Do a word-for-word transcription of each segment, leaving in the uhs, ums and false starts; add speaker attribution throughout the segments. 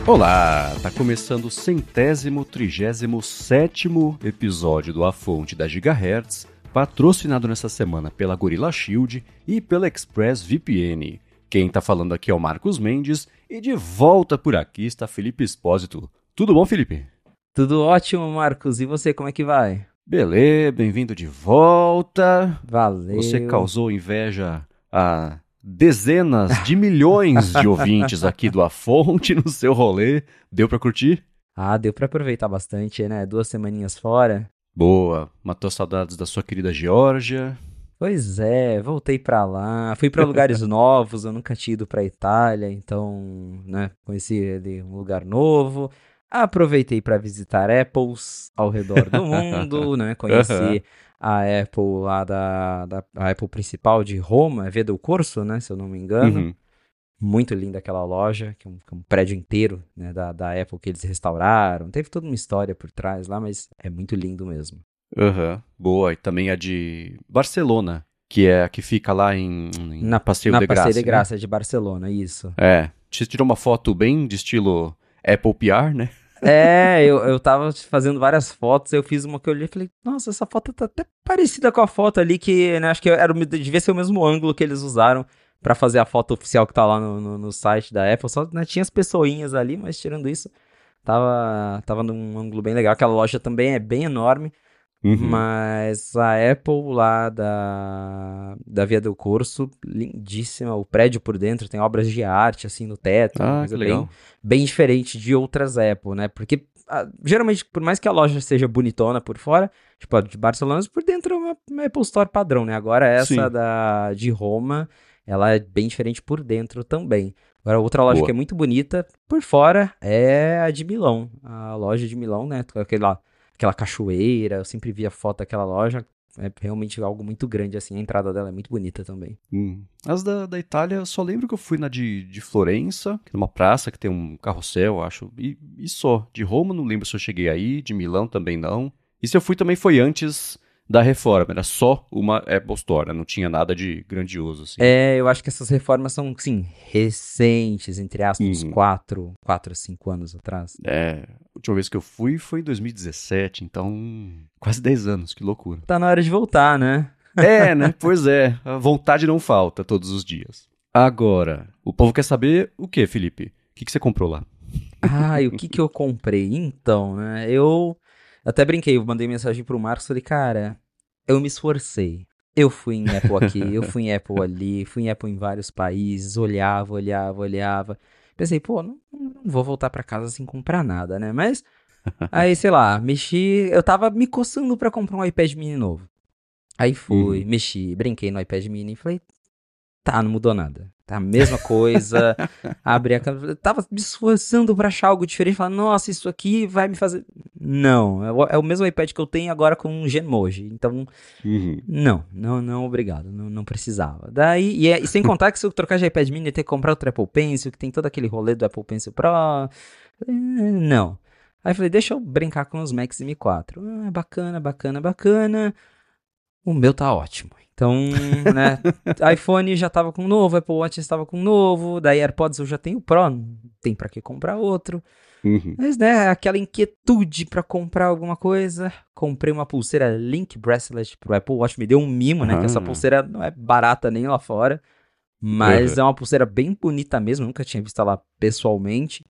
Speaker 1: Olá, tá começando o centésimo trigésimo sétimo episódio do A Fonte da Gigahertz, patrocinado nessa semana pela Gorilla Shield e pela ExpressVPN. Quem tá falando aqui é o Marcos Mendes e de volta por aqui está Felipe Espósito. Tudo bom, Felipe?
Speaker 2: Tudo ótimo, Marcos. E você, como é que vai?
Speaker 1: Beleza, bem-vindo de volta.
Speaker 2: Valeu.
Speaker 1: Você causou inveja a dezenas de milhões de ouvintes aqui do A Fonte no seu rolê. Deu pra curtir?
Speaker 2: Ah, deu pra aproveitar bastante, né? Duas semaninhas fora.
Speaker 1: Boa, matou saudades da sua querida Geórgia.
Speaker 2: Pois é, voltei pra lá. Fui pra lugares novos, eu nunca tinha ido pra Itália, então, né, conheci ali um lugar novo. Aproveitei pra visitar Apples ao redor do mundo, né?
Speaker 1: Aham.
Speaker 2: Conheci a Apple lá da, da a Apple principal de Roma, é Via del Corso, né? Se eu não me engano.
Speaker 1: Uhum.
Speaker 2: Muito linda aquela loja, que é um, que é um prédio inteiro, né, da, da Apple que eles restauraram. Teve toda uma história por trás lá, mas é muito lindo mesmo.
Speaker 1: Aham. Boa, e também a de Barcelona, que é a que fica lá em, em
Speaker 2: Na,
Speaker 1: Passeio
Speaker 2: na
Speaker 1: de
Speaker 2: Passeio de
Speaker 1: Graça, né?
Speaker 2: Graça de Barcelona, isso.
Speaker 1: É, você tirou uma foto bem de estilo Apple P R, né?
Speaker 2: É, eu, eu tava fazendo várias fotos, eu fiz uma que eu olhei e falei, nossa, essa foto tá até parecida com a foto ali que, né, acho que era, o- devia ser o mesmo ângulo que eles usaram pra fazer a foto oficial que tá lá no, no, no site da Apple, só, né, tinha as pessoinhas ali, mas tirando isso, tava, tava num ângulo bem legal. Aquela loja também é bem enorme.
Speaker 1: Uhum.
Speaker 2: Mas a Apple lá da, da Via do Corso, lindíssima. O prédio por dentro tem obras de arte, assim, no teto. Uma
Speaker 1: Ah, que
Speaker 2: coisa bem,
Speaker 1: legal.
Speaker 2: bem diferente de outras Apple, né? Porque, ah, geralmente, por mais que a loja seja bonitona por fora, tipo a de Barcelona, por dentro é uma, uma Apple Store padrão, né? Agora essa
Speaker 1: Sim,
Speaker 2: da, de Roma, ela é bem diferente por dentro também. Agora, outra loja que é
Speaker 1: boa.
Speaker 2: muito bonita por fora é a de Milão. A loja de Milão, né? Com aquele lá, aquela cachoeira, eu sempre via foto daquela loja, é realmente algo muito grande, assim, a entrada dela é muito bonita também.
Speaker 1: Hum. As da, da Itália, eu só lembro que eu fui na de, de Florença, que é uma praça que tem um carrossel, acho, e, e só. De Roma, não lembro se eu cheguei aí, de Milão também não. E se eu fui também foi antes da reforma, era só uma Apple Store, né? Não tinha nada de grandioso, assim.
Speaker 2: É, eu acho que essas reformas são, sim, recentes, entre aspas, uns
Speaker 1: Uhum.
Speaker 2: quatro, quatro a cinco anos atrás.
Speaker 1: É, a última vez que eu fui foi em dois mil e dezessete, então quase dez anos, que loucura.
Speaker 2: Tá na hora de voltar, né?
Speaker 1: É, né? Pois é, a vontade não falta todos os dias. Agora, o povo quer saber o que, Felipe? O que, que você comprou lá?
Speaker 2: Ah, e o que que eu comprei? Então, né, eu até brinquei, eu mandei mensagem pro Marcos, falei, cara, eu me esforcei. Eu fui em Apple aqui, eu fui em Apple ali, fui em Apple em vários países, olhava, olhava, olhava. Pensei, pô, não, não vou voltar pra casa sem comprar nada, né? Mas aí, sei lá, mexi, eu tava me coçando pra comprar um iPad mini novo. Aí fui,
Speaker 1: Uhum.
Speaker 2: mexi, brinquei no iPad mini e falei, tá, não mudou nada. Tá a mesma coisa. Abri a câmera, tava me esforçando pra achar algo diferente. Falar, nossa, isso aqui vai me fazer. Não, é o, é o mesmo iPad que eu tenho agora com um Genmoji. Então,
Speaker 1: Uhum.
Speaker 2: não, não, não, obrigado. Não, não precisava. Daí, e, é- e sem contar que se eu trocar de iPad mini, eu ter que comprar outro Apple Pencil, que tem todo aquele rolê do Apple Pencil Pro. Eh, Não. Aí eu falei, deixa eu brincar com os Macs M quatro. Ah, bacana, bacana, bacana. O meu tá ótimo. Então, né, iPhone já tava com um novo, Apple Watch estava com um novo, daí AirPods eu já tenho o Pro, não tem pra que comprar outro.
Speaker 1: Uhum.
Speaker 2: Mas, né, aquela inquietude pra comprar alguma coisa, comprei uma pulseira Link Bracelet pro Apple Watch, me deu um mimo, né, que essa
Speaker 1: Ah,
Speaker 2: pulseira não é barata nem lá fora, mas
Speaker 1: uhum.
Speaker 2: é uma pulseira bem bonita mesmo, nunca tinha visto ela pessoalmente.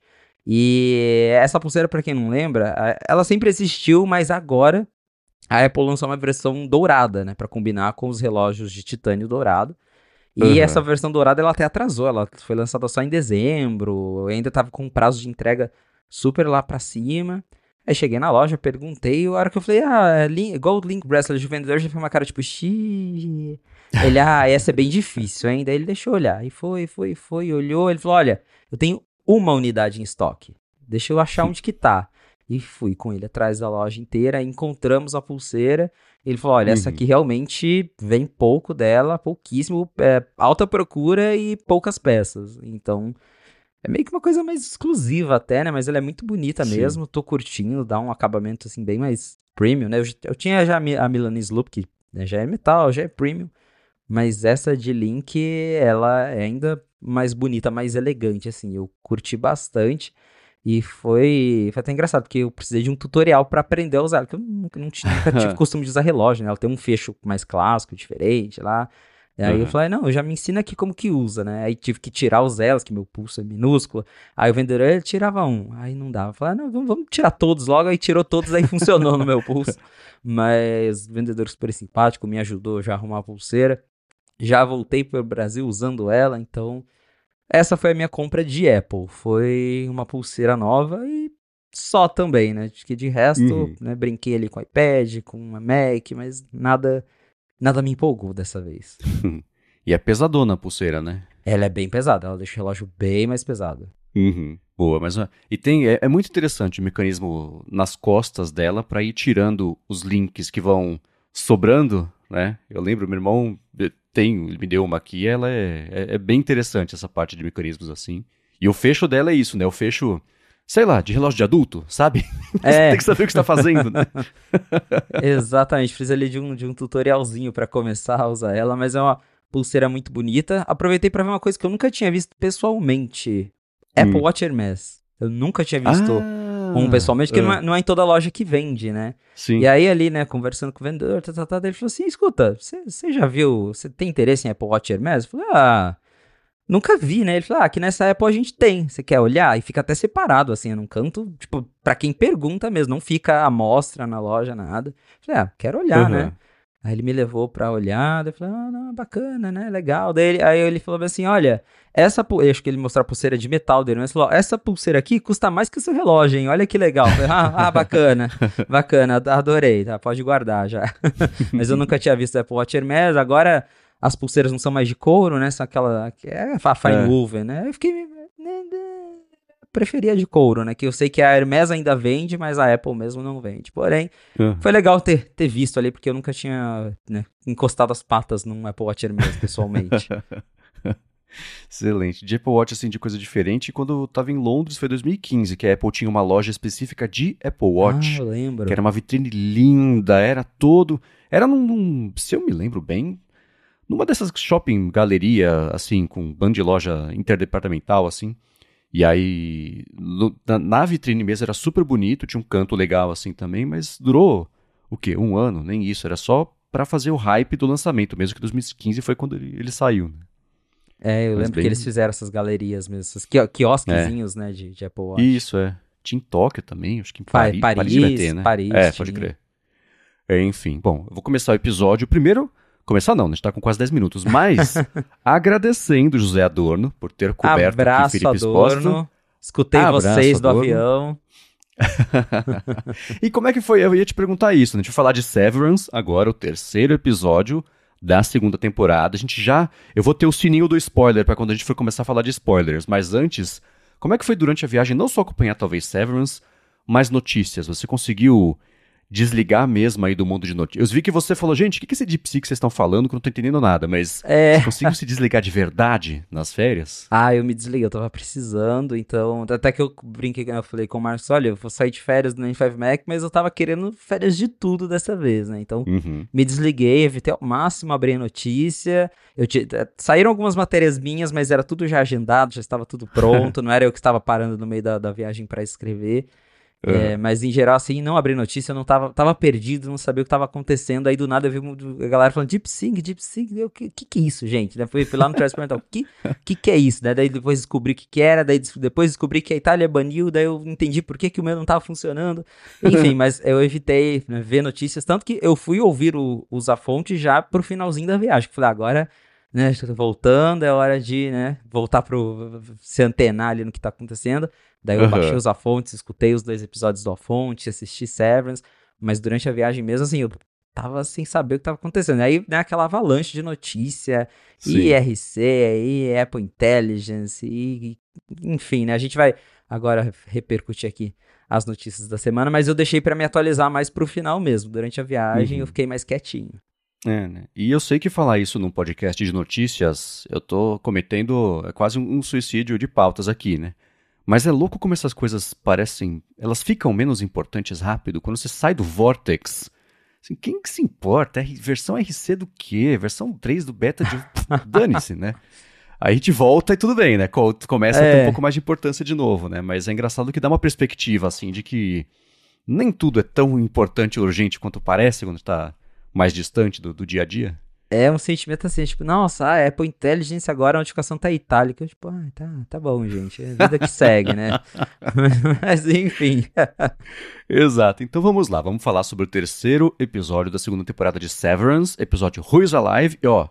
Speaker 2: E essa pulseira, pra quem não lembra, a- ela sempre existiu, mas agora a Apple lançou uma versão dourada, né, para combinar com os relógios de titânio dourado. E essa
Speaker 1: Uhum.
Speaker 2: versão dourada ela até atrasou, ela foi lançada só em dezembro, ainda tava com um prazo de entrega super lá pra cima. Aí cheguei na loja, perguntei, a hora que eu falei, ah, é Link, Gold Link Bracelet, o vendedor já foi uma cara tipo, xiii. Ele, ah, essa é bem difícil ainda. Aí ele deixou olhar. E foi, foi, foi, olhou. Ele falou, olha, eu tenho uma unidade em estoque. Deixa eu achar onde que tá. E fui com ele atrás da loja inteira, encontramos a pulseira. Ele falou, olha, essa
Speaker 1: Uhum.
Speaker 2: aqui realmente vem pouco dela, pouquíssimo, é, alta procura e poucas peças. Então, é meio que uma coisa mais exclusiva até, né? Mas ela é muito bonita
Speaker 1: Sim.
Speaker 2: mesmo, tô curtindo, dá um acabamento assim bem mais premium, né? Eu, eu tinha já a Mi- a Milanese Loop, que né, já é metal, já é premium, mas essa de Link, ela é ainda mais bonita, mais elegante, assim, eu curti bastante. E foi, foi até engraçado, porque eu precisei de um tutorial pra aprender a usar, porque eu nunca, não tinha, nunca tive costume de usar relógio, né? Ela tem um fecho mais clássico, diferente lá. E aí eu
Speaker 1: Uhum.
Speaker 2: falei, não, já me ensina aqui como que usa, né? Aí tive que tirar os elos, que meu pulso é minúsculo. Aí o vendedor, ele tirava um, aí não dava. Eu falei, ah, não, vamos, vamos tirar todos logo. Aí tirou todos, aí funcionou no meu pulso. Mas o vendedor super simpático, me ajudou já a arrumar a pulseira. Já voltei para o Brasil usando ela, então essa foi a minha compra de Apple. Foi uma pulseira nova e só também, né? Acho que de resto,
Speaker 1: Uhum.
Speaker 2: né, brinquei ali com o iPad, com uma Mac, mas nada, nada me empolgou dessa vez.
Speaker 1: E é pesadona a pulseira, né?
Speaker 2: Ela é bem pesada, ela deixa o relógio bem mais pesado.
Speaker 1: Uhum. Boa, mas ah, e tem é, é muito interessante o mecanismo nas costas dela para ir tirando os links que vão sobrando, né? Eu lembro, meu irmão eh, tem, ele me deu uma aqui, ela é, é, é bem interessante essa parte de mecanismos assim. E o fecho dela é isso, né? O fecho, sei lá, de relógio de adulto, sabe? Você tem
Speaker 2: É,
Speaker 1: que saber o que está fazendo, né?
Speaker 2: exatamente, fiz ali de um, de um tutorialzinho pra começar a usar ela, mas é uma pulseira muito bonita. Aproveitei pra ver uma coisa que eu nunca tinha visto pessoalmente. Apple
Speaker 1: Hum.
Speaker 2: Watch Hermès. Eu nunca tinha visto um
Speaker 1: Ah,
Speaker 2: pessoalmente, porque não
Speaker 1: ah,
Speaker 2: é, não é em toda loja que vende, né? E
Speaker 1: sim.
Speaker 2: aí ali, né, conversando com o vendedor, tá, tá, tá, ele falou assim, escuta, você já viu, você tem interesse em Apple Watch Hermès? Eu falei, ah, nunca vi, né? Ele falou, ah, aqui nessa Apple a gente tem, você quer olhar? E fica até separado, assim, num canto, tipo, pra quem pergunta mesmo, não fica à mostra na loja, nada. Eu falei, ah, quero olhar, né?
Speaker 1: Aham.
Speaker 2: Aí ele me levou pra olhar, daí eu falei, ah, não, bacana, né, legal. Daí ele, aí ele falou assim, olha, essa, pu- acho que ele mostrou a pulseira de metal dele, mas ele falou, essa pulseira aqui custa mais que o seu relógio, hein, olha que legal. Eu falei, ah, ah, bacana, bacana, adorei, tá, pode guardar já. Mas eu nunca tinha visto a Apple Watch Hermès, agora as pulseiras não são mais de couro, né, são aquela, que é a fine
Speaker 1: É.
Speaker 2: woven, né, eu fiquei, né, né, preferia de couro, né, que eu sei que a Hermès ainda vende, mas a Apple mesmo não vende, porém, foi
Speaker 1: Aham.
Speaker 2: legal ter, ter visto ali, porque eu nunca tinha, né, encostado as patas num Apple Watch Hermès pessoalmente.
Speaker 1: Excelente. De Apple Watch, assim, de coisa diferente, quando eu tava em Londres, foi dois mil e quinze, que a Apple tinha uma loja específica de Apple
Speaker 2: Ah,
Speaker 1: Watch,
Speaker 2: eu
Speaker 1: que
Speaker 2: lembro.
Speaker 1: era uma vitrine linda, era todo... Era num, num- se eu me lembro bem, numa dessas shopping galeria, assim, com bando de loja interdepartamental, assim. E aí, no- na, na vitrine mesmo era super bonito, tinha um canto legal, assim, também, mas durou, o quê? Um ano? Nem isso, era só pra fazer o hype do lançamento, mesmo que dois mil e quinze foi quando ele, ele saiu, né?
Speaker 2: É, eu
Speaker 1: Mas
Speaker 2: lembro que eles
Speaker 1: bem...
Speaker 2: fizeram essas galerias mesmo, esses quio-
Speaker 1: É.
Speaker 2: quiosquezinhos, né, de, de Apple Watch.
Speaker 1: Isso, é. Tinha em Tóquio também, acho que em
Speaker 2: Pa-
Speaker 1: Paris. Paris devia ter,
Speaker 2: Paris,
Speaker 1: né?
Speaker 2: Paris
Speaker 1: É, pode
Speaker 2: tinha.
Speaker 1: crer. É, enfim, bom, eu vou começar o episódio. Primeiro, começar não, né? A gente tá com quase dez minutos, mas agradecendo José Adorno por ter coberto aqui
Speaker 2: Abraço,
Speaker 1: Felipe Esposa.
Speaker 2: Adorno. Escutei
Speaker 1: Abraço,
Speaker 2: vocês do
Speaker 1: Adorno.
Speaker 2: avião.
Speaker 1: E como é que foi? Eu ia te perguntar isso, né? A gente vai falar de Severance agora, o terceiro episódio da segunda temporada. A gente já... Eu vou ter o sininho do spoiler pra quando a gente for começar a falar de spoilers, mas antes, como é que foi durante a viagem não só acompanhar talvez Severance, mas notícias? Você conseguiu desligar mesmo aí do mundo de notícias? Eu vi que você falou, gente, o que que é esse Deep Sea que vocês estão falando que eu não tô entendendo nada, mas você
Speaker 2: É.
Speaker 1: conseguiu se desligar de verdade nas férias?
Speaker 2: Ah, eu me desliguei, eu tava precisando, então. Até que eu brinquei, eu falei com o Marcos: olha, eu vou sair de férias do nine five Mac, mas eu tava querendo férias de tudo dessa vez, né? Então,
Speaker 1: Uhum.
Speaker 2: me desliguei, evitei ao máximo abrir notícia. Eu ti- eh, Saíram algumas matérias minhas, mas era tudo já agendado, já estava tudo pronto, não era eu que estava parando no meio da, da viagem pra escrever. É,
Speaker 1: Aham.
Speaker 2: mas em geral, assim, não abri notícia, eu não tava, tava perdido, não sabia o que tava acontecendo. Aí do nada eu vi mu- a galera falando Deep Sync, Deep Sync, eu, que, que que é isso, gente? Né? Fui, fui lá no Trash perguntar o que, que que é isso, né? Daí depois descobri o que que era, daí des- depois descobri que a Itália baniu, daí eu entendi por que que o meu não tava funcionando. Enfim, mas eu evitei, né, ver notícias, tanto que eu fui ouvir o, os A Fonte já pro finalzinho da viagem, que falei, ah, agora, né, estou voltando, é hora de, né, voltar pro, se antenar ali no que tá acontecendo. Daí eu baixei
Speaker 1: Aham.
Speaker 2: os A Fontes, escutei os dois episódios do A Fonte, assisti Severance, mas durante a viagem mesmo, assim, eu tava sem saber o que tava acontecendo. Aí, né, aquela avalanche de notícia, e
Speaker 1: Sim.
Speaker 2: R C, e Apple Intelligence, e, enfim, né, a gente vai agora repercutir aqui as notícias da semana, mas eu deixei pra me atualizar mais pro final mesmo. Durante a viagem eu
Speaker 1: Uhum.
Speaker 2: fiquei mais quietinho.
Speaker 1: É, né? E eu sei que falar isso num podcast de notícias, eu tô cometendo é quase um, um suicídio de pautas aqui, né? Mas é louco como essas coisas parecem, elas ficam menos importantes rápido quando você sai do Vortex. Assim, quem que se importa? R- versão R C do quê? Versão três do beta de... Pff, dane-se, né? Aí a gente volta e tudo bem, né? Co- Começa a ter
Speaker 2: É.
Speaker 1: um pouco mais de importância de novo, né? Mas é engraçado que dá uma perspectiva, assim, de que nem tudo é tão importante e urgente quanto parece quando tá mais distante do, do dia a dia.
Speaker 2: É um sentimento assim, tipo, nossa, a Apple Intelligence agora a notificação tá itálica. Eu, tipo, ah, tá, tá bom, gente. É a vida que segue, né? Mas enfim.
Speaker 1: Exato. Então vamos lá, vamos falar sobre o terceiro episódio da segunda temporada de Severance, episódio Who is Alive. E ó,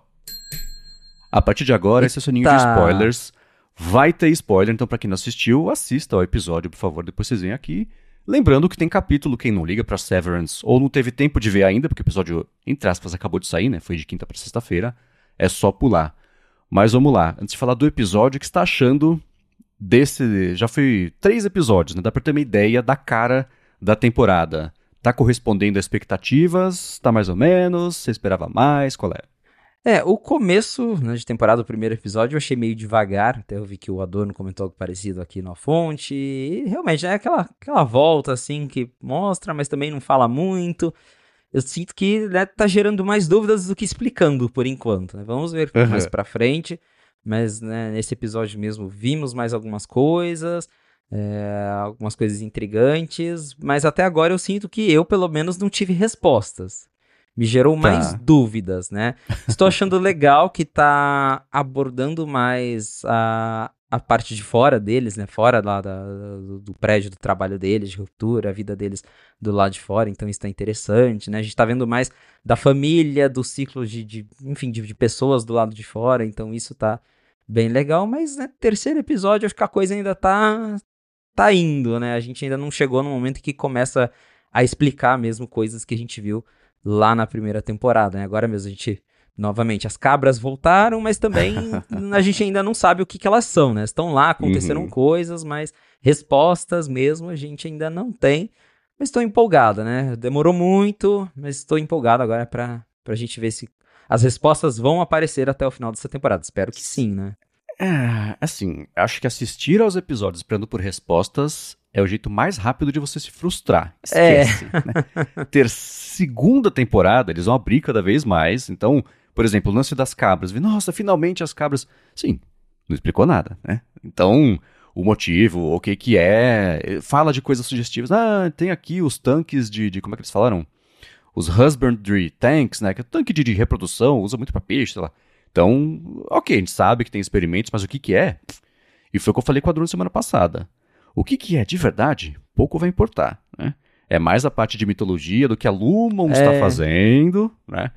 Speaker 1: a partir de agora, esse é o soninho de
Speaker 2: Eita.
Speaker 1: spoilers. Vai ter spoiler, então pra quem não assistiu, assista ao episódio, por favor, depois vocês vêm aqui. Lembrando que tem capítulo, quem não liga pra Severance, ou não teve tempo de ver ainda, porque o episódio, entre aspas, acabou de sair, né? Foi de quinta pra sexta-feira. É só pular. Mas vamos lá, antes de falar do episódio, o que você tá achando desse... Já foi três episódios, né? Dá pra ter uma ideia da cara da temporada. Tá correspondendo às expectativas? Tá mais ou menos? Você esperava mais? Qual é?
Speaker 2: É, o começo, né, de temporada, o primeiro episódio, eu achei meio devagar. Até eu vi que o Adorno comentou algo parecido aqui na fonte. E realmente é aquela, aquela volta, assim, que mostra, mas também não fala muito. Eu sinto que, né, tá gerando mais dúvidas do que explicando, por enquanto, né? Vamos ver
Speaker 1: Uhum.
Speaker 2: mais pra frente. Mas, né, nesse episódio mesmo, vimos mais algumas coisas. é, algumas coisas intrigantes. Mas até agora eu sinto que eu, pelo menos, não tive respostas. Me gerou mais
Speaker 1: Tá.
Speaker 2: dúvidas, né? Estou achando legal que tá abordando mais a, a parte de fora deles, né? Fora lá da- do, do prédio do trabalho deles, de ruptura, a vida deles do lado de fora. Então isso tá interessante, né? A gente tá vendo mais da família, do ciclo de, de enfim, de, de pessoas do lado de fora. Então isso tá bem legal. Mas, né? Terceiro episódio, acho que a coisa ainda tá, tá indo, né? A gente ainda não chegou no momento que começa a explicar mesmo coisas que a gente viu lá na primeira temporada, né? Agora mesmo a gente, novamente, as cabras voltaram, mas também a gente ainda não sabe o que, que elas são, né? Estão lá, aconteceram
Speaker 1: Uhum.
Speaker 2: coisas, mas respostas mesmo a gente ainda não tem. Mas estou empolgado, né? Demorou muito, mas estou empolgado agora pra, pra gente ver se as respostas vão aparecer até o final dessa temporada. Espero que sim, né?
Speaker 1: É, assim, acho que assistir aos episódios esperando por respostas é o jeito mais rápido de você se frustrar.
Speaker 2: É.
Speaker 1: Esquece, né? Ter segunda temporada, eles vão abrir cada vez mais. Então, por exemplo, o lance das cabras. Vi, Nossa, finalmente as cabras... Sim, não explicou nada, né? Então, o motivo, o que que é... Fala de coisas sugestivas. Ah, tem aqui os tanques de... de como é que eles falaram? Os husbandry tanks, né? Que é tanque de, de reprodução, usa muito pra peixe, sei lá. Então, ok, a gente sabe que tem experimentos, mas o que que é? E foi o que eu falei com a Drone semana passada. O que que é de verdade, pouco vai importar, né? É mais a parte de mitologia do que a Lumon está
Speaker 2: É.
Speaker 1: fazendo, né?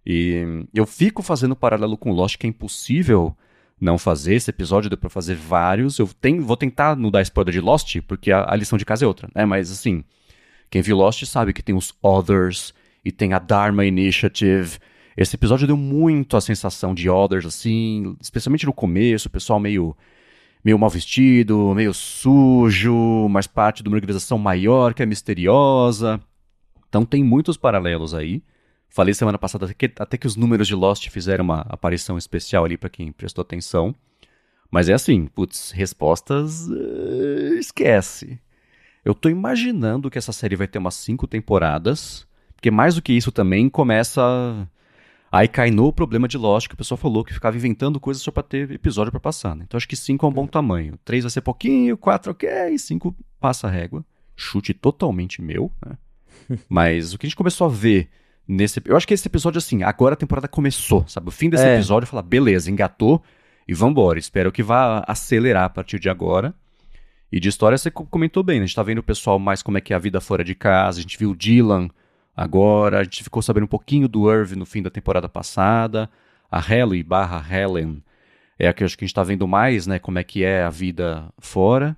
Speaker 1: E eu fico fazendo paralelo com Lost, que é impossível não fazer. Esse episódio deu pra fazer vários. Eu tenho, vou tentar não dar spoiler de Lost, porque a, a lição de casa é outra, né? Mas assim, quem viu Lost sabe que tem os Others e tem a Dharma Initiative. Esse episódio deu muito a sensação de Others, assim, especialmente no começo, o pessoal meio, meio mal vestido, meio sujo, mas parte de uma organização maior que é misteriosa. Então tem muitos paralelos aí. Falei semana passada até que, até que os números de Lost fizeram uma aparição especial ali pra quem prestou atenção. Mas é assim, putz, respostas... Uh, esquece. Eu tô imaginando que essa série vai ter umas cinco temporadas, porque mais do que isso também começa... Aí cai no problema de Lost, que o pessoal falou que ficava inventando coisas só pra ter episódio pra passar, né? Então acho que cinco é um bom tamanho. Três vai ser pouquinho, quatro ok, cinco passa a régua. Chute totalmente meu, né? Mas o que a gente começou a ver nesse... Eu acho que esse episódio, assim, agora a temporada começou, sabe? O fim desse
Speaker 2: É.
Speaker 1: episódio, falar, beleza, engatou e vambora. Espero que vá acelerar a partir de agora. E de história você co- comentou bem, né? A gente tá vendo o pessoal mais como é que é a vida fora de casa, a gente viu o Dylan agora, a gente ficou sabendo um pouquinho do Irv no fim da temporada passada, a Hallie barra Helen é a que eu acho que a gente tá vendo mais, né? Como é que é a vida fora.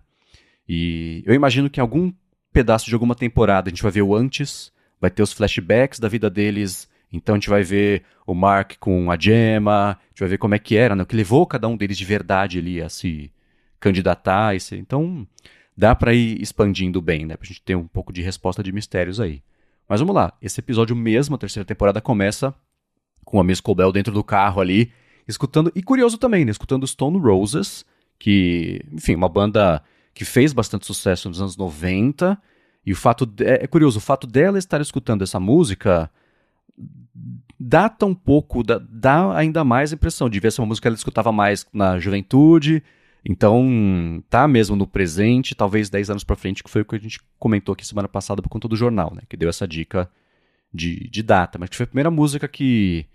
Speaker 1: E eu imagino que em algum pedaço de alguma temporada a gente vai ver o antes, vai ter os flashbacks da vida deles, então a gente vai ver o Mark com a Gemma, a gente vai ver como é que era, né? O que levou cada um deles de verdade ali a se candidatar. E se... Então dá pra ir expandindo bem, né? Pra gente ter um pouco de resposta de mistérios aí. Mas vamos lá, esse episódio mesmo, a terceira temporada, começa com a Miss Colbell dentro do carro ali, escutando, e curioso também, né? Escutando Stone Roses, que, enfim, uma banda que fez bastante sucesso nos anos noventa, e o fato, de, é curioso, o fato dela estar escutando essa música data um pouco, dá, dá ainda mais impressão. Devia ser uma música que ela escutava mais na juventude, então tá mesmo no presente, talvez dez anos pra frente, que foi o que a gente comentou aqui semana passada por conta do jornal, né? Que deu essa dica de, de data, mas que foi a primeira música que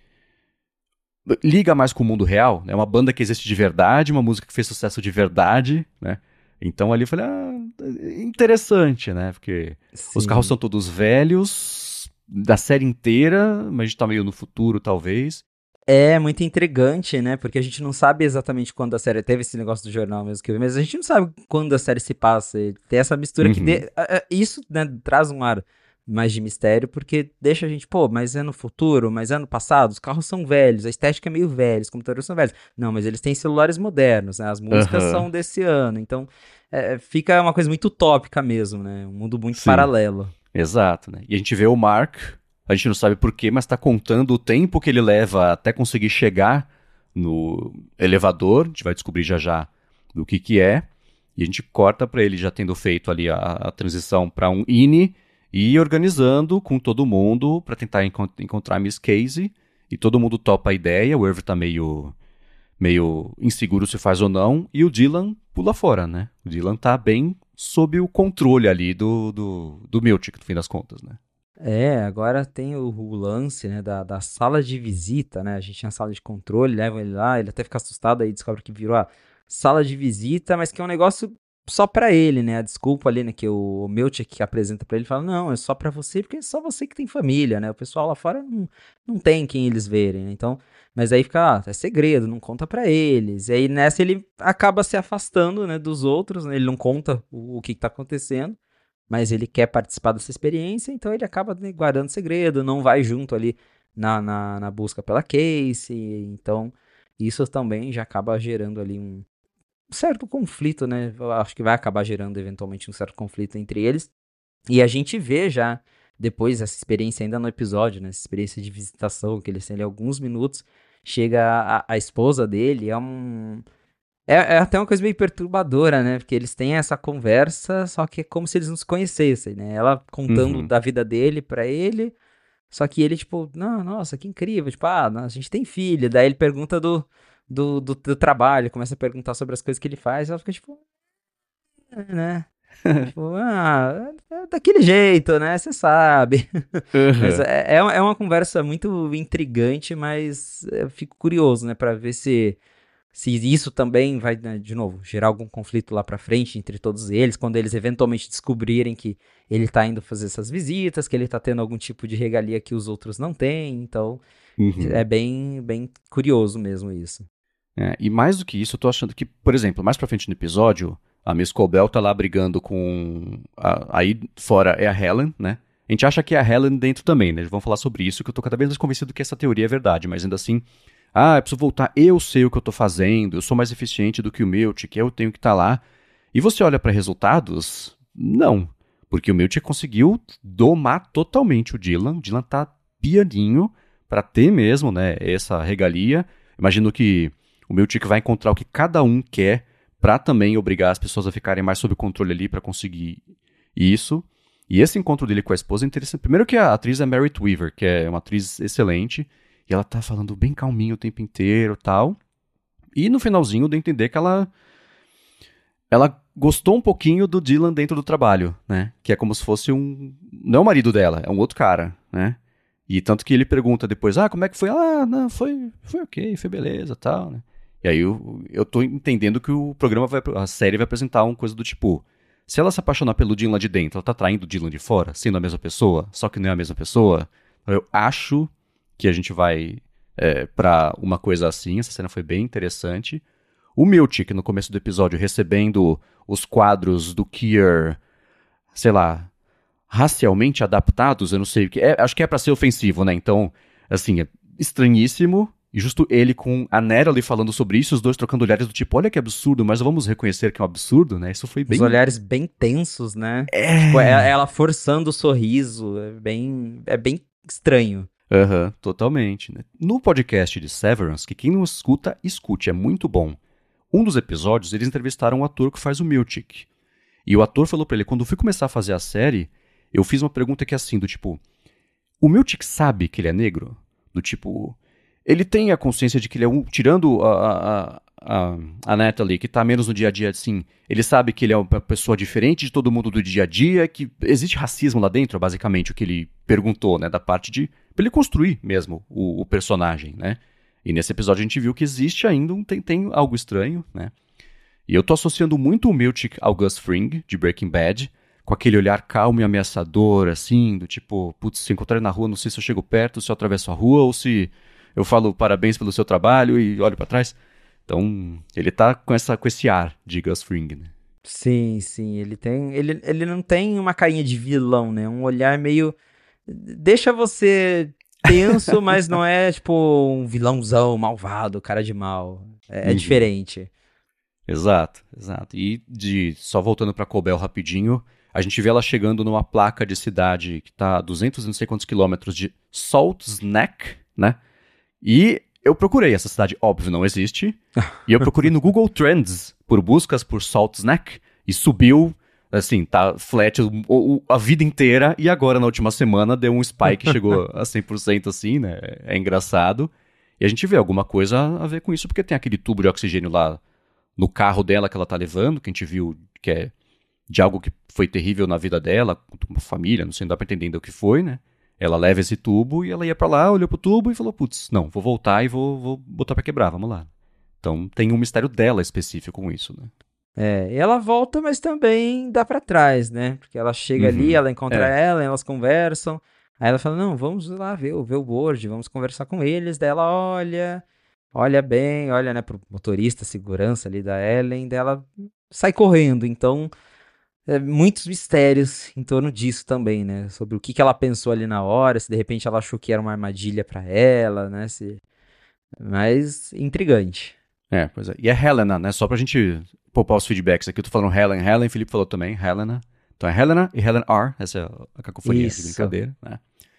Speaker 1: liga mais com o mundo real, né? Uma banda que existe de verdade, uma música que fez sucesso de verdade, né? Então ali eu falei, ah, interessante, né? Porque Sim. os carros são todos velhos, da série inteira, mas a gente tá meio no futuro, talvez.
Speaker 2: É muito intrigante, né? Porque a gente não sabe exatamente quando a série... Teve esse negócio do jornal mesmo que eu vi, mas a gente não sabe quando a série se passa. Tem essa mistura uhum. que... De... Isso, né, traz um ar mais de mistério, porque deixa a gente... Pô, mas é no futuro, mas é no passado, os carros são velhos, a estética é meio velha, os computadores são velhos. Não, mas eles têm celulares modernos, né? As músicas uhum. são desse ano, então... É, fica uma coisa muito utópica mesmo, né? Um mundo muito Sim. paralelo.
Speaker 1: Exato, né? E a gente vê o Mark... A gente não sabe porquê, mas tá contando o tempo que ele leva até conseguir chegar no elevador. A gente vai descobrir já já do que que é. E a gente corta pra ele já tendo feito ali a, a transição pra um I N I e organizando com todo mundo pra tentar enco- encontrar a Miss Casey. E todo mundo topa a ideia. O Irv tá meio, meio inseguro se faz ou não. E o Dylan pula fora, né? O Dylan tá bem sob o controle ali do, do, do Miltic, no fim das contas, né?
Speaker 2: É, agora tem o, o lance, né, da, da sala de visita, né, a gente tinha a sala de controle, levam ele lá, ele até fica assustado, aí descobre que virou a sala de visita, mas que é um negócio só pra ele, né, a desculpa ali, né, que o, o Miltic que apresenta pra ele, fala, não, é só pra você, porque é só você que tem família, né, o pessoal lá fora não, não tem quem eles verem, né, então, mas aí fica, ah, é segredo, não conta pra eles, e aí nessa ele acaba se afastando, né, dos outros, né, ele não conta o, o que que tá acontecendo, mas ele quer participar dessa experiência, então ele acaba guardando segredo, não vai junto ali na, na, na busca pela Casey, então isso também já acaba gerando ali um certo conflito, né? Eu acho que vai acabar gerando eventualmente um certo conflito entre eles, e a gente vê já depois essa experiência ainda no episódio, né? Essa experiência de visitação que eles têm ali alguns minutos, chega a, a esposa dele, é um... É, é até uma coisa meio perturbadora, né? Porque eles têm essa conversa, só que é como se eles não se conhecessem, né? Ela contando uhum. da vida dele pra ele, só que ele, tipo, não, nossa, que incrível. Tipo, ah, a gente tem filha. Daí ele pergunta do, do, do, do trabalho, começa a perguntar sobre as coisas que ele faz, ela fica, tipo, né? tipo, ah, é daquele jeito, né? Você sabe. Uhum. Mas é, é uma conversa muito intrigante, mas eu fico curioso, né? Pra ver se... Se isso também vai, né, de novo, gerar algum conflito lá pra frente entre todos eles, quando eles eventualmente descobrirem que ele tá indo fazer essas visitas, que ele tá tendo algum tipo de regalia que os outros não têm, então uhum. é bem, bem curioso mesmo isso.
Speaker 1: É, e mais do que isso, eu tô achando que, por exemplo, mais pra frente no episódio, a Miss Cobell tá lá brigando com... A, aí fora é a Helen, né? A gente acha que é a Helen dentro também, né? Vamos falar sobre isso, que eu tô cada vez mais convencido que essa teoria é verdade, mas ainda assim... Ah, eu preciso voltar, eu sei o que eu tô fazendo, eu sou mais eficiente do que o Miltic, eu tenho que estar tá lá. E você olha para resultados? Não, porque o Miltic conseguiu domar totalmente o Dylan. O Dylan tá pianinho para ter mesmo, né, essa regalia. Imagino que o Miltic vai encontrar o que cada um quer para também obrigar as pessoas a ficarem mais sob controle ali para conseguir isso. E esse encontro dele com a esposa é interessante. Primeiro que a atriz é Merit Weaver, que é uma atriz excelente. E ela tá falando bem calminho o tempo inteiro e tal. E no finalzinho deu a entender que ela... Ela gostou um pouquinho do Dylan dentro do trabalho, né? Que é como se fosse um... Não é o marido dela, é um outro cara, né? E tanto que ele pergunta depois, ah, como é que foi? Ah, não, foi, foi ok, foi beleza e tal, né? E aí eu, eu tô entendendo que o programa vai... A série vai apresentar uma coisa do tipo... Se ela se apaixonar pelo Dylan de dentro, ela tá traindo o Dylan de fora, sendo a mesma pessoa, só que não é a mesma pessoa. Eu acho... que a gente vai é, pra uma coisa assim, essa cena foi bem interessante. O Miltic, no começo do episódio, recebendo os quadros do Kier, sei lá, racialmente adaptados, eu não sei o que, é, acho que é pra ser ofensivo, né, então, assim, é estranhíssimo, e justo ele com a Natalie falando sobre isso, os dois trocando olhares do tipo, olha que absurdo, mas vamos reconhecer que é um absurdo, né, isso foi bem...
Speaker 2: Os olhares bem tensos, né,
Speaker 1: é...
Speaker 2: tipo, ela forçando o sorriso, é bem, é bem estranho.
Speaker 1: Aham, uhum, totalmente. Né? No podcast de Severance, que quem não escuta, escute, é muito bom. Um dos episódios, eles entrevistaram o ator que faz o Miltic. E o ator falou pra ele, quando eu fui começar a fazer a série, eu fiz uma pergunta que é assim, do tipo, o Miltic sabe que ele é negro? Do tipo, ele tem a consciência de que ele é um, tirando a, a, a, a Natalie, que tá menos no dia a dia, assim, ele sabe que ele é uma pessoa diferente de todo mundo do dia a dia, que existe racismo lá dentro, basicamente, o que ele perguntou, né, da parte de, pra ele construir mesmo o, o personagem, né. E nesse episódio a gente viu que existe ainda, um, tem, tem algo estranho, né. E eu tô associando muito o Milchick ao Gus Fring, de Breaking Bad, com aquele olhar calmo e ameaçador, assim, do tipo, putz, se encontrar ele na rua, não sei se eu chego perto, se eu atravesso a rua, ou se eu falo parabéns pelo seu trabalho e olho pra trás. Então, ele tá com, essa, com esse ar de Gus Fring, né?
Speaker 2: Sim, sim, ele tem, ele, ele não tem uma carinha de vilão, né, um olhar meio, deixa você tenso, mas não é, tipo, um vilãozão, malvado, cara de mal, é, é
Speaker 1: Uhum.
Speaker 2: diferente.
Speaker 1: Exato, exato. E de, só voltando pra Cobell rapidinho, a gente vê ela chegando numa placa de cidade que tá a duzentos e não sei quantos quilômetros de Salt Snack, né? E eu procurei, essa cidade, óbvio, não existe. E eu procurei no Google Trends por buscas por Salt Snack e subiu, assim, tá flat o, o, a vida inteira. E agora, na última semana, deu um spike, chegou a cem por cento assim, né? É engraçado. E a gente vê alguma coisa a ver com isso, porque tem aquele tubo de oxigênio lá no carro dela que ela tá levando, que a gente viu que é de algo que foi terrível na vida dela, com uma família, não sei, não dá pra entender o que foi, né? Ela leva esse tubo e ela ia pra lá, olhou pro tubo e falou, putz, não, vou voltar e vou, vou botar pra quebrar, vamos lá. Então tem um mistério dela específico com isso, né?
Speaker 2: É, e ela volta, mas também dá pra trás, né? Porque ela chega
Speaker 1: Uhum.
Speaker 2: ali, ela encontra
Speaker 1: É.
Speaker 2: ela, elas conversam. Aí ela fala, não, vamos lá ver, ver o board, vamos conversar com eles. Daí ela olha, olha bem, olha, né, pro motorista, segurança ali da Ellen, daí ela sai correndo. Então, é, muitos mistérios em torno disso também, né? Sobre o que, que ela pensou ali na hora, se de repente ela achou que era uma armadilha pra ela, né? Se... Mas intrigante.
Speaker 1: É, pois é. E a Helena, né? Só pra gente poupar os feedbacks aqui, eu tô falando Helen, Helen, Felipe falou também, Helena. Então é Helena e Helen R, essa é a cacofonia
Speaker 2: Isso.
Speaker 1: de brincadeira, né?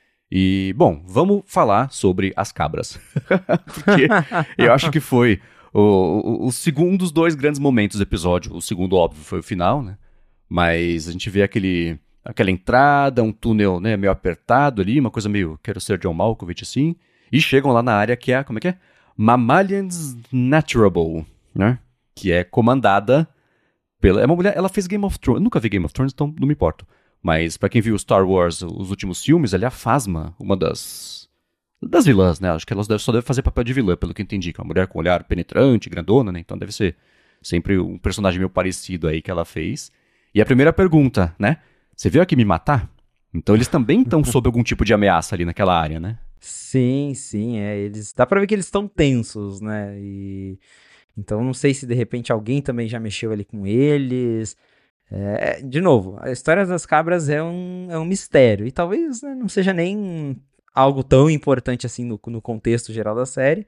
Speaker 1: E, bom, vamos falar sobre as cabras. Porque eu acho que foi o, o, o segundo dos dois grandes momentos do episódio. O segundo, óbvio, foi o final, né? Mas a gente vê aquele, aquela entrada, um túnel, né, meio apertado ali, uma coisa meio, quero ser John Malkovich, assim. E chegam lá na área que é, como é que é? Mammalians Naturable, né? Que é comandada pela... É uma mulher, ela fez Game of Thrones. Eu nunca vi Game of Thrones, então não me importo. Mas pra quem viu Star Wars, os últimos filmes, ela é a Phasma, uma das... das vilãs, né? Acho que ela só deve fazer papel de vilã, pelo que eu entendi. Que é uma mulher com um olhar penetrante, grandona, né? Então deve ser sempre um personagem meio parecido aí que ela fez. E a primeira pergunta, né? Você veio aqui me matar? Então eles também estão sob algum tipo de ameaça ali naquela área, né?
Speaker 2: Sim, sim, é. Eles, dá pra ver que eles estão tensos, né? E então não sei se de repente alguém também já mexeu ali com eles. É, de novo, a história das cabras é um, é um mistério. E talvez, né, não seja nem algo tão importante assim no, no contexto geral da série.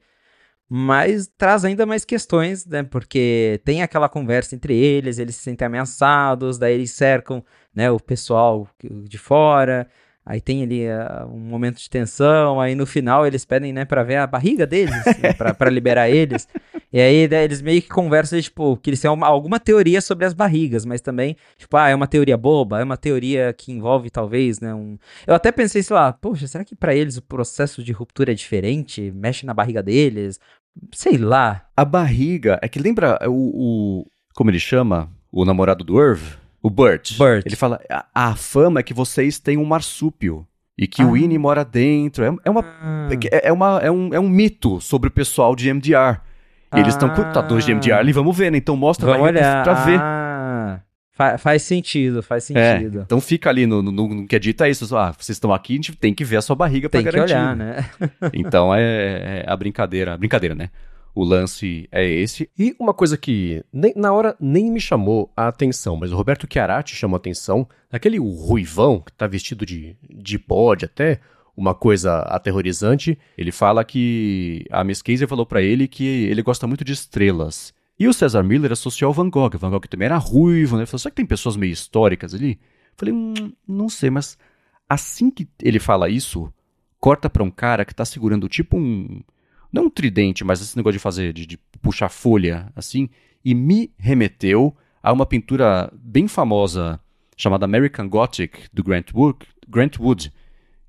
Speaker 2: Mas traz ainda mais questões, né? Porque tem aquela conversa entre eles, eles se sentem ameaçados, daí eles cercam, né, o pessoal de fora. Aí tem ali uh, um momento de tensão, aí no final eles pedem, né, pra ver a barriga deles, né, pra, pra liberar eles. E aí né, eles meio que conversam, tipo, que eles têm uma, alguma teoria sobre as barrigas, mas também, tipo, ah, é uma teoria boba, é uma teoria que envolve talvez, né, um... Eu até pensei, sei lá, poxa, será que pra eles o processo de ruptura é diferente? Mexe na barriga deles? Sei lá.
Speaker 1: A barriga, é que lembra o, o como ele chama, o namorado do Irv? O Burt.
Speaker 2: Burt.
Speaker 1: Ele fala, a, a fama é que vocês têm um marsúpio. E que
Speaker 2: Ah.
Speaker 1: o Winnie mora dentro. É, é, uma,
Speaker 2: Ah.
Speaker 1: é, é, uma, é, um, é um mito sobre o pessoal de M D R. E eles estão
Speaker 2: Ah.
Speaker 1: computadores de M D R ali, vamos ver, né? Então mostra
Speaker 2: Vamos
Speaker 1: a barriga
Speaker 2: olhar.
Speaker 1: pra, pra ver.
Speaker 2: Ah. Fa- faz sentido, faz
Speaker 1: É,
Speaker 2: sentido.
Speaker 1: então fica ali no, no, no que é dito é isso. Ah, vocês estão aqui, a gente tem que ver a sua barriga pra
Speaker 2: Tem que
Speaker 1: garantir.
Speaker 2: olhar, né?
Speaker 1: Então é, é a brincadeira. Brincadeira, né? O lance é esse.
Speaker 3: E uma coisa que nem, na hora nem me chamou a atenção, mas o Roberto Chiarati chamou a atenção, aquele ruivão que tá vestido de, de bode até, uma coisa aterrorizante.
Speaker 1: Ele fala que a Miss Casey falou pra ele que ele gosta muito de estrelas. E o Cesar Miller associou ao Van Gogh. Van Gogh também era ruivo, né? Ele falou, será que tem pessoas meio históricas ali? Eu falei, hum, não sei, mas assim que ele fala isso, corta pra um cara que tá segurando tipo um... Não um tridente, mas esse negócio de fazer, de, de puxar folha, assim, e me remeteu a uma pintura bem famosa chamada American Gothic, do Grant Wood, Grant Wood,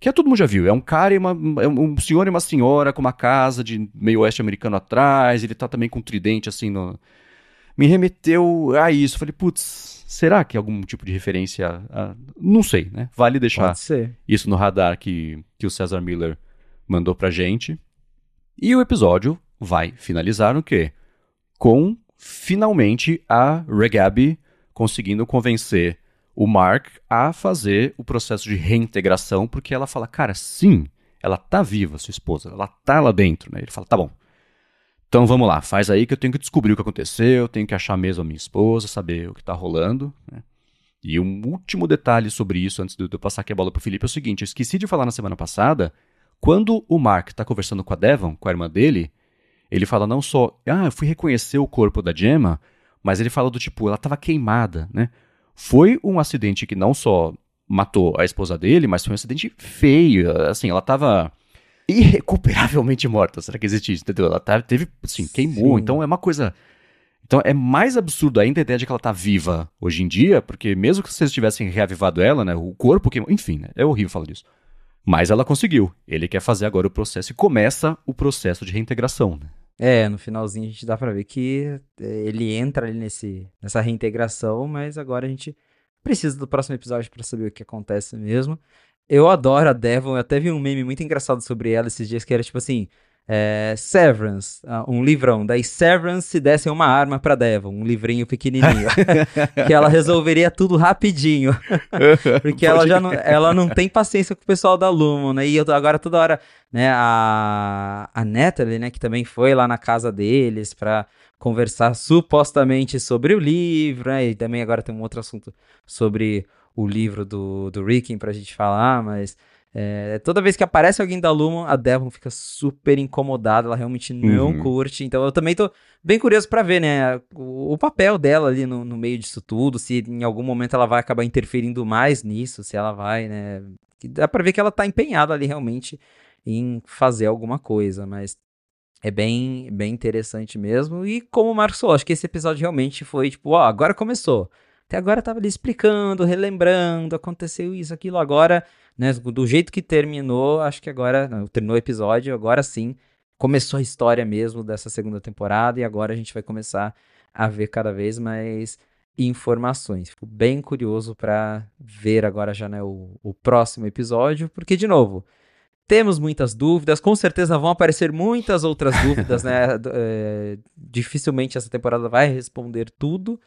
Speaker 1: que é, todo mundo já viu. É um cara e uma, é um senhor e uma senhora com uma casa de meio oeste americano atrás, ele tá também com um tridente assim no... Me remeteu a isso. Falei, putz, será que é algum tipo de referência? A, a... Não sei, né? Vale deixar isso no radar que, que o César Miller mandou pra gente. E o episódio vai finalizar no quê? Com, finalmente, a Regabi conseguindo convencer o Mark a fazer o processo de reintegração, porque ela fala, cara, sim, ela tá viva, sua esposa, ela tá lá dentro, né? Ele fala, tá bom. Então vamos lá, faz aí que eu tenho que descobrir o que aconteceu, eu tenho que achar mesmo a minha esposa, saber o que tá rolando, né? E um último detalhe sobre isso, antes de eu passar aqui a bola pro Felipe, é o seguinte, eu esqueci de falar na semana passada, quando o Mark tá conversando com a Devon, com a irmã dele, ele fala não só, ah, eu fui reconhecer o corpo da Gemma, mas ele fala do tipo, ela tava queimada, né? Foi um acidente que não só matou a esposa dele, mas foi um acidente feio, assim, ela tava... irrecuperavelmente morta, será que existe isso, entendeu? Ela tá, teve, assim, queimou, Sim. Então é uma coisa... Então é mais absurdo ainda a ideia de que ela tá viva hoje em dia, porque mesmo que vocês tivessem reavivado ela, né, o corpo queimou, enfim, né, é horrível falar disso. Mas ela conseguiu, ele quer fazer agora o processo e começa o processo de reintegração, né?
Speaker 2: É, no finalzinho a gente dá pra ver que ele entra ali nesse, nessa reintegração, mas agora a gente precisa do próximo episódio pra saber o que acontece mesmo. Eu adoro a Devon, eu até vi um meme muito engraçado sobre ela esses dias, que era tipo assim, é, Severance, um livrão, daí Severance se desse uma arma pra Devon, um livrinho pequenininho, que ela resolveria tudo rapidinho, porque ela já não, ela não tem paciência com o pessoal da Lumon, né, e eu, agora toda hora, né, a, a Natalie, né, que também foi lá na casa deles pra conversar supostamente sobre o livro, né, e também agora tem um outro assunto sobre o livro do, do Rickon pra gente falar, mas é, toda vez que aparece alguém da Lumon, a Devon fica super incomodada, ela realmente não uhum. curte, então eu também tô bem curioso pra ver, né, o, o papel dela ali no, no meio disso tudo, se em algum momento ela vai acabar interferindo mais nisso, se ela vai, né, dá pra ver que ela tá empenhada ali realmente em fazer alguma coisa, mas é bem, bem interessante mesmo, e como o Marcos falou, acho que esse episódio realmente foi tipo, ó, agora começou. Até agora tava ali explicando, relembrando, aconteceu isso, aquilo, agora, né, do jeito que terminou, acho que agora, não, terminou o episódio, agora sim, começou a história mesmo dessa segunda temporada, e agora a gente vai começar a ver cada vez mais informações. Fico bem curioso pra ver agora já, né, o, o próximo episódio, porque, de novo, temos muitas dúvidas, com certeza vão aparecer muitas outras dúvidas, né, é, dificilmente essa temporada vai responder tudo,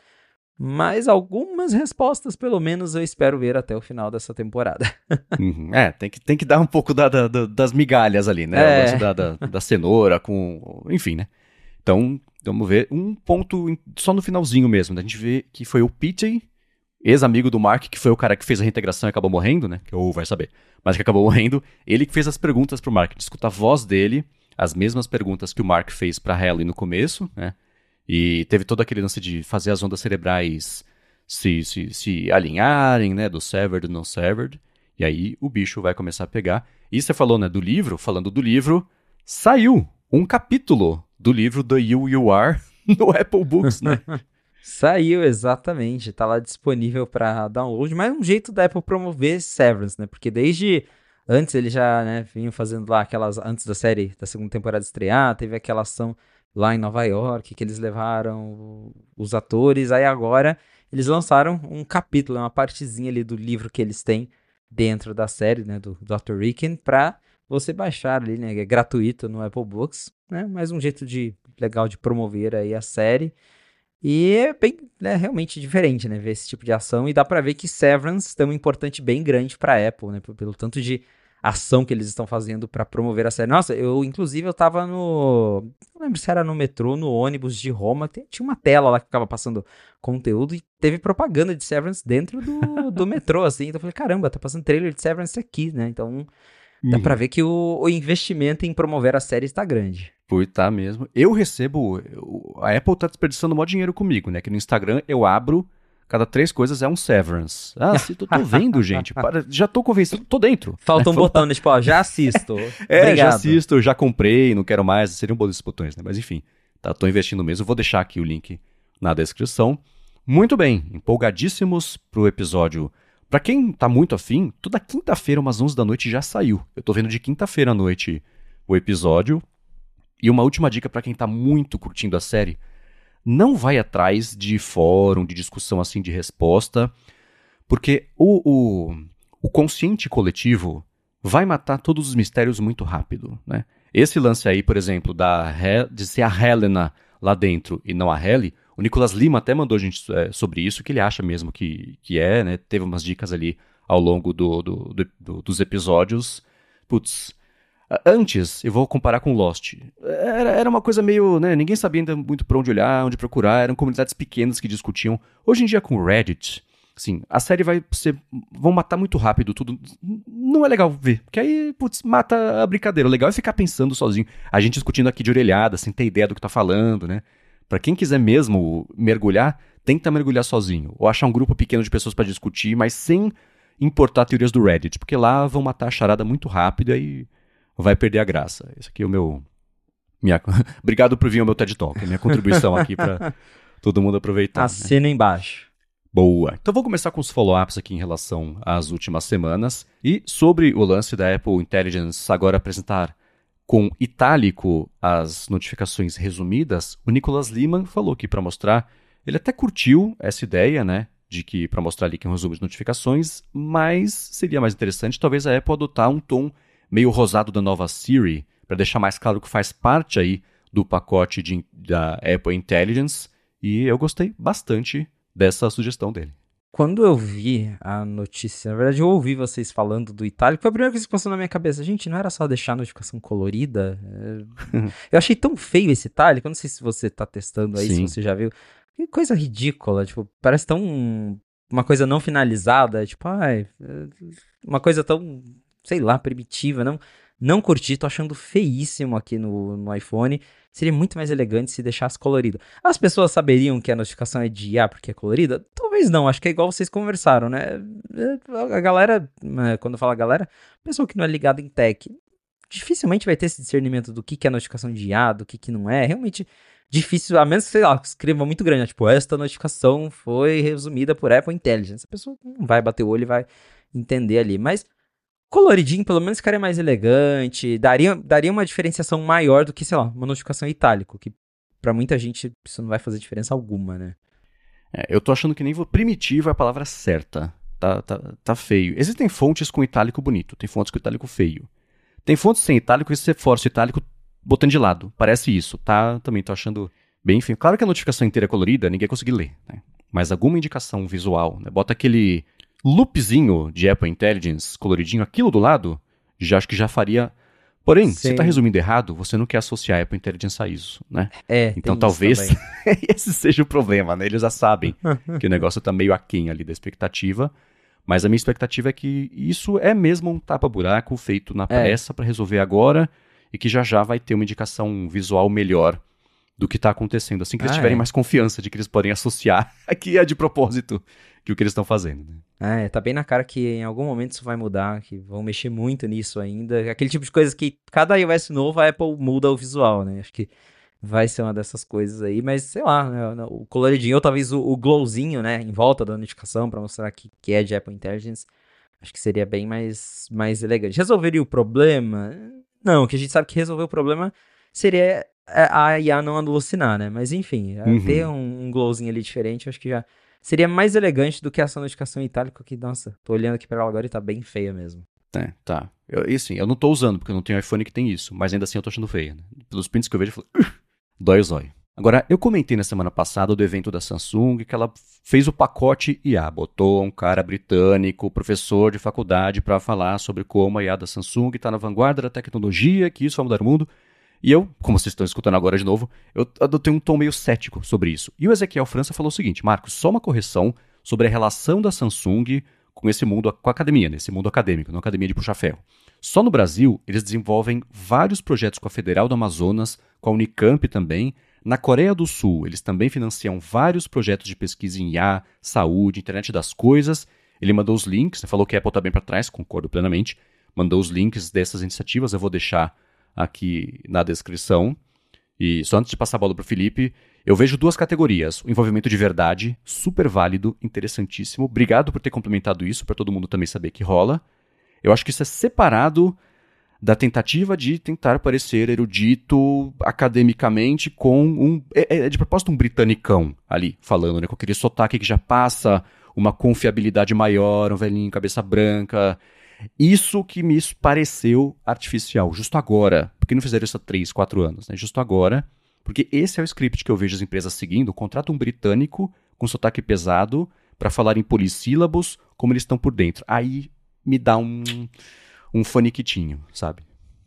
Speaker 2: mas algumas respostas, pelo menos, eu espero ver até o final dessa temporada.
Speaker 1: Uhum. É, tem que, tem que dar um pouco da, da, da, das migalhas ali, né? É. O lance da, da, da cenoura, com... enfim, né? Então, vamos ver. Um ponto só no finalzinho mesmo, né? A gente vê que foi o Pete, ex-amigo do Mark, que foi o cara que fez a reintegração e acabou morrendo, né? Ou vai saber. Mas que acabou morrendo. Ele que fez as perguntas pro Mark. A gente escuta a voz dele, as mesmas perguntas que o Mark fez pra Halle no começo, né? E teve todo aquele lance de fazer as ondas cerebrais se, se, se alinharem, né, do severed e não severed. E aí o bicho vai começar a pegar. E você falou, né, do livro, falando do livro, saiu um capítulo do livro The You You Are no Apple Books, né?
Speaker 2: Saiu, exatamente. Tá lá disponível para download. Mas um jeito da Apple promover Severance, né? Porque desde antes ele já, né, vinha fazendo lá aquelas... Antes da série, da segunda temporada estrear, teve aquela ação lá em Nova York, que eles levaram os atores, aí agora eles lançaram um capítulo, uma partezinha ali do livro que eles têm dentro da série, né, do doutor Rickon, pra você baixar ali, né, é gratuito no Apple Books, né, mais um jeito de, legal de promover aí a série, e é bem, né, realmente diferente, né, ver esse tipo de ação, e dá pra ver que Severance tem um importante bem grande pra Apple, né, pelo tanto de ação que eles estão fazendo pra promover a série. Nossa, eu, inclusive, eu tava no... Não lembro se era no metrô, no ônibus de Roma, tinha uma tela lá que ficava passando conteúdo e teve propaganda de Severance dentro do, do metrô, assim. Então eu falei, caramba, tá passando trailer de Severance aqui, né? Então dá uhum. pra ver que o, o investimento em promover a série está grande.
Speaker 1: Pô, tá mesmo. Eu recebo... A Apple tá desperdiçando mó dinheiro comigo, né? Que no Instagram eu abro... Cada três coisas é um Severance. Ah, se tô, tô vendo, gente. Para, já tô convencido, tô dentro.
Speaker 2: Falta um botão, né? Tipo, ó, já assisto.
Speaker 1: É,
Speaker 2: Obrigado.
Speaker 1: já assisto, já comprei, não quero mais. Seriam bons esses botões, né? Mas enfim, tá, tô investindo mesmo. Vou deixar aqui o link na descrição. Muito bem, empolgadíssimos pro episódio Pra quem tá muito afim, toda quinta-feira, umas onze da noite, já saiu. Eu tô vendo de quinta-feira à noite o episódio. E uma última dica pra quem tá muito curtindo a série: não vai atrás de fórum, de discussão assim, de resposta, porque o, o, o consciente coletivo vai matar todos os mistérios muito rápido, né? Esse lance aí, por exemplo, da, de ser a Helena lá dentro e não a Halle, o Nicolas Lima até mandou a gente é, sobre isso, que ele acha mesmo que, que é, né? Teve umas dicas ali ao longo do, do, do, do, dos episódios. Putz, antes, eu vou comparar com Lost, era, era uma coisa meio, né? Ninguém sabia ainda muito pra onde olhar, onde procurar, eram comunidades pequenas que discutiam. Hoje em dia, com o Reddit, assim, a série vai ser, vão matar muito rápido tudo. Não é legal ver, porque aí, putz, mata a brincadeira. O legal é ficar pensando sozinho. A gente discutindo aqui de orelhada, sem ter ideia do que tá falando, né? Pra quem quiser mesmo mergulhar, tenta mergulhar sozinho. Ou achar um grupo pequeno de pessoas pra discutir, mas sem importar teorias do Reddit, porque lá vão matar a charada muito rápido e aí vai perder a graça. Esse aqui é o meu... Minha... Obrigado por vir ao meu TED Talk, minha contribuição aqui pra todo mundo aproveitar.
Speaker 2: Assina né? embaixo.
Speaker 1: Boa. Então vou começar com os follow-ups aqui em relação às últimas semanas. E sobre o lance da Apple Intelligence agora apresentar com itálico as notificações resumidas, o Nicolas Lima falou que para mostrar, ele até curtiu essa ideia, né, de que para mostrar ali que é um resumo de notificações, mas seria mais interessante talvez a Apple adotar um tom meio rosado da nova Siri, para deixar mais claro que faz parte aí do pacote de, da Apple Intelligence, e eu gostei bastante dessa sugestão dele.
Speaker 2: Quando eu vi a notícia, na verdade eu ouvi vocês falando do itálico, foi a primeira coisa que passou na minha cabeça. Gente, não era só deixar a notificação colorida? Eu achei tão feio esse itálico, eu não sei se você tá testando aí, Sim. se você já viu. Que coisa ridícula, tipo, parece tão... uma coisa não finalizada, tipo, ai, uma coisa tão, sei lá, primitiva, não... Não curti, tô achando feíssimo aqui no, no iPhone. Seria muito mais elegante se deixasse colorido. As pessoas saberiam que a notificação é de I A porque é colorida? Talvez não, acho que é igual vocês conversaram, né? A galera, quando eu falo a galera, pessoa que não é ligada em tech, dificilmente vai ter esse discernimento do que, que é notificação de I A, do que, que não é. Realmente difícil, a menos que, sei lá, escreva muito grande, né? Tipo, esta notificação foi resumida por Apple Intelligence. A pessoa não vai bater o olho e vai entender ali, mas... coloridinho, pelo menos ficaria mais elegante, daria, daria uma diferenciação maior do que, sei lá, uma notificação em itálico, que pra muita gente isso não vai fazer diferença alguma, né?
Speaker 1: É, eu tô achando que nem primitivo é a palavra certa, tá, tá, tá feio. Existem fontes com itálico bonito, tem fontes com itálico feio. Tem fontes sem itálico e você força o itálico botando de lado, parece isso, tá? Também tô achando bem feio. Claro que a notificação inteira é colorida, ninguém vai conseguir ler, né? Mas alguma indicação visual, né? Bota aquele... loopzinho de Apple Intelligence coloridinho, aquilo do lado, já acho que já faria... Porém, Sim. se tá resumindo errado, você não quer associar a Apple Intelligence a isso, né?
Speaker 2: É,
Speaker 1: então talvez esse seja o problema, né? Eles já sabem que o negócio tá meio aquém ali da expectativa, mas a minha expectativa é que isso é mesmo um tapa-buraco feito na pressa é. para resolver agora e que já já vai ter uma indicação visual melhor do que está acontecendo, assim que eles ah, tiverem é. mais confiança de que eles podem associar que é de propósito que o que eles estão fazendo. Né?
Speaker 2: É, tá bem na cara que em algum momento isso vai mudar, que vão mexer muito nisso ainda. Aquele tipo de coisa que cada iOS novo a Apple muda o visual, né? Acho que vai ser uma dessas coisas aí, mas sei lá, né? O coloridinho ou talvez o, o glowzinho, né? Em volta da notificação para mostrar que, que é de Apple Intelligence. Acho que seria bem mais, mais elegante. Resolveria o problema? Não, que a gente sabe que resolver o problema seria... a I A não alucinar, né? Mas enfim, uhum. ter um, um glowzinho ali diferente, eu acho que já seria mais elegante do que essa notificação itálica que, nossa, tô olhando aqui pra ela agora e tá bem feia mesmo.
Speaker 1: É, tá. Eu, e assim, eu não tô usando, porque eu não tenho iPhone que tem isso, mas ainda assim eu tô achando feia. Né? Pelos prints que eu vejo, eu falo, uh, dói o zóio. Agora, eu comentei na semana passada do evento da Samsung que ela fez o pacote I A, botou um cara britânico, professor de faculdade, pra falar sobre como a I A da Samsung tá na vanguarda da tecnologia, que isso vai mudar o mundo. E eu, como vocês estão escutando agora de novo, eu adotei um tom meio cético sobre isso. E o Ezequiel França falou o seguinte, Marcos, só uma correção sobre a relação da Samsung com esse mundo, com a academia, nesse mundo acadêmico, não academia de puxa-ferro. Só no Brasil, eles desenvolvem vários projetos com a Federal do Amazonas, com a Unicamp também. Na Coreia do Sul, eles também financiam vários projetos de pesquisa em I A, saúde, internet das coisas. Ele mandou os links, falou que a Apple está bem para trás, concordo plenamente. Mandou os links dessas iniciativas, eu vou deixar aqui na descrição. E só antes de passar a bola pro Felipe, eu vejo duas categorias. O envolvimento de verdade, super válido, interessantíssimo. Obrigado por ter complementado isso, para todo mundo também saber que rola. Eu acho que isso é separado da tentativa de tentar parecer erudito academicamente com um... É, é de propósito um britanicão ali, falando, né? Com aquele sotaque que já passa uma confiabilidade maior, um velhinho cabeça branca. Isso que me pareceu artificial, justo agora. Porque não fizeram isso há três, quatro anos, né? Justo agora. Porque esse é o script que eu vejo as empresas seguindo. Contrata um britânico com sotaque pesado para falar em polissílabos como eles estão por dentro. Aí me dá um... um faniquitinho, sabe?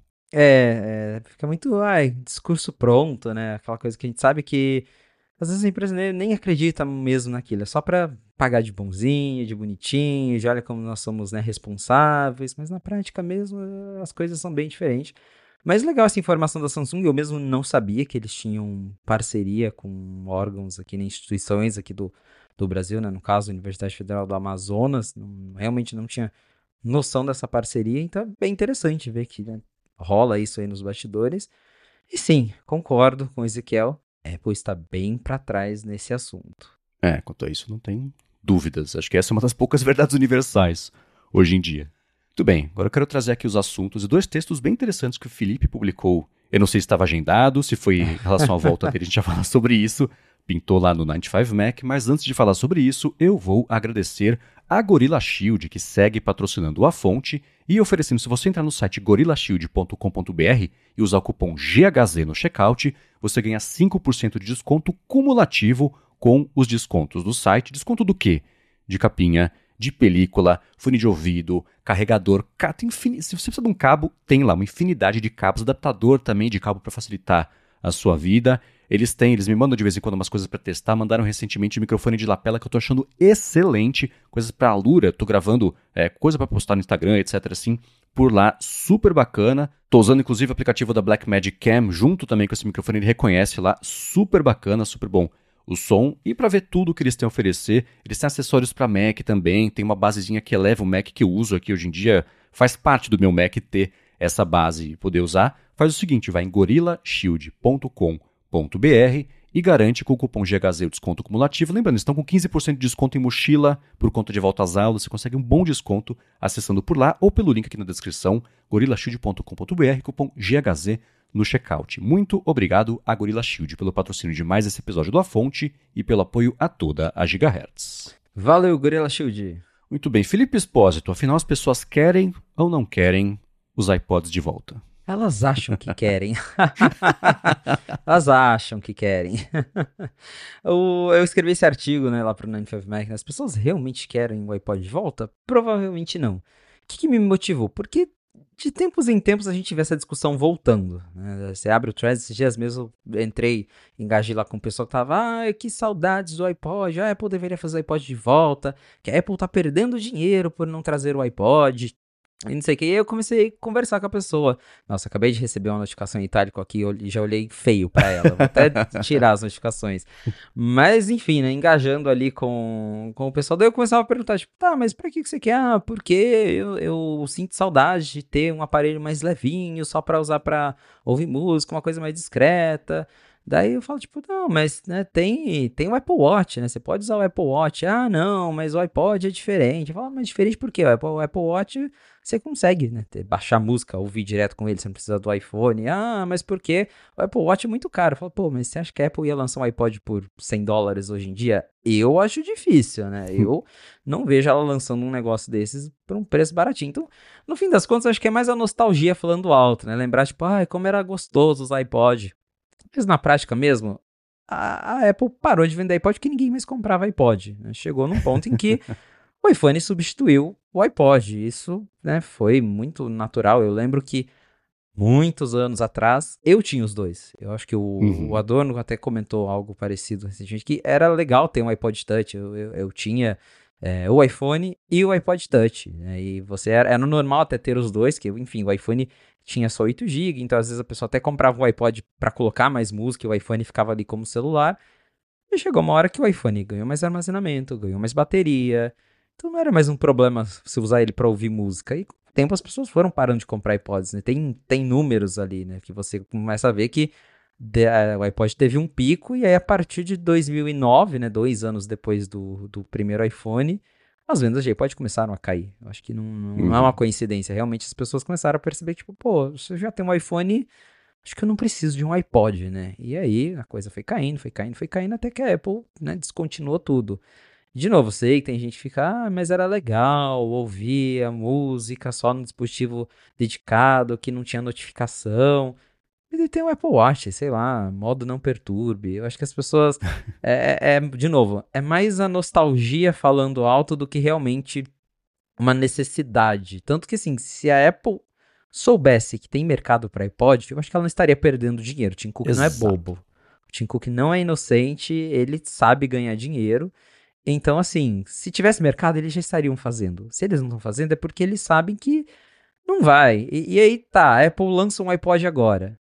Speaker 2: É, é, fica muito, ai, discurso pronto, né? Aquela coisa que a gente sabe que às vezes a empresa nem, nem acredita mesmo naquilo, é só pra pagar de bonzinho, de bonitinho, de olha como nós somos, né, responsáveis, mas na prática mesmo as coisas são bem diferentes. Mas legal essa informação da Samsung, eu mesmo não sabia que eles tinham parceria com órgãos aqui, né, instituições aqui do, do Brasil, né, no caso a Universidade Federal do Amazonas, não, realmente não tinha noção dessa parceria, então é bem interessante ver que, né, rola isso aí nos bastidores. E sim, concordo com o Ezequiel, Apple está bem para trás nesse assunto.
Speaker 1: É, quanto a isso não tem dúvidas. Acho que essa é uma das poucas verdades universais hoje em dia. Muito bem, agora eu quero trazer aqui os assuntos e dois textos bem interessantes que o Felipe publicou. Eu não sei se estava agendado, se foi em relação à volta dele, a gente já falar sobre isso. Pintou lá no noventa e cinco Mac, mas antes de falar sobre isso, eu vou agradecer a Gorilla Shield, que segue patrocinando a fonte e oferecendo, se você entrar no site gorilla shield ponto com ponto b r e usar o cupom G H Z no checkout, você ganha cinco por cento de desconto cumulativo com os descontos do site. Desconto do quê? De capinha, de película, fone de ouvido, carregador. Tem infin... Se você precisa de um cabo, tem lá uma infinidade de cabos, adaptador também de cabo para facilitar a sua vida. Eles têm, eles me mandam de vez em quando umas coisas para testar, mandaram recentemente o microfone de lapela que eu tô achando excelente, coisas para a Lura, tô gravando é, coisa para postar no Instagram, etc assim, por lá, super bacana. Tô usando inclusive o aplicativo da Blackmagic Cam junto também com esse microfone, ele reconhece lá, super bacana, super bom o som. E para ver tudo que eles têm a oferecer, eles têm acessórios para Mac também, tem uma basezinha que eleva o Mac que eu uso aqui hoje em dia, faz parte do meu Mac ter essa base e poder usar. Faz o seguinte, vai em gorilla shield ponto com ponto b r e garante com o cupom G H Z o desconto cumulativo. Lembrando, estão com quinze por cento de desconto em mochila por conta de volta às aulas. Você consegue um bom desconto acessando por lá ou pelo link aqui na descrição, gorilla shield ponto com ponto b r, cupom G H Z no checkout. Muito obrigado a Gorilla Shield pelo patrocínio de mais esse episódio do A Fonte e pelo apoio a toda a Gigahertz.
Speaker 2: Valeu, Gorilla Shield.
Speaker 1: Muito bem, Felipe Espósito, afinal as pessoas querem ou não querem os iPods de volta?
Speaker 2: Elas acham que querem. Elas acham que querem. Eu escrevi esse artigo, né, lá pro noventa e cinco Mac. As pessoas realmente querem o iPod de volta? Provavelmente não. O que, que me motivou? Porque de tempos em tempos a gente vê essa discussão voltando, né? Você abre o Threads, esses dias mesmo eu entrei, engajei lá com o pessoal que tava, ah, que saudades do iPod, a Apple deveria fazer o iPod de volta, que a Apple tá perdendo dinheiro por não trazer o iPod. E não sei o que, e eu comecei a conversar com a pessoa. Nossa, acabei de receber uma notificação em itálico aqui, eu já olhei feio pra ela, vou até tirar as notificações. Mas enfim, né, engajando ali com, com o pessoal, daí eu começava a perguntar, tipo, tá, mas pra que, que você quer? Ah, porque eu, eu sinto saudade de ter um aparelho mais levinho, só pra usar pra ouvir música, uma coisa mais discreta. Daí eu falo, tipo, não, mas né, tem, tem o Apple Watch, né? Você pode usar o Apple Watch. Ah, não, mas o iPod é diferente. Eu falo, mas diferente por quê? O Apple, o Apple Watch você consegue, né? Ter, baixar música, ouvir direto com ele, você não precisa do iPhone. Ah, mas por quê? O Apple Watch é muito caro. Eu falo, pô, mas você acha que a Apple ia lançar um iPod por cem dólares hoje em dia? Eu acho difícil, né? Eu não vejo ela lançando um negócio desses por um preço baratinho. Então, no fim das contas, acho que é mais a nostalgia falando alto, né? Lembrar, tipo, ai, como era gostoso usar iPod. Mas na prática mesmo, a, a Apple parou de vender iPod porque ninguém mais comprava iPod, né? Chegou num ponto em que o iPhone substituiu o iPod. Isso, né, foi muito natural. Eu lembro que muitos anos atrás eu tinha os dois. Eu acho que o, uhum. o Adorno até comentou algo parecido recentemente, que era legal ter um iPod Touch. Eu, eu, eu tinha é, o iPhone e o iPod Touch, né? E você era, era normal até ter os dois, que enfim, o iPhone tinha só oito gigas, então às vezes a pessoa até comprava um iPod para colocar mais música e o iPhone ficava ali como celular. E chegou uma hora que o iPhone ganhou mais armazenamento, ganhou mais bateria, então não era mais um problema se usar ele para ouvir música. E com o tempo as pessoas foram parando de comprar iPods, né? Tem, tem números ali, né, que você começa a ver que de, a, o iPod teve um pico, e aí a partir de dois mil e nove, né, dois anos depois do, do primeiro iPhone, as vendas de iPod começaram a cair. Eu acho que não, não uhum. é uma coincidência. Realmente as pessoas começaram a perceber, tipo, pô, você já tem um iPhone, acho que eu não preciso de um iPod, né? E aí a coisa foi caindo, foi caindo, foi caindo, até que a Apple, né, descontinuou tudo. De novo, sei que tem gente que fica, ah, mas era legal ouvir a música só no dispositivo dedicado, que não tinha notificação. Ele tem um Apple Watch, sei lá, modo não perturbe. Eu acho que as pessoas, é, é, de novo, é mais a nostalgia falando alto do que realmente uma necessidade. Tanto que, assim, se a Apple soubesse que tem mercado para iPod, eu acho que ela não estaria perdendo dinheiro. O Tim Cook Exato. Não é bobo. O Tim Cook não é inocente, ele sabe ganhar dinheiro. Então, assim, se tivesse mercado, eles já estariam fazendo. Se eles não estão fazendo, é porque eles sabem que não vai. E, e aí, tá, a Apple lança um iPod agora.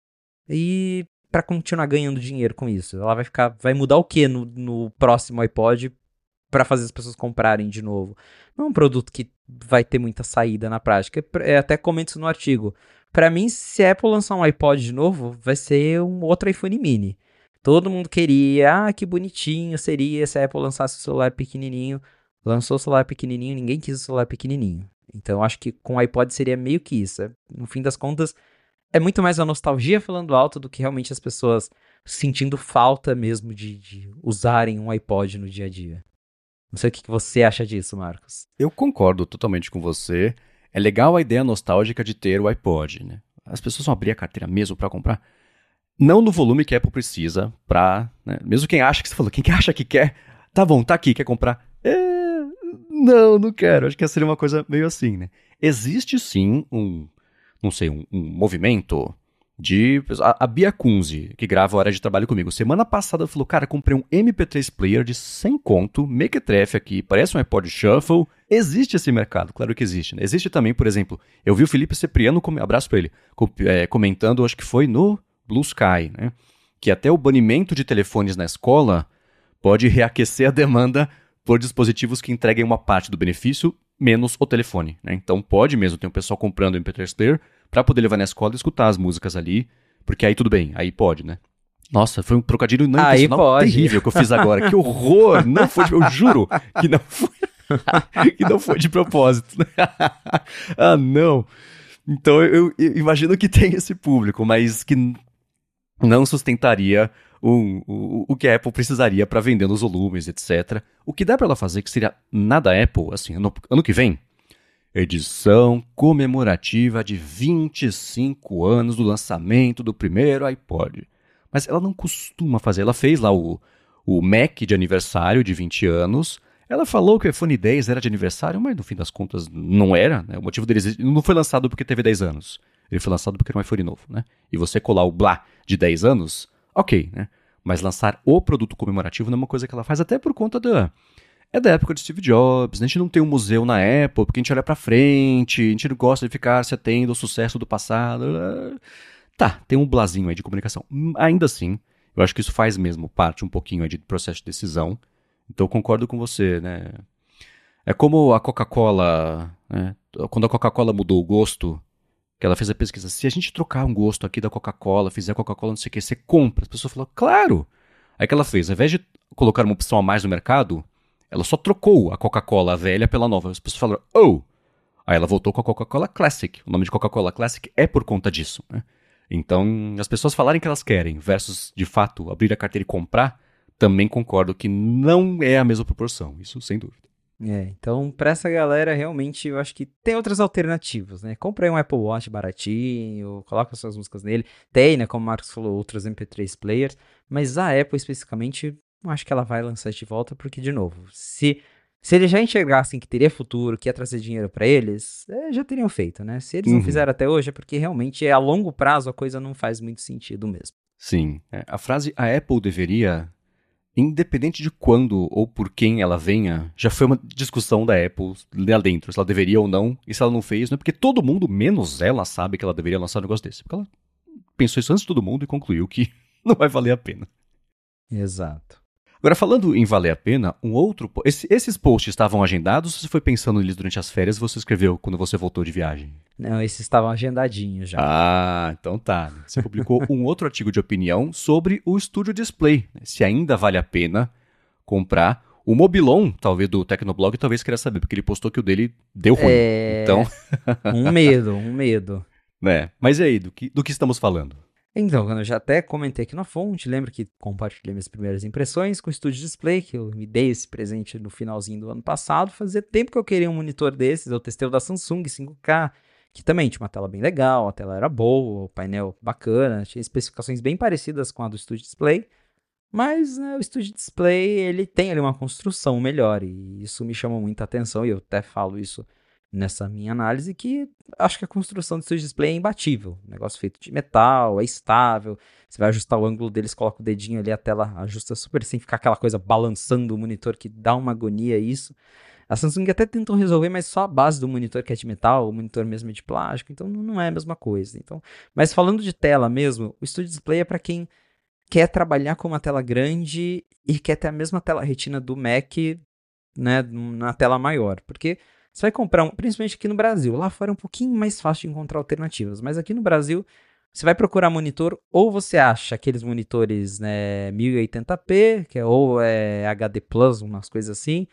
Speaker 2: E pra continuar ganhando dinheiro com isso, ela vai ficar, vai mudar o que no, no próximo iPod pra fazer as pessoas comprarem de novo? Não é um produto que vai ter muita saída na prática. Eu até comento isso no artigo. Pra mim, se a Apple lançar um iPod de novo, vai ser um outro iPhone mini. Todo mundo queria, ah, que bonitinho seria se a Apple lançasse o celular pequenininho. Lançou o celular pequenininho, ninguém quis o celular pequenininho. Então, acho que com o iPod seria meio que isso. No fim das contas, é muito mais a nostalgia falando alto do que realmente as pessoas sentindo falta mesmo de, de usarem um iPod no dia a dia. Não sei o que você acha disso, Marcos.
Speaker 1: Eu concordo totalmente com você. É legal a ideia nostálgica de ter o iPod, né? As pessoas vão abrir a carteira mesmo para comprar. Não no volume que a Apple precisa pra... Né? Mesmo quem acha que você falou, quem acha que quer, tá bom, tá aqui, quer comprar? É... Não, não quero. Acho que seria uma coisa meio assim, né? Existe sim um... não sei, um, um movimento de... A, a Bia Kunze, que grava Hora de Trabalho comigo, semana passada falou, cara, comprei um M P três player de cem conto, mequetrefe aqui, parece um iPod Shuffle. Existe esse mercado, claro que existe, né? Existe também, por exemplo, eu vi o Felipe Cipriano, abraço pra ele, é, comentando, acho que foi no Blue Sky, né? Que até o banimento de telefones na escola pode reaquecer a demanda por dispositivos que entreguem uma parte do benefício menos o telefone, né? Então pode mesmo ter um pessoal comprando o M P três player para poder levar na escola e escutar as músicas ali, porque aí tudo bem, aí pode, né? Nossa, foi um trocadilho não
Speaker 2: aí
Speaker 1: intencional
Speaker 2: pode.
Speaker 1: Terrível que eu fiz agora, que horror! Não foi, eu juro que não foi, que não foi de propósito. Ah, não! Então eu, eu imagino que tem esse público, mas que não sustentaria O, o, o que a Apple precisaria para vender nos volumes, etcétera. O que dá para ela fazer, que seria nada Apple, assim, ano, ano que vem, edição comemorativa de vinte e cinco anos do lançamento do primeiro iPod. Mas ela não costuma fazer, ela fez lá o, o Mac de aniversário de vinte anos, ela falou que o iPhone dez era de aniversário, mas no fim das contas não era, né? O motivo deles não foi lançado porque teve dez anos, ele foi lançado porque era um iPhone novo, né? E você colar o Blá de dez anos... Ok, né? Mas lançar o produto comemorativo não é uma coisa que ela faz, até por conta da... É da época de Steve Jobs, né? A gente não tem um museu na Apple, porque a gente olha pra frente, a gente não gosta de ficar se atendo ao sucesso do passado. Tá, tem um blazinho aí de comunicação. Ainda assim, eu acho que isso faz mesmo parte um pouquinho aí de processo de decisão. Então eu concordo com você, né? É como a Coca-Cola, né? Quando a Coca-Cola mudou o gosto... que ela fez a pesquisa, se a gente trocar um gosto aqui da Coca-Cola, fizer a Coca-Cola não sei o que, você compra. As pessoas falaram, claro! Aí que ela fez, ao invés de colocar uma opção a mais no mercado, ela só trocou a Coca-Cola velha pela nova. As pessoas falaram, oh! Aí ela voltou com a Coca-Cola Classic. O nome de Coca-Cola Classic é por conta disso, né? Então, as pessoas falarem que elas querem versus, de fato, abrir a carteira e comprar, também concordo que não é a mesma proporção. Isso sem dúvida.
Speaker 2: É, então pra essa galera realmente eu acho que tem outras alternativas, né? Compra aí um Apple Watch baratinho, coloca suas músicas nele. Tem, né, como o Marcos falou, outros M P três players, mas a Apple especificamente, eu acho que ela vai lançar de volta porque, de novo, se, se eles já enxergassem que teria futuro, que ia trazer dinheiro pra eles, é, já teriam feito, né? Se eles
Speaker 1: uhum.
Speaker 2: não fizeram até hoje é porque realmente a longo prazo a coisa não faz muito sentido mesmo.
Speaker 1: Sim, é, a frase a Apple deveria... Independente de quando ou por quem ela venha, já foi uma discussão da Apple lá dentro, se ela deveria ou não, e se ela não fez, não é porque todo mundo, menos ela, sabe que ela deveria lançar um negócio desse. Porque ela pensou isso antes de todo mundo e concluiu que não vai valer a pena.
Speaker 2: Exato.
Speaker 1: Agora, falando em valer a pena, um outro... po- Esse- esses posts estavam agendados ou você foi pensando neles durante as férias e você escreveu quando você voltou de viagem?
Speaker 2: Não, esses estavam agendadinhos já.
Speaker 1: Ah, então tá. Você publicou um outro artigo de opinião sobre o Studio Display, né? Se ainda vale a pena comprar. O Mobilon, talvez do Tecnoblog, talvez queira saber, porque ele postou que o dele deu ruim.
Speaker 2: É...
Speaker 1: Então,
Speaker 2: Um medo, um medo.
Speaker 1: né? Mas e aí, do que, do que estamos falando?
Speaker 2: Então, quando eu já até comentei aqui na fonte, lembra que compartilhei minhas primeiras impressões com o Studio Display, que eu me dei esse presente no finalzinho do ano passado. Fazia tempo que eu queria um monitor desses, eu testei o da Samsung cinco K, que também tinha uma tela bem legal, a tela era boa, o painel bacana, tinha especificações bem parecidas com a do Studio Display, mas né, o Studio Display ele tem ali uma construção melhor, e isso me chama muita atenção, e eu até falo isso nessa minha análise, que acho que a construção do Studio Display é imbatível. Um negócio feito de metal, é estável. Você vai ajustar o ângulo deles, coloca o dedinho ali, a tela ajusta super sem ficar aquela coisa balançando o monitor, que dá uma agonia isso. A Samsung até tentou resolver, mas só a base do monitor que é de metal, o monitor mesmo é de plástico, então não é a mesma coisa. Então, mas falando de tela mesmo, o Studio Display é para quem quer trabalhar com uma tela grande e quer ter a mesma tela retina do Mac, né, na tela maior, porque você vai comprar, um, principalmente aqui no Brasil, lá fora é um pouquinho mais fácil de encontrar alternativas, mas aqui no Brasil, você vai procurar monitor, ou você acha aqueles monitores né, mil e oitenta p, que é, ou é H D Plus, umas coisas assim,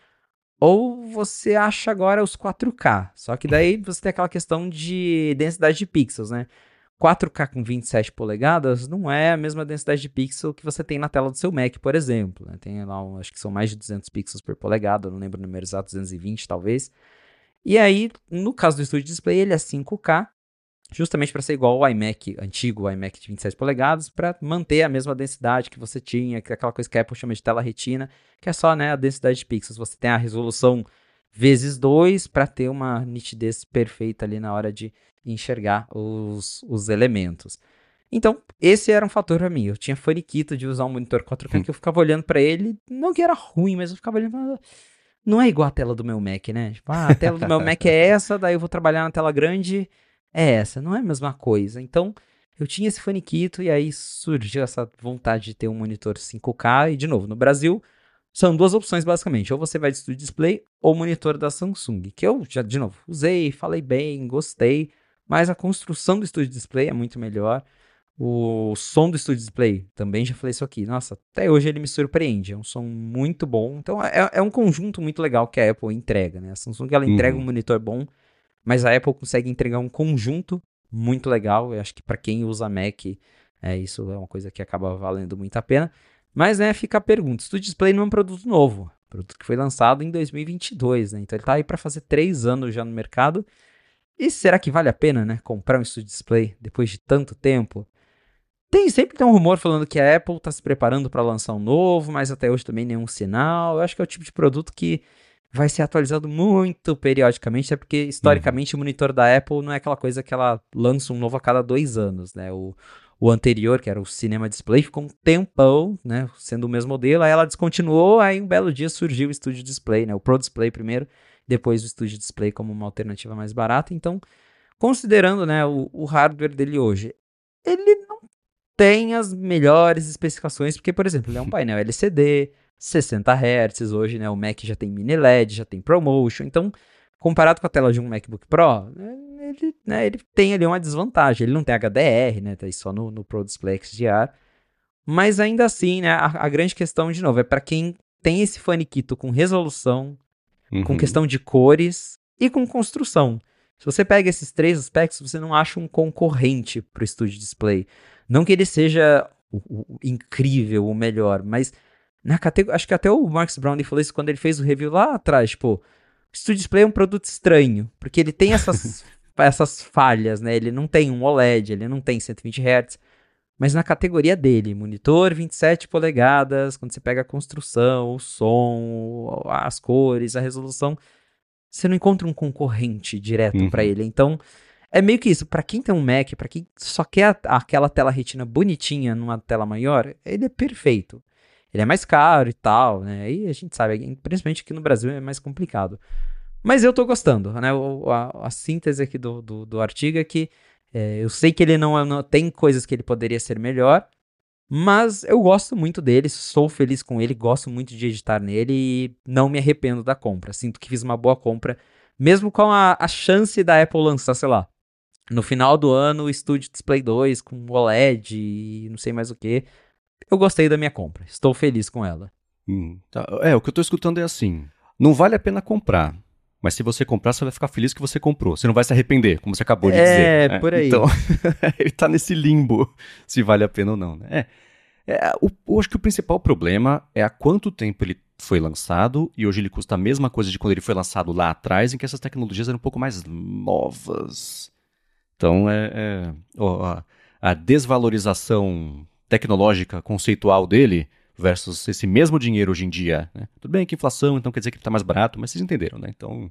Speaker 2: ou você acha agora os quatro K, só que daí você tem aquela questão de densidade de pixels, né? quatro K com vinte e sete polegadas não é a mesma densidade de pixel que você tem na tela do seu Mac, por exemplo. Né? Tem lá, um, acho que são mais de duzentos pixels por polegada, não lembro o número exato, duzentos e vinte talvez. E aí, no caso do Studio Display, ele é cinco K, justamente para ser igual ao iMac antigo, o iMac de vinte e sete polegadas, para manter a mesma densidade que você tinha, que é aquela coisa que a Apple chama de tela retina, que é só né, a densidade de pixels. Você tem a resolução vezes dois para ter uma nitidez perfeita ali na hora de enxergar os, os elementos. Então, esse era um fator para mim. Eu tinha faniquito de usar um monitor quatro K que eu ficava olhando para ele, não que era ruim, mas eu ficava olhando e falando, não é igual a tela do meu Mac, né? Tipo, ah, a tela do meu Mac é essa, daí eu vou trabalhar na tela grande, é essa. Não é a mesma coisa. Então, eu tinha esse faniquito e aí surgiu essa vontade de ter um monitor cinco K. E, de novo, no Brasil, são duas opções, basicamente. Ou você vai de Studio Display ou monitor da Samsung. Que eu, já de novo, usei, falei bem, gostei. Mas a construção do Studio Display é muito melhor. O som do Studio Display, também já falei isso aqui. Nossa, até hoje ele me surpreende. É um som muito bom. Então é, é um conjunto muito legal que a Apple entrega, né? A Samsung ela entrega
Speaker 1: Uhum.
Speaker 2: um monitor bom, mas a Apple consegue entregar um conjunto muito legal. Eu acho que para quem usa Mac, é, isso é uma coisa que acaba valendo muito a pena. Mas, né, fica a pergunta. O Studio Display não é um produto novo. Produto que foi lançado em dois mil e vinte e dois, né? Então ele tá aí para fazer três anos já no mercado. E será que vale a pena, né, comprar um Studio Display depois de tanto tempo? Tem, sempre tem um rumor falando que a Apple está se preparando para lançar um novo, mas até hoje também nenhum sinal. Eu acho que é o tipo de produto que vai ser atualizado muito periodicamente, é porque historicamente uhum. o monitor da Apple não é aquela coisa que ela lança um novo a cada dois anos, né? O, o anterior, que era o Cinema Display, ficou um tempão, né, sendo o mesmo modelo, aí ela descontinuou, aí um belo dia surgiu o Studio Display, né? O Pro Display primeiro, depois o Studio Display como uma alternativa mais barata. Então, considerando, né, o, o hardware dele hoje, ele não tem as melhores especificações, porque, por exemplo, ele é um painel L C D, sessenta hertz, hoje, né, o Mac já tem mini L E D, já tem ProMotion, então, comparado com a tela de um MacBook Pro, ele, né, ele tem ali uma desvantagem, ele não tem H D R, né, tá aí só no, no Pro Display X D R, mas ainda assim, né, a, a grande questão, de novo, é para quem tem esse faniquito com resolução, uhum. com questão de cores e com construção. Se você pega esses três aspectos, você não acha um concorrente para o Studio Display. Não que ele seja o, o, incrível, o melhor, mas na categoria, acho que até o Marcus Brownlee falou isso quando ele fez o review lá atrás, tipo, o Studio Display é um produto estranho, porque ele tem essas, essas falhas, né? Ele não tem um O L E D, ele não tem cento e vinte hertz, mas na categoria dele, monitor vinte e sete polegadas, quando você pega a construção, o som, as cores, a resolução, você não encontra um concorrente direto uhum. para ele. Então, é meio que isso. Para quem tem um Mac, para quem só quer a, aquela tela retina bonitinha numa tela maior, ele é perfeito. Ele é mais caro e tal, né? Aí a gente sabe, principalmente aqui no Brasil é mais complicado. Mas eu tô gostando, né? O, a, a síntese aqui do, do, do artigo é que é, eu sei que ele não, não tem coisas que ele poderia ser melhor, Mas eu gosto muito dele, sou feliz com ele, gosto muito de editar nele e não me arrependo da compra. Sinto que fiz uma boa compra, mesmo com a, a chance da Apple lançar, sei lá, no final do ano o Studio Display dois com O L E D e não sei mais o que. Eu gostei da minha compra, estou feliz com ela.
Speaker 1: Hum, tá. É, o que eu tô escutando é assim, não vale a pena comprar, mas se você comprar, você vai ficar feliz que você comprou. Você não vai se arrepender, como você acabou de
Speaker 2: É,
Speaker 1: dizer.
Speaker 2: É, por aí.
Speaker 1: Então, ele tá nesse limbo, se vale a pena ou não. Né? É, é, o, eu acho que o principal problema é há quanto tempo ele foi lançado, e hoje ele custa a mesma coisa de quando ele foi lançado lá atrás, em que essas tecnologias eram um pouco mais novas. Então, é, é ó, a, a desvalorização tecnológica, conceitual dele, versus esse mesmo dinheiro hoje em dia. Né? Tudo bem que inflação, então quer dizer que ele está mais barato, mas vocês entenderam, né? Então,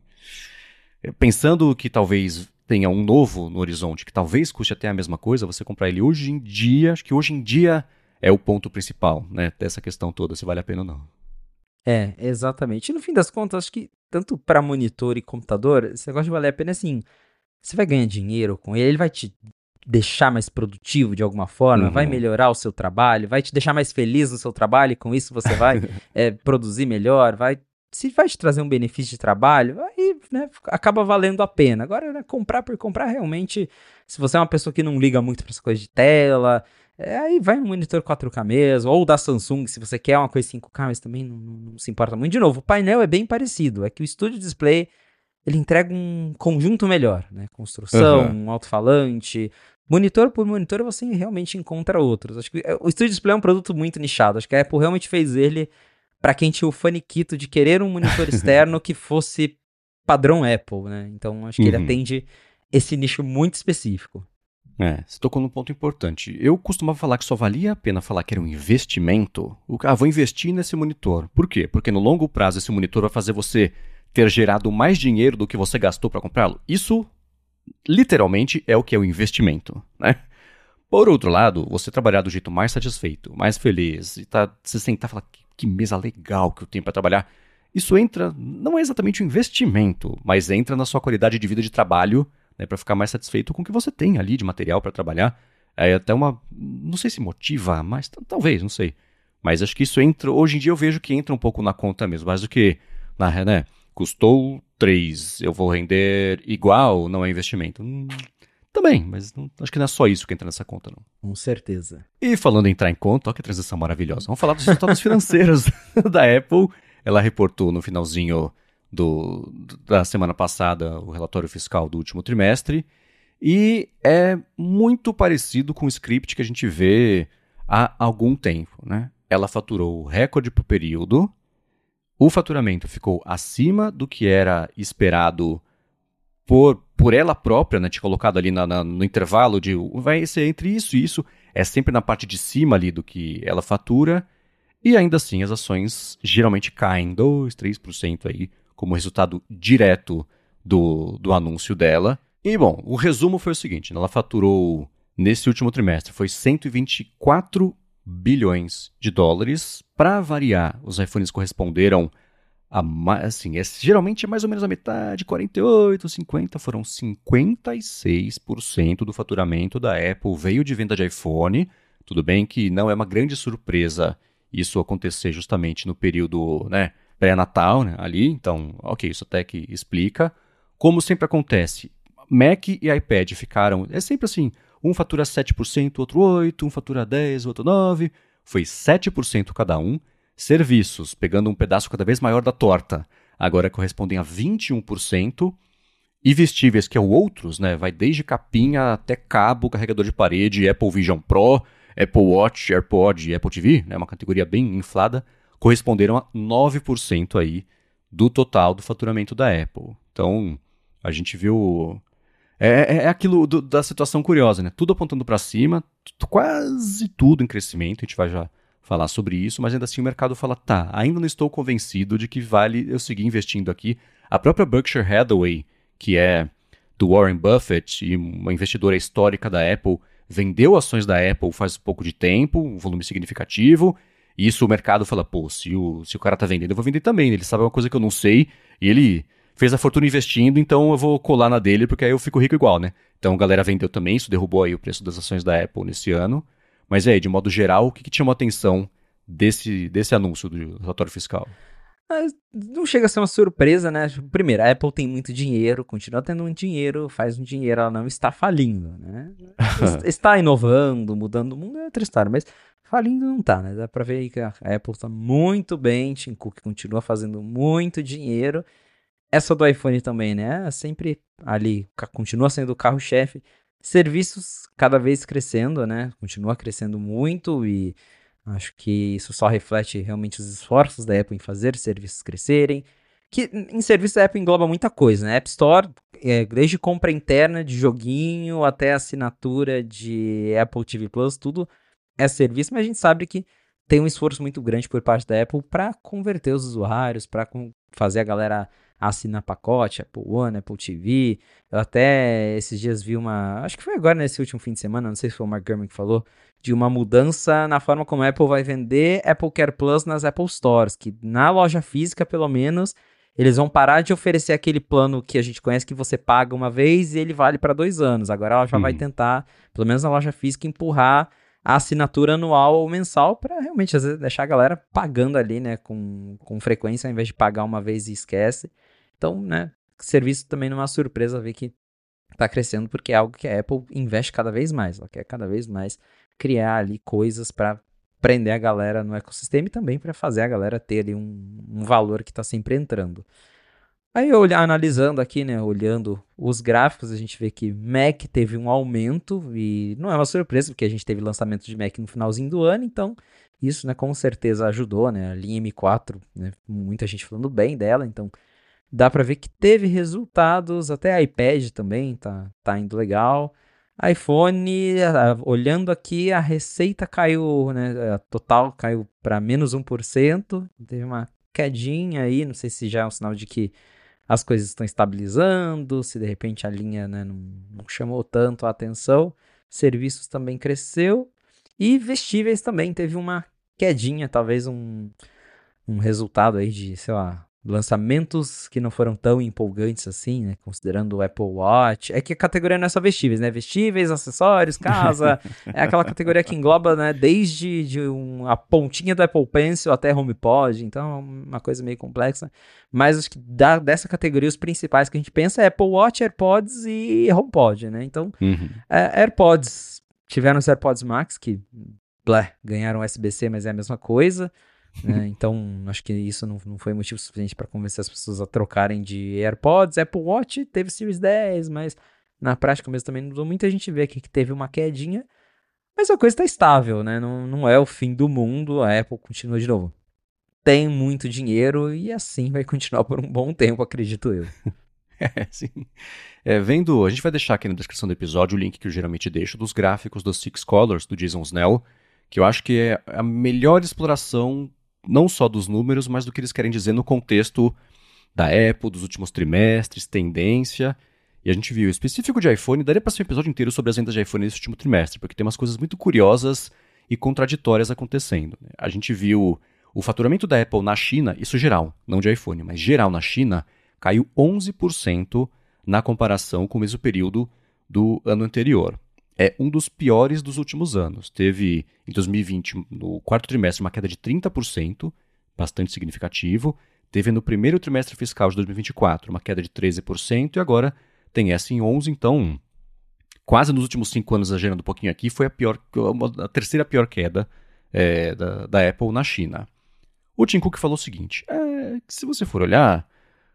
Speaker 1: pensando que talvez tenha um novo no horizonte, que talvez custe até a mesma coisa, você comprar ele hoje em dia, acho que hoje em dia é o ponto principal, né? Dessa questão toda, se vale a pena ou não.
Speaker 2: É, exatamente. E no fim das contas, acho que tanto para monitor e computador, esse negócio de valer a pena, assim, você vai ganhar dinheiro com ele, ele vai te deixar mais produtivo de alguma forma,
Speaker 1: Uhum.
Speaker 2: vai melhorar o seu trabalho, vai te deixar mais feliz no seu trabalho, e com isso você vai é, produzir melhor, vai, se vai te trazer um benefício de trabalho, aí né, acaba valendo a pena. Agora, né, comprar por comprar, realmente, se você é uma pessoa que não liga muito para essa coisa de tela, é, aí vai no monitor quatro K mesmo, ou da Samsung, se você quer uma coisa cinco K, mas também não, não, não se importa muito. De novo, o painel é bem parecido, é que o Studio Display ele entrega um conjunto melhor, né? Construção,
Speaker 1: Uhum.
Speaker 2: um alto-falante. Monitor por monitor você realmente encontra outros. Acho que o Studio Display é um produto muito nichado. Acho que a Apple realmente fez ele para quem tinha o faniquito de querer um monitor externo que fosse padrão Apple, né? Então acho que
Speaker 1: Uhum.
Speaker 2: ele atende esse nicho muito específico.
Speaker 1: É, você tocou num ponto importante. Eu costumava falar que só valia a pena falar que era um investimento. Ah, vou investir nesse monitor. Por quê? Porque no longo prazo esse monitor vai fazer você ter gerado mais dinheiro do que você gastou para comprá-lo. Isso, literalmente, é o que é o investimento, né? Por outro lado, você trabalhar do jeito mais satisfeito, mais feliz, e tá, se sentar e falar que, que mesa legal que eu tenho para trabalhar, isso entra, não é exatamente um investimento, mas entra na sua qualidade de vida de trabalho, né, para ficar mais satisfeito com o que você tem ali de material para trabalhar. É até uma, não sei se motiva, mas t- talvez, não sei. Mas acho que isso entra, hoje em dia eu vejo que entra um pouco na conta mesmo, mais do que, na, né, custou três, eu vou render igual, não é investimento. Hum, também, mas não, acho que não é só isso que entra nessa conta, não.
Speaker 2: Com certeza.
Speaker 1: E falando em entrar em conta, olha que transição maravilhosa. Vamos falar dos resultados financeiros da Apple. Ela reportou no finalzinho do, da semana passada o relatório fiscal do último trimestre. E é muito parecido com o script que a gente vê há algum tempo, né? Ela faturou recorde para o período. O faturamento ficou acima do que era esperado por, por ela própria, né? Tinha colocado ali na, na, no intervalo de vai ser entre isso e isso. É sempre na parte de cima ali do que ela fatura. E ainda assim as ações geralmente caem dois, três por cento aí como resultado direto do, do anúncio dela. E bom, o resumo foi o seguinte, né? Ela faturou nesse último trimestre, foi cento e vinte e quatro bilhões de dólares. Para variar, os iPhones corresponderam a, assim, é, geralmente é mais ou menos a metade, quarenta e oito, cinquenta, foram cinquenta e seis por cento do faturamento da Apple veio de venda de iPhone. Tudo bem que não é uma grande surpresa isso acontecer justamente no período, né, pré-natal, né, ali, então, ok, isso até que explica. Como sempre acontece, Mac e iPad ficaram, é sempre assim, um fatura sete por cento, outro oito por cento, um fatura dez por cento, outro nove por cento, foi sete por cento cada um. Serviços, pegando um pedaço cada vez maior da torta, agora correspondem a vinte e um por cento. E vestíveis, que é o outros, né, vai desde capinha até cabo, carregador de parede, Apple Vision Pro, Apple Watch, AirPod e Apple T V, né, uma categoria bem inflada, corresponderam a nove por cento aí do total do faturamento da Apple. Então, a gente viu... É, é aquilo do, da situação curiosa, né? Tudo apontando para cima, t- quase tudo em crescimento, a gente vai já falar sobre isso, mas ainda assim o mercado fala, tá, ainda não estou convencido de que vale eu seguir investindo aqui. A própria Berkshire Hathaway, que é do Warren Buffett e uma investidora histórica da Apple, vendeu ações da Apple faz pouco de tempo, um volume significativo, e isso o mercado fala, pô, se o, se o cara tá vendendo, eu vou vender também, ele sabe uma coisa que eu não sei, e ele fez a fortuna investindo, então eu vou colar na dele, porque aí eu fico rico igual, né? Então a galera vendeu também, isso derrubou aí o preço das ações da Apple nesse ano, Mas e aí, de modo geral, o que, que te chamou a atenção desse, desse anúncio do relatório fiscal?
Speaker 2: Mas não chega a ser uma surpresa, né? Primeiro, a Apple tem muito dinheiro, continua tendo muito dinheiro, faz um dinheiro, ela não está falindo, né? Está inovando, mudando o mundo, é outra história, mas falindo não tá, né? Dá pra ver aí que a Apple está muito bem, Tim Cook continua fazendo muito dinheiro. Essa do iPhone também, né? Sempre ali, continua sendo o carro-chefe. Serviços cada vez crescendo, né? Continua crescendo muito e acho que isso só reflete realmente os esforços da Apple em fazer serviços crescerem. Que em serviços a Apple engloba muita coisa, né? App Store, é, desde compra interna de joguinho até assinatura de Apple T V Plus, tudo é serviço, mas a gente sabe que tem um esforço muito grande por parte da Apple para converter os usuários, para fazer a galera assinar pacote, Apple One, Apple T V. Eu até esses dias vi uma, acho que foi agora nesse último fim de semana, não sei se foi o Mark Gurman que falou, de uma mudança na forma como a Apple vai vender Apple Care Plus nas Apple Stores, que na loja física, pelo menos, eles vão parar de oferecer aquele plano que a gente conhece que você paga uma vez e ele vale para dois anos. Agora ela já uhum. vai tentar, pelo menos na loja física, empurrar a assinatura anual ou mensal para realmente às vezes, deixar a galera pagando ali, né, com, com frequência, ao invés de pagar uma vez e esquece. Então, né, serviço também não é uma surpresa ver que está crescendo, porque é algo que a Apple investe cada vez mais. Ela quer cada vez mais criar ali coisas para prender a galera no ecossistema e também para fazer a galera ter ali um, um valor que está sempre entrando. Aí, olhar, analisando aqui, né, olhando os gráficos, a gente vê que Mac teve um aumento e não é uma surpresa, porque a gente teve lançamento de Mac no finalzinho do ano, então isso, né, com certeza ajudou, né, a linha M quatro, né, muita gente falando bem dela, então dá para ver que teve resultados, até iPad também tá, tá indo legal. iPhone, olhando aqui, a receita caiu, né, a total caiu para menos um por cento, teve uma quedinha aí, não sei se já é um sinal de que as coisas estão estabilizando, se de repente a linha, né, não, não chamou tanto a atenção. Serviços também cresceu. E vestíveis também teve uma quedinha, talvez um, um resultado aí de, sei lá, lançamentos que não foram tão empolgantes assim, né, considerando o Apple Watch. É que a categoria não é só vestíveis, né? Vestíveis, acessórios, casa. É aquela categoria que engloba, né, desde de um, a pontinha do Apple Pencil até HomePod. Então, é uma coisa meio complexa. Mas acho que da, dessa categoria, os principais que a gente pensa é Apple Watch, AirPods e HomePod, né? Então,
Speaker 1: uhum.
Speaker 2: é, AirPods, tiveram os AirPods Max, que blé, ganharam U S B C, mas é a mesma coisa. Né? Então, acho que isso não, não foi motivo suficiente para convencer as pessoas a trocarem de AirPods. Apple Watch teve Series dez, mas na prática mesmo também não mudou. Muita gente vê aqui que teve uma quedinha, mas a coisa está estável, né? Não, não é o fim do mundo. A Apple continua de novo. Tem muito dinheiro e assim vai continuar por um bom tempo, acredito eu.
Speaker 1: É, sim. É, vendo, a gente vai deixar aqui na descrição do episódio o link que eu geralmente deixo dos gráficos dos Six Colors do Jason Snell, que eu acho que é a melhor exploração não só dos números, mas do que eles querem dizer no contexto da Apple, dos últimos trimestres, tendência. E a gente viu, específico de iPhone, daria para ser um episódio inteiro sobre as vendas de iPhone nesse último trimestre, porque tem umas coisas muito curiosas e contraditórias acontecendo. A gente viu o faturamento da Apple na China, isso geral, não de iPhone, mas geral na China, caiu onze por cento na comparação com o mesmo período do ano anterior. É um dos piores dos últimos anos. Teve, em dois mil e vinte, no quarto trimestre, uma queda de trinta por cento, bastante significativo. Teve no primeiro trimestre fiscal de dois mil e vinte e quatro uma queda de treze por cento e agora tem essa em onze por cento. Então, quase nos últimos cinco anos, exagerando um pouquinho aqui, foi a, pior, a terceira pior queda é, da, da Apple na China. O Tim Cook falou o seguinte, é, se você for olhar,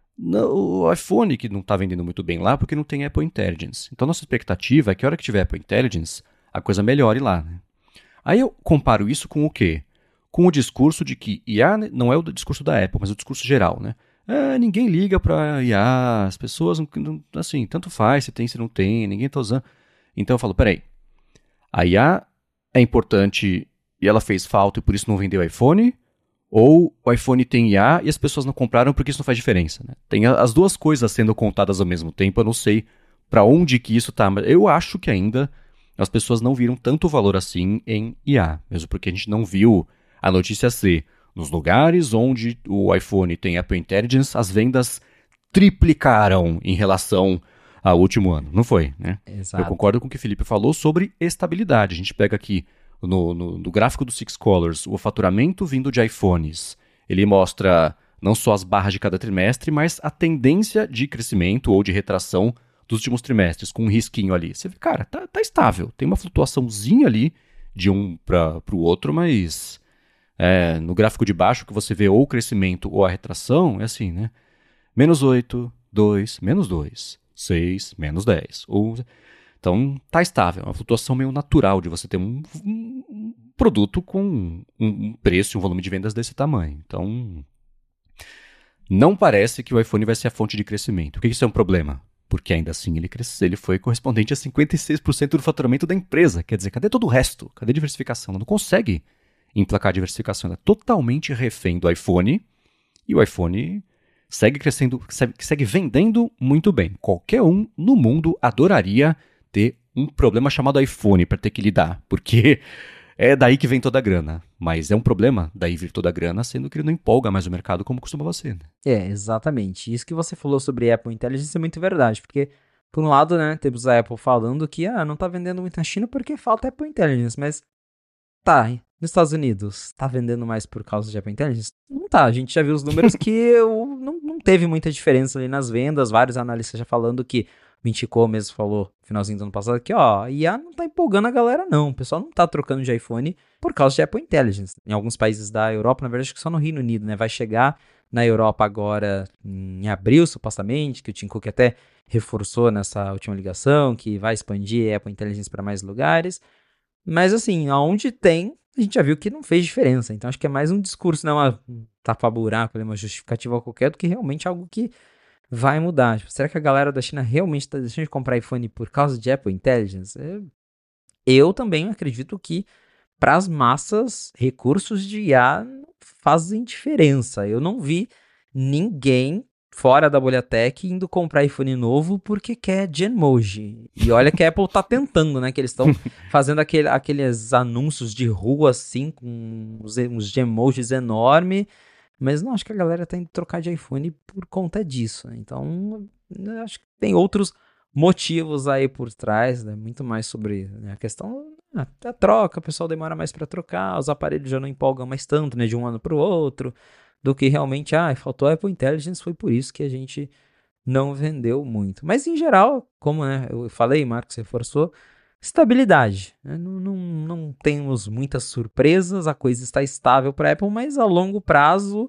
Speaker 1: o iPhone que não está vendendo muito bem lá porque não tem Apple Intelligence. Então, nossa expectativa é que a hora que tiver Apple Intelligence, a coisa melhore lá. Né? Aí eu comparo isso com o quê? Com o discurso de que I A não é o discurso da Apple, mas o discurso geral. Né? É, ninguém liga para I A, as pessoas, não, assim, tanto faz se tem, se não tem, ninguém está usando. Então eu falo, peraí, a I A é importante e ela fez falta e por isso não vendeu iPhone? Ou o iPhone tem I A e as pessoas não compraram porque isso não faz diferença. Né? Tem as duas coisas sendo contadas ao mesmo tempo, eu não sei para onde que isso está, mas eu acho que ainda as pessoas não viram tanto valor assim em I A, mesmo porque a gente não viu a notícia ser nos lugares onde o iPhone tem Apple Intelligence, as vendas triplicaram em relação ao último ano, não foi? Né?
Speaker 2: Exato.
Speaker 1: Eu concordo com o que o Felipe falou sobre estabilidade. A gente pega aqui no, no, no gráfico do Six Colors, o faturamento vindo de iPhones, ele mostra não só as barras de cada trimestre, mas a tendência de crescimento ou de retração dos últimos trimestres, com um risquinho ali. Você vê, cara, tá, tá estável, tem uma flutuaçãozinha ali de um para o outro, mas é, no gráfico de baixo que você vê ou o crescimento ou a retração, é assim, né? Menos oito, dois, menos dois, seis, menos dez. Ou... Então, tá estável. É uma flutuação meio natural de você ter um, um, um produto com um, um preço e um volume de vendas desse tamanho. Então, não parece que o iPhone vai ser a fonte de crescimento. Por que isso é um problema? Porque ainda assim ele cresceu, ele foi correspondente a cinquenta e seis por cento do faturamento da empresa. Quer dizer, cadê todo o resto? Cadê a diversificação? Ela não consegue emplacar a diversificação. Ela é totalmente refém do iPhone e o iPhone segue crescendo, segue, segue vendendo muito bem. Qualquer um no mundo adoraria ter um problema chamado iPhone para ter que lidar, porque é daí que vem toda a grana. Mas é um problema daí vir toda a grana, sendo que ele não empolga mais o mercado como costumava ser. Né?
Speaker 2: É, exatamente. Isso que você falou sobre Apple Intelligence é muito verdade, porque, por um lado, né, temos a Apple falando que ah, não tá vendendo muito na China porque falta Apple Intelligence, mas tá, nos Estados Unidos, tá vendendo mais por causa de Apple Intelligence? Não tá, a gente já viu os números que não, não teve muita diferença ali nas vendas, vários analistas já falando que o Mintico mesmo falou no finalzinho do ano passado que, ó, a I A não tá empolgando a galera não, o pessoal não tá trocando de iPhone por causa de Apple Intelligence. Em alguns países da Europa, na verdade, acho que só no Reino Unido, né, vai chegar na Europa agora em abril, supostamente, que o Tim Cook até reforçou nessa última ligação, que vai expandir a Apple Intelligence para mais lugares, mas assim, aonde tem, a gente já viu que não fez diferença, então acho que é mais um discurso, não uma tapa-buraco, uma justificativa qualquer, do que realmente algo que vai mudar. Tipo, será que a galera da China realmente está deixando de comprar iPhone por causa de Apple Intelligence? Eu, eu também acredito que para as massas, recursos de I A não fazem diferença. Eu não vi ninguém fora da bolha tech indo comprar iPhone novo porque quer Genmoji. E olha que a Apple tá tentando, né? Que eles estão fazendo aquele, aqueles anúncios de rua assim, com uns, uns Genmojis enormes. Mas não acho que a galera tá indo trocar de iPhone por conta disso. Então, acho que tem outros motivos aí por trás, né? Muito mais sobre, né, a questão da troca, o pessoal demora mais para trocar, os aparelhos já não empolgam mais tanto, né, de um ano para o outro, do que realmente, ah, faltou Apple Intelligence, foi por isso que a gente não vendeu muito. Mas em geral, como, né, eu falei, Marcos reforçou, estabilidade. Né? Não, não, não temos muitas surpresas, a coisa está estável para a Apple, mas a longo prazo,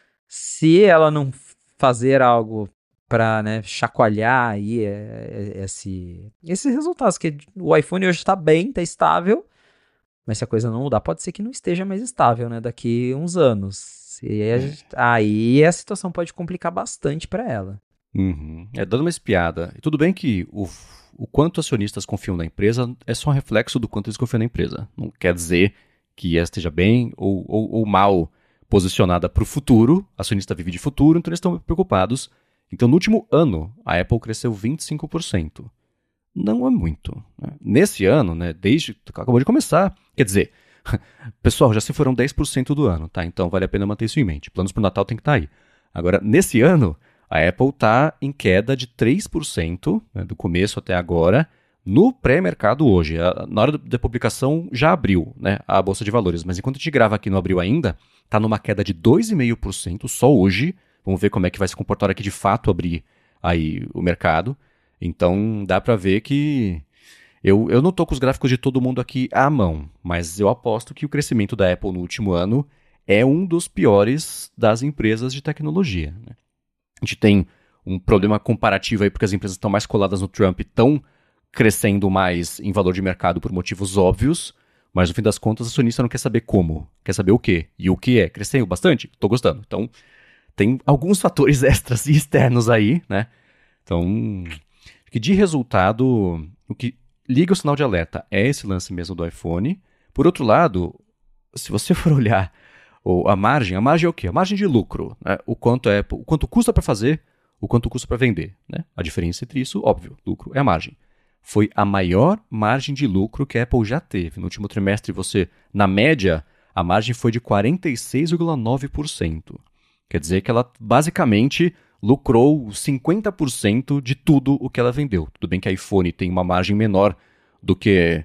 Speaker 2: se ela não fazer algo para, né, chacoalhar aí é, é, esse, esses resultados, que o iPhone hoje está bem, está estável, mas se a coisa não mudar, pode ser que não esteja mais estável, né, daqui uns anos. E aí, a, aí a situação pode complicar bastante para ela.
Speaker 1: Uhum. É, dando uma espiada. Tudo bem que o, o quanto acionistas confiam na empresa é só um reflexo do quanto eles confiam na empresa. Não quer dizer que ela esteja bem ou, ou, ou mal posicionada para o futuro. O acionista vive de futuro, então eles estão preocupados. Então, no último ano, a Apple cresceu vinte e cinco por cento. Não é muito. Né? Nesse ano, né, desde que acabou de começar, quer dizer, pessoal, já se foram dez por cento do ano, tá? Então vale a pena manter isso em mente. Planos para o Natal tem que estar aí. Agora, nesse ano, a Apple está em queda de três por cento, né, do começo até agora, no pré-mercado hoje. A, na hora da publicação já abriu, né, a Bolsa de Valores, mas enquanto a gente grava aqui não abriu ainda, está numa queda de dois vírgula cinco por cento só hoje. Vamos ver como é que vai se comportar a hora que de fato abrir aí o mercado. Então dá para ver que eu, eu não estou com os gráficos de todo mundo aqui à mão, mas eu aposto que o crescimento da Apple no último ano é um dos piores das empresas de tecnologia. Né? A gente tem um problema comparativo aí porque as empresas estão mais coladas no Trump e estão crescendo mais em valor de mercado por motivos óbvios, mas no fim das contas o acionista não quer saber como, quer saber o quê. E o que é? Cresceu bastante? Estou gostando. Então tem alguns fatores extras e externos aí, né? Então, que de resultado, o que liga o sinal de alerta é esse lance mesmo do iPhone. Por outro lado, se você for olhar a margem, a margem é o quê? A margem de lucro, né? O quanto é, o quanto custa para fazer, o quanto custa para vender, né? A diferença entre isso, óbvio, lucro é a margem. Foi a maior margem de lucro que a Apple já teve. No último trimestre, você, na média, a margem foi de quarenta e seis vírgula nove por cento. Quer dizer que ela basicamente lucrou cinquenta por cento de tudo o que ela vendeu. Tudo bem que a iPhone tem uma margem menor do que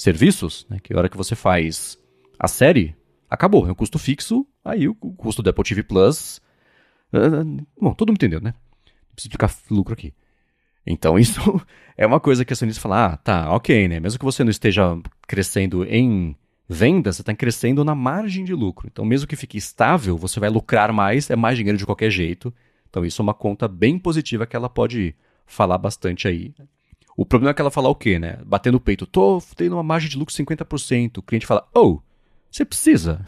Speaker 1: serviços, né, que a hora que você faz a série, acabou, é um custo fixo, aí o custo do Apple T V Plus... Uh, bom, todo mundo entendeu, né? Não preciso explicar lucro aqui. Então isso é uma coisa que a acionista fala, ah, tá, ok, né? Mesmo que você não esteja crescendo em venda, você está crescendo na margem de lucro. Então mesmo que fique estável, você vai lucrar mais, é mais dinheiro de qualquer jeito. Então isso é uma conta bem positiva que ela pode falar bastante aí. O problema é que ela fala o quê, né? Batendo o peito, tô tendo uma margem de lucro de cinquenta por cento. O cliente fala, oh, você precisa.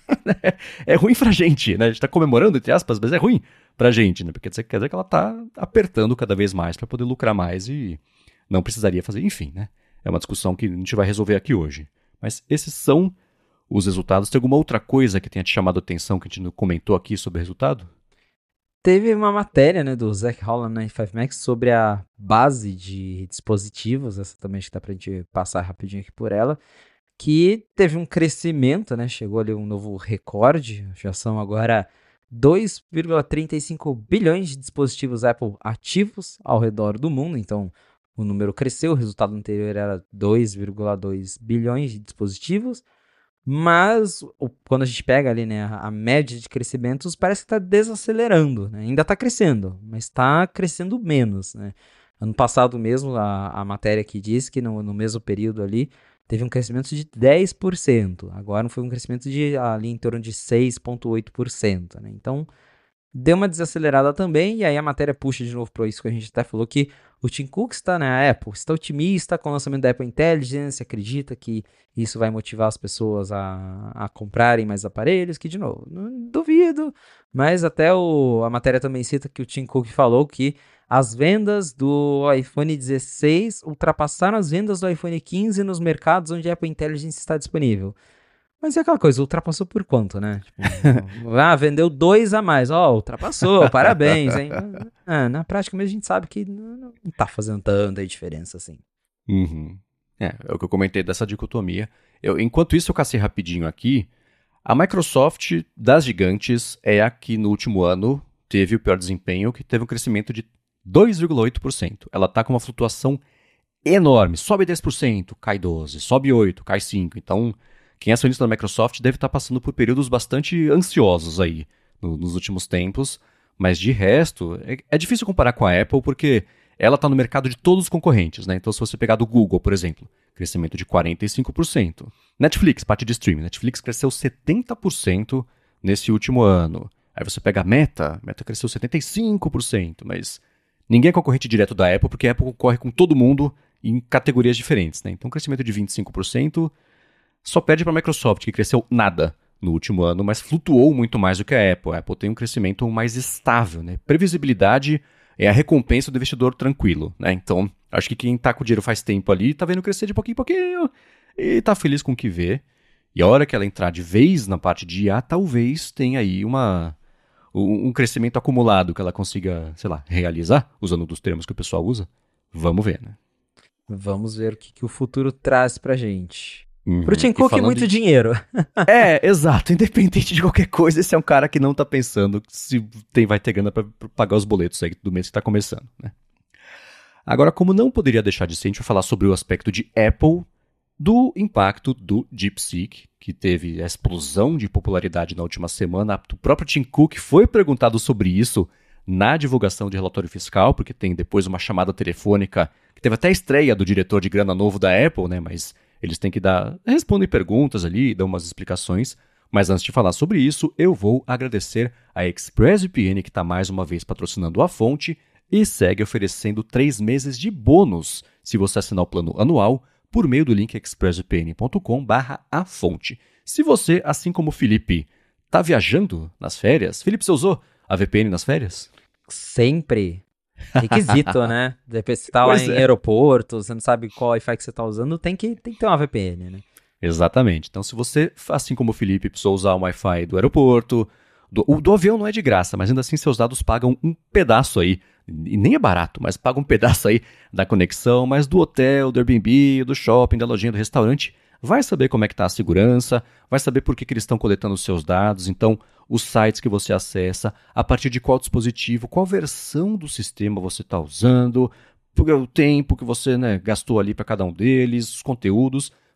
Speaker 1: É ruim pra gente, né? A gente tá comemorando, entre aspas, mas é ruim pra gente, né? Porque quer dizer que ela tá apertando cada vez mais para poder lucrar mais e não precisaria fazer. Enfim, né? É uma discussão que a gente vai resolver aqui hoje. Mas esses são os resultados. Tem alguma outra coisa que tenha te chamado a atenção que a gente não comentou aqui sobre o resultado?
Speaker 2: Teve uma matéria, né, do Zach Holland na noventa e cinco Max sobre a base de dispositivos, essa também acho que dá pra gente passar rapidinho aqui por ela, que teve um crescimento, né, chegou ali um novo recorde, já são agora dois vírgula trinta e cinco bilhões de dispositivos Apple ativos ao redor do mundo, então o número cresceu, o resultado anterior era dois vírgula dois bilhões de dispositivos, mas o, quando a gente pega ali, né, a, a média de crescimentos, parece que está desacelerando, né? Ainda está crescendo, mas está crescendo menos, né? Ano passado mesmo, a, a matéria aqui diz que no, no mesmo período ali, teve um crescimento de dez por cento, agora foi um crescimento de ali em torno de seis vírgula oito por cento, né? Então, deu uma desacelerada também, e aí a matéria puxa de novo para isso que a gente até falou, que o Tim Cook está na Apple, está otimista com o lançamento da Apple Intelligence, acredita que isso vai motivar as pessoas a, a comprarem mais aparelhos, que de novo, não duvido, mas até o, a matéria também cita que o Tim Cook falou que as vendas do iPhone dezesseis ultrapassaram as vendas do iPhone quinze nos mercados onde a Apple Intelligence está disponível. Mas é aquela coisa, ultrapassou por quanto, né? Tipo, ah, vendeu dois a mais. Ó, oh, ultrapassou, parabéns, hein? Ah, na prática mesmo a gente sabe que não, não tá fazendo tanta diferença assim.
Speaker 1: Uhum. É, é o que eu comentei dessa dicotomia. Eu, enquanto isso, eu cacei rapidinho aqui. A Microsoft das gigantes é a que no último ano teve o pior desempenho, que teve um crescimento de dois vírgula oito por cento. Ela tá com uma flutuação enorme. Sobe dez por cento, cai doze por cento. Sobe oito por cento, cai cinco por cento. Então... quem é acionista da Microsoft deve estar passando por períodos bastante ansiosos aí no, nos últimos tempos, mas de resto, é, é difícil comparar com a Apple porque ela está no mercado de todos os concorrentes, né? Então se você pegar do Google, por exemplo, crescimento de quarenta e cinco por cento. Netflix, parte de streaming, Netflix cresceu setenta por cento nesse último ano. Aí você pega a Meta, Meta cresceu setenta e cinco por cento, mas ninguém é concorrente direto da Apple porque a Apple concorre com todo mundo em categorias diferentes, né? Então crescimento de vinte e cinco por cento... só perde para a Microsoft, que cresceu nada no último ano, mas flutuou muito mais do que a Apple. A Apple tem um crescimento mais estável, né? Previsibilidade é a recompensa do investidor tranquilo, né? Então, acho que quem está com o dinheiro faz tempo ali, está vendo crescer de pouquinho em pouquinho e está feliz com o que vê. E a hora que ela entrar de vez na parte de I A, talvez tenha aí uma, um crescimento acumulado que ela consiga, sei lá, realizar, usando dos termos que o pessoal usa. Vamos ver, né?
Speaker 2: Vamos ver o que, que o futuro traz pra gente.
Speaker 1: Uhum.
Speaker 2: Pro Tim Cook, muito de... dinheiro.
Speaker 1: É, exato. Independente de qualquer coisa, esse é um cara que não tá pensando se tem, vai ter grana pra, pra pagar os boletos aí do mês que tá começando, né? Agora, como não poderia deixar de ser, a gente vai falar sobre o aspecto de Apple do impacto do DeepSeek, que teve a explosão de popularidade na última semana. O próprio Tim Cook foi perguntado sobre isso na divulgação de relatório fiscal, porque tem depois uma chamada telefônica, que teve até a estreia do diretor de grana novo da Apple, né? Mas eles têm que dar, respondem perguntas ali, dão umas explicações. Mas antes de falar sobre isso, eu vou agradecer a ExpressVPN, que está mais uma vez patrocinando a fonte e segue oferecendo três meses de bônus se você assinar o plano anual por meio do link expressvpn ponto com barra a fonte. Se você, assim como o Felipe, está viajando nas férias, Felipe, você usou a V P N nas férias?
Speaker 2: Sempre. Requisito, né? Depois você tá lá em é. aeroporto, você não sabe qual Wi-Fi que você tá usando, tem que, tem que ter uma V P N, né?
Speaker 1: Exatamente. Então, se você, assim como o Felipe, precisou usar o Wi-Fi do aeroporto, do, o do avião não é de graça, mas ainda assim seus dados pagam um pedaço aí, e nem é barato, mas pagam um pedaço aí da conexão, mas do hotel, do Airbnb, do shopping, da lojinha, do restaurante, vai saber como é que tá a segurança, vai saber por que, que eles estão coletando os seus dados, então os sites que você acessa, a partir de qual dispositivo, qual versão do sistema você está usando, o tempo que você, né, gastou ali para cada um deles, os conteúdos,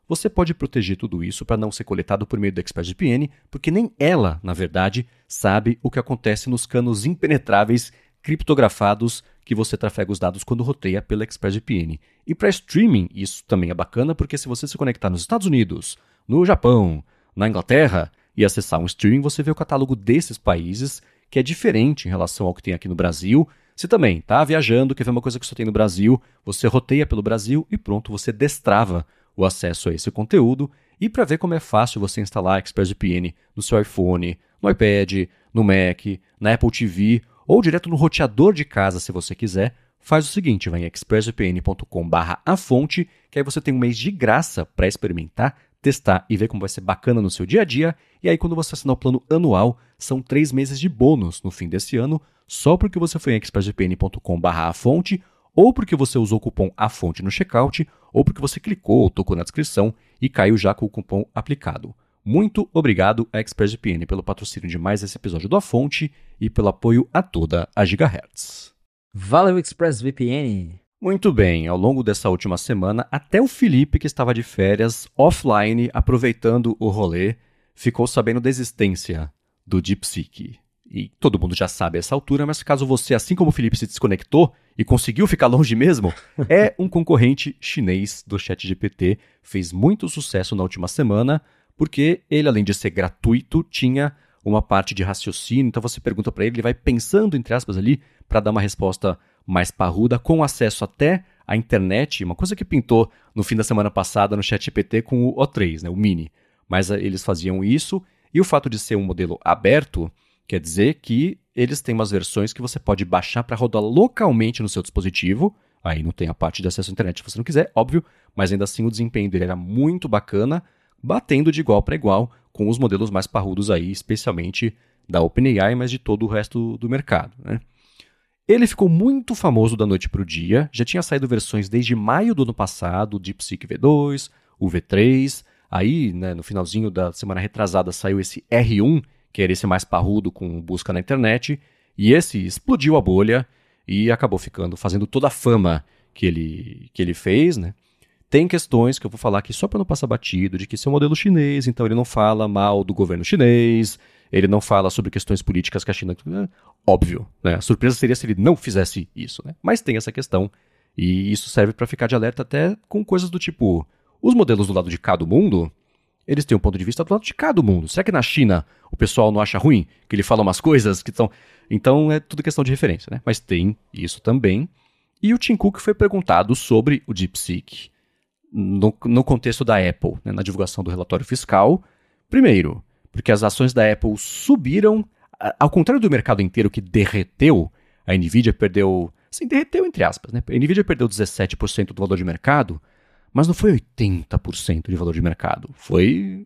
Speaker 1: você pode proteger tudo isso para não ser coletado por meio do ExpressVPN, porque nem ela, na verdade, sabe o que acontece nos canos impenetráveis criptografados que você trafega os dados quando roteia pela ExpressVPN. E para streaming, isso também é bacana, porque se você se conectar nos Estados Unidos, no Japão, na Inglaterra e acessar um streaming, você vê o catálogo desses países, que é diferente em relação ao que tem aqui no Brasil. Se também está viajando, quer ver uma coisa que só tem no Brasil, você roteia pelo Brasil e pronto, você destrava o acesso a esse conteúdo. E para ver como é fácil você instalar ExpressVPN no seu iPhone, no iPad, no Mac, na Apple T V ou direto no roteador de casa, se você quiser, faz o seguinte, vai em expressvpn ponto com barra a fonte, que aí você tem um mês de graça para experimentar, testar e ver como vai ser bacana no seu dia a dia. E aí quando você assinar o plano anual, são três meses de bônus no fim desse ano, só porque você foi em expressvpn ponto com barra a fonte, ou porque você usou o cupom AFONTE no checkout, ou porque você clicou ou tocou na descrição e caiu já com o cupom aplicado. Muito obrigado a ExpressVPN pelo patrocínio de mais esse episódio do A Fonte e pelo apoio a toda a Gigahertz.
Speaker 2: Valeu, ExpressVPN!
Speaker 1: Muito bem, ao longo dessa última semana, até o Felipe, que estava de férias, offline, aproveitando o rolê, ficou sabendo da existência do DeepSeek. E todo mundo já sabe a essa altura, mas caso você, assim como o Felipe, se desconectou e conseguiu ficar longe mesmo, é um concorrente chinês do ChatGPT, fez muito sucesso na última semana, porque ele, além de ser gratuito, tinha uma parte de raciocínio, então você pergunta para ele, ele vai pensando, entre aspas, ali, para dar uma resposta mais parruda, com acesso até à internet, uma coisa que pintou no fim da semana passada no ChatGPT com o O três, né, o Mini. Mas eles faziam isso, e o fato de ser um modelo aberto, quer dizer que eles têm umas versões que você pode baixar para rodar localmente no seu dispositivo, aí não tem a parte de acesso à internet se você não quiser, óbvio, mas ainda assim o desempenho dele era muito bacana, batendo de igual para igual com os modelos mais parrudos aí, especialmente da OpenAI, mas de todo o resto do mercado, né? Ele ficou muito famoso da noite para o dia, já tinha saído versões desde maio do ano passado, o DeepSeek V dois, o V três, aí, né, no finalzinho da semana retrasada saiu esse R um, que era esse mais parrudo com busca na internet, e esse explodiu a bolha e acabou ficando, fazendo toda a fama que ele, que ele fez, né? Tem questões que eu vou falar aqui só para não passar batido, de que esse é um modelo chinês, então ele não fala mal do governo chinês, ele não fala sobre questões políticas que a China... Óbvio, né? A surpresa seria se ele não fizesse isso, né? Mas tem essa questão, e isso serve para ficar de alerta até com coisas do tipo... Os modelos do lado de cá do mundo, eles têm um ponto de vista do lado de cá do mundo. Será que na China o pessoal não acha ruim que ele fala umas coisas que estão... Então é tudo questão de referência, né? Mas tem isso também. E o Tim Cook foi perguntado sobre o DeepSeek no, no contexto da Apple, né, na divulgação do relatório fiscal. Primeiro, porque as ações da Apple subiram, ao contrário do mercado inteiro que derreteu, a Nvidia perdeu, assim, derreteu entre aspas, né? A Nvidia perdeu dezessete por cento do valor de mercado, mas não foi oitenta por cento de valor de mercado. Foi,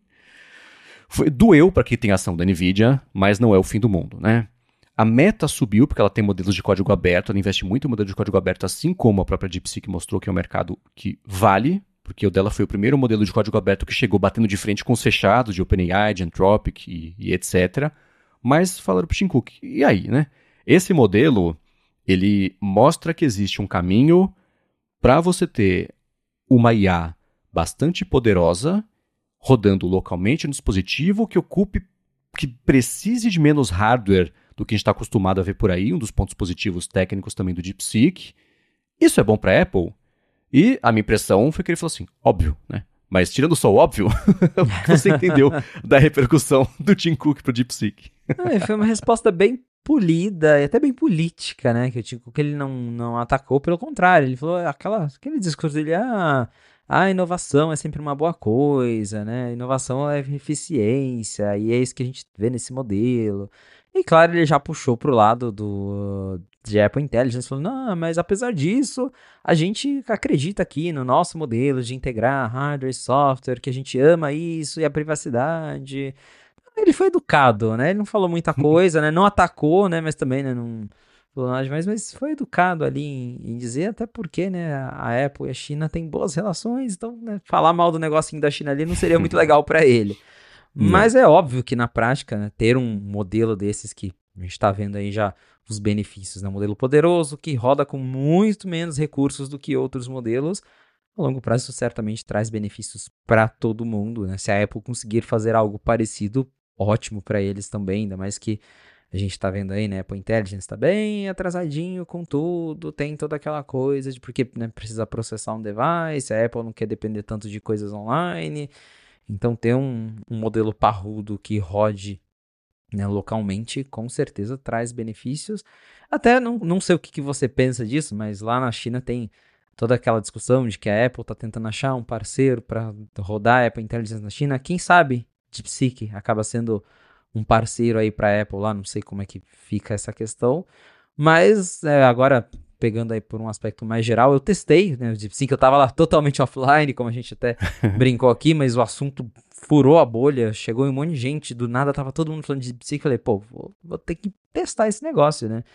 Speaker 1: foi doeu para quem tem ação da Nvidia, mas não é o fim do mundo, né? A Meta subiu porque ela tem modelos de código aberto, ela investe muito em modelo de código aberto, assim como a própria DeepSeek mostrou que é um mercado que vale, porque o dela foi o primeiro modelo de código aberto que chegou batendo de frente com os fechados de OpenAI, de Anthropic e, e etcétera. Mas falaram para o Tim Cook, e aí, né? Esse modelo, ele mostra que existe um caminho para você ter uma I A bastante poderosa, rodando localmente no dispositivo, que ocupe, que precise de menos hardware do que a gente está acostumado a ver por aí, um dos pontos positivos técnicos também do DeepSeek. Isso é bom para a Apple? E a minha impressão foi que ele falou assim, óbvio, né? Mas tirando só o óbvio, o que você entendeu da repercussão do Tim Cook pro DeepSeek?
Speaker 2: Ah, foi uma resposta bem polida e até bem política, né? Que o Tim Cook ele não, não atacou, pelo contrário, ele falou aquela, aquele discurso dele, ah, a inovação é sempre uma boa coisa, né? Inovação é eficiência, e é isso que a gente vê nesse modelo. E claro, ele já puxou pro lado do, de Apple Intelligence, falou, não, mas apesar disso, a gente acredita aqui no nosso modelo de integrar hardware e software, que a gente ama isso e a privacidade. Ele foi educado, né? Ele não falou muita coisa, né? Não atacou, né? Mas também, né? Não falou nada demais, mas foi educado ali em, em dizer, até porque, né? A Apple e a China têm boas relações, então, né, falar mal do negocinho da China ali não seria muito legal para ele. Mas é óbvio que na prática, né, ter um modelo desses que a gente está vendo aí já os benefícios, né? Um modelo poderoso que roda com muito menos recursos do que outros modelos, A longo prazo, isso certamente traz benefícios para todo mundo, né? Se a Apple conseguir fazer algo parecido, ótimo para eles também, ainda mais que a gente tá vendo aí, né? Apple Intelligence tá bem atrasadinho com tudo, tem toda aquela coisa de porque, né, precisa processar um device, a Apple não quer depender tanto de coisas online, então ter um, um modelo parrudo que rode, né, localmente, com certeza traz benefícios. Até não, não sei o que, que você pensa disso, mas lá na China tem toda aquela discussão de que a Apple está tentando achar um parceiro para rodar a Apple Intelligence na China. Quem sabe DeepSeek acaba sendo um parceiro aí para a Apple lá, não sei como é que fica essa questão. Mas é, agora, pegando aí por um aspecto mais geral, eu testei, né, o DeepSeek, eu estava lá totalmente offline, como a gente até brincou aqui, mas o assunto furou a bolha, chegou um monte de gente, do nada tava todo mundo falando de DeepSeek, falei, pô, vou, vou ter que testar esse negócio, né?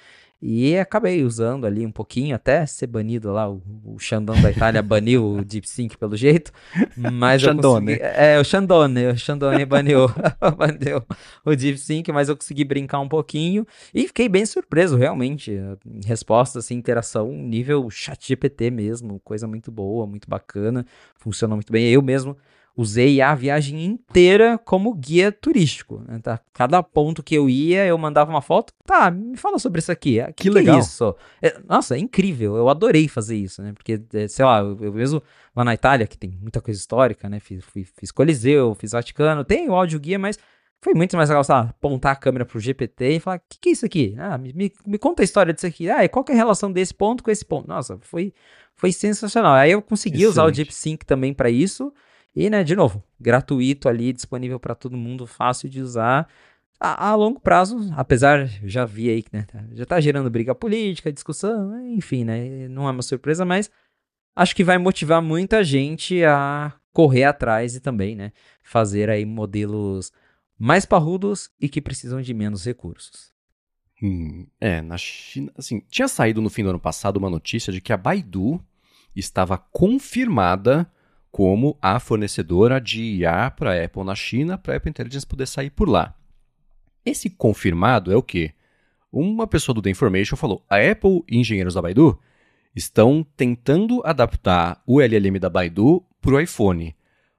Speaker 2: E acabei usando ali um pouquinho, até ser banido lá, o, o Xandão da Itália baniu o DeepSeek pelo jeito, mas eu consegui... É, o Xandone, o Xandone baniu, baniu o DeepSeek, mas eu consegui brincar um pouquinho e fiquei bem surpreso, realmente, resposta, assim, interação, nível ChatGPT mesmo, coisa muito boa, muito bacana, funcionou muito bem, eu mesmo usei a viagem inteira como guia turístico, né? Tá? Cada ponto que eu ia, eu mandava uma foto. Tá, me fala sobre isso aqui. Que, que legal. É isso? É, nossa, é incrível. Eu adorei fazer isso, né? Porque, sei lá, eu, eu mesmo lá na Itália, que tem muita coisa histórica, né? Fiz, fui, fiz Coliseu, fiz Vaticano, tem o áudio guia, mas foi muito mais legal, sabe? Apontar a câmera pro G P T e falar, o que, que é isso aqui? Ah, me, me, me conta a história disso aqui. Ah, e qual que é a relação desse ponto com esse ponto? Nossa, foi, foi sensacional. Aí eu consegui Excelente. usar o DeepSync também para isso. E, né, de novo, gratuito ali, disponível para todo mundo, fácil de usar. A, a longo prazo, apesar, já vi aí, né, já tá gerando briga política, discussão, enfim, né, não é uma surpresa, mas acho que vai motivar muita gente a correr atrás e também, né, fazer aí modelos mais parrudos e que precisam de menos recursos.
Speaker 3: Hum, é, na China, assim, tinha saído no fim do ano passado uma notícia de que a Baidu estava confirmada como a fornecedora de I A para a Apple na China, para a Apple Intelligence poder sair por lá. Esse confirmado é o quê? Uma pessoa do The Information falou, a Apple e engenheiros da Baidu estão tentando adaptar o L L M da Baidu para o iPhone,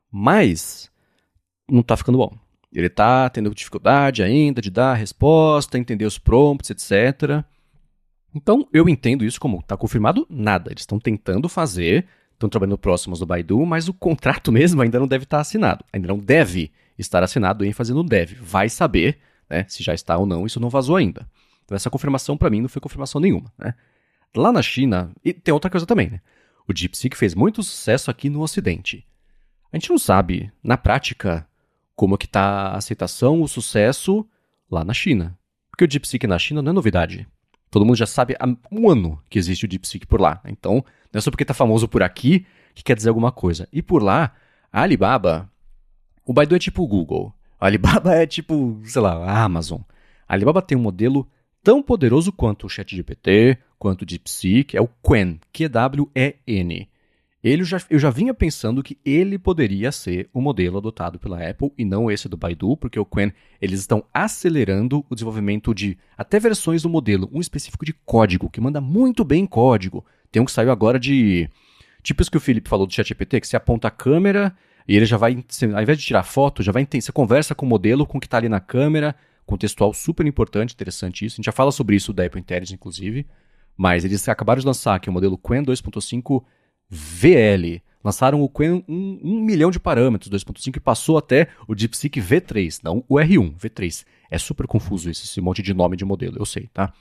Speaker 3: mas não está ficando bom. Ele está tendo dificuldade ainda de dar a resposta, entender os prompts, etcétera. Então, eu entendo isso como está confirmado nada. Eles estão tentando fazer... Estão trabalhando próximos do Baidu, mas o contrato mesmo ainda não deve estar assinado. Ainda não deve estar assinado, ênfase no deve. Vai saber, né, se já está ou não, isso não vazou ainda. Então essa confirmação para mim não foi confirmação nenhuma. Né? Lá na China, e tem outra coisa também, né? O DeepSeek fez muito sucesso aqui no Ocidente. A gente não sabe, na prática, como que está a aceitação, o sucesso lá na China. Porque o DeepSeek na China não é novidade. Todo mundo já sabe há um ano que existe o DeepSeek por lá. Então, não é só porque está famoso por aqui que quer dizer alguma coisa. E por lá, a Alibaba... O Baidu é tipo o Google. A Alibaba é tipo, sei lá, a Amazon. A Alibaba tem um modelo tão poderoso quanto o ChatGPT, quanto o DeepSeek. É o Qwen, Q W E N. Ele já, eu já vinha pensando que ele poderia ser o modelo adotado pela Apple e não esse do Baidu, porque o Qwen, eles estão acelerando o desenvolvimento de até versões do modelo, um específico de código, que manda muito bem código. Tem um que saiu agora de... Tipo isso que o Felipe falou do ChatGPT, que você aponta a câmera e ele já vai, você, ao invés de tirar foto, já vai entender, você conversa com o modelo, com o que está ali na câmera, contextual super importante, interessante isso. A gente já fala sobre isso da Apple Intelligence, inclusive, mas eles acabaram de lançar aqui o modelo Qwen dois ponto cinco V L. Lançaram o Qwen um, um milhão de parâmetros, dois ponto cinco, e passou até o DeepSeek V três, não o R um, V três. É super confuso isso, esse monte de nome de modelo, eu sei, tá?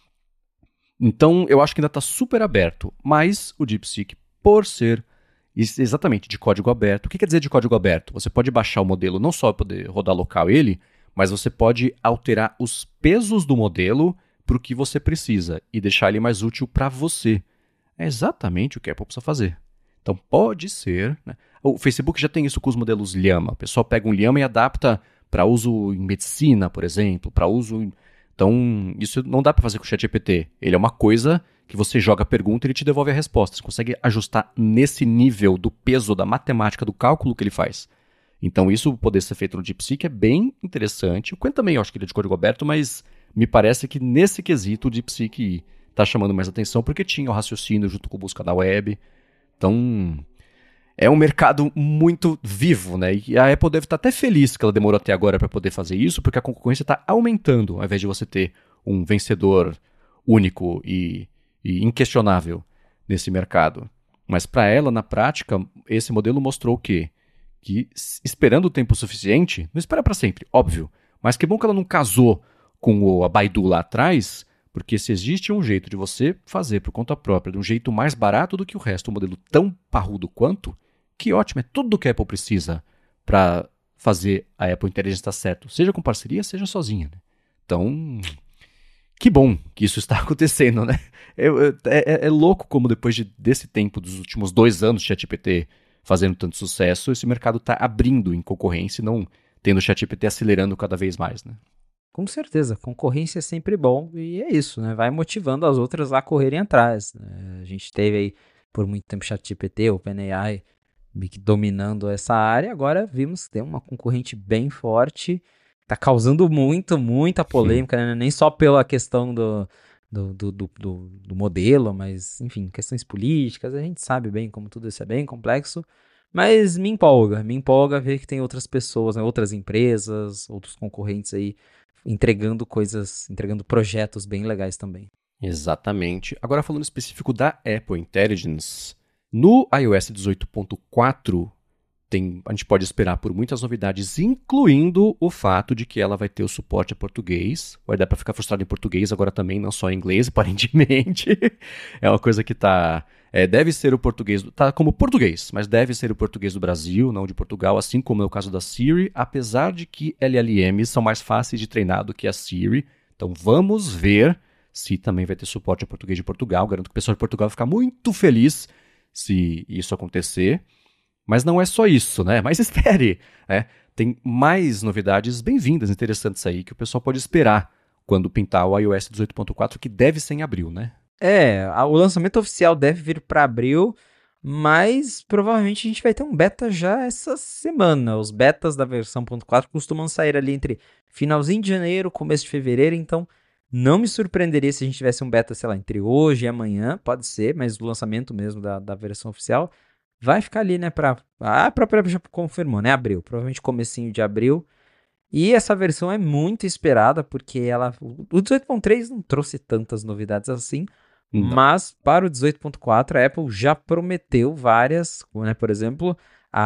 Speaker 3: Então, eu acho que ainda está super aberto, mas o DeepSeek, por ser exatamente de código aberto, o que quer dizer de código aberto? Você pode baixar o modelo, não só poder rodar local ele, mas você pode alterar os pesos do modelo para o que você precisa e deixar ele mais útil para você. É exatamente o que a Apple precisa fazer. Então pode ser... Né? O Facebook já tem isso com os modelos Llama. O pessoal pega um Llama e adapta para uso em medicina, por exemplo, para uso... Em... Então isso não dá para fazer com o ChatGPT. Ele é uma coisa que você joga a pergunta e ele te devolve a resposta. Você consegue ajustar nesse nível do peso da matemática, do cálculo que ele faz. Então isso poder ser feito no DeepSeek é bem interessante. O Qwen também eu acho que ele é de código aberto, mas me parece que nesse quesito o DeepSeek... está chamando mais atenção porque tinha o raciocínio junto com busca na web. Então, é um mercado muito vivo, né? E a Apple deve estar até feliz que ela demorou até agora para poder fazer isso, porque a concorrência está aumentando, ao invés de você ter um vencedor único e, e inquestionável nesse mercado. Mas para ela, na prática, esse modelo mostrou o quê? Que esperando o tempo suficiente, não espera para sempre, óbvio, mas que bom que ela não casou com o, a Baidu lá atrás, porque se existe um jeito de você fazer por conta própria, de um jeito mais barato do que o resto, um modelo tão parrudo quanto, que ótimo, é tudo o que a Apple precisa para fazer a Apple Intelligence estar certo, seja com parceria, seja sozinha. Né? Então, que bom que isso está acontecendo, né? É, é, é louco como depois de, desse tempo, dos últimos dois anos de ChatGPT fazendo tanto sucesso, esse mercado está abrindo em concorrência e não tendo o ChatGPT acelerando cada vez mais, né?
Speaker 2: Com certeza, concorrência é sempre bom e é isso, né? Vai motivando as outras a correrem atrás. Né? A gente teve aí por muito tempo ChatGPT, OpenAI dominando essa área, agora vimos que tem uma concorrente bem forte, tá causando muito, muita polêmica, né? Nem só pela questão do, do, do, do, do, do modelo, mas, enfim, questões políticas, a gente sabe bem como tudo isso é bem complexo, mas me empolga, me empolga ver que tem outras pessoas, né? Outras empresas, outros concorrentes aí, entregando coisas, entregando projetos bem legais também.
Speaker 3: Exatamente. Agora falando específico da Apple Intelligence, no iOS dezoito ponto quatro, tem, a gente pode esperar por muitas novidades, incluindo o fato de que ela vai ter o suporte a português. Vai dar para ficar frustrado em português agora também, não só em inglês, aparentemente. É uma coisa que tá... É, deve ser o português... Tá como português, mas deve ser o português do Brasil, não de Portugal, assim como é o caso da Siri, apesar de que L L Ms são mais fáceis de treinar do que a Siri. Então vamos ver se também vai ter suporte a português de Portugal. Garanto que o pessoal de Portugal vai ficar muito feliz se isso acontecer. Mas não é só isso, né? Mas espere, né? Tem mais novidades bem-vindas, interessantes aí, que o pessoal pode esperar quando pintar o iOS dezoito ponto quatro, que deve ser em abril, né?
Speaker 2: É, a- o lançamento oficial deve vir para abril, mas provavelmente a gente vai ter um beta já essa semana. Os betas da versão ponto quatro costumam sair ali entre finalzinho de janeiro, começo de fevereiro, então não me surpreenderia se a gente tivesse um beta, sei lá, entre hoje e amanhã, pode ser, mas o lançamento mesmo da, da versão oficial vai ficar ali, né, pra... A própria Apple já confirmou, né, abril, provavelmente comecinho de abril. E essa versão é muito esperada, porque ela... O dezoito ponto três não trouxe tantas novidades assim,
Speaker 3: Não.
Speaker 2: mas para o dezoito ponto quatro a Apple já prometeu várias, né, por exemplo,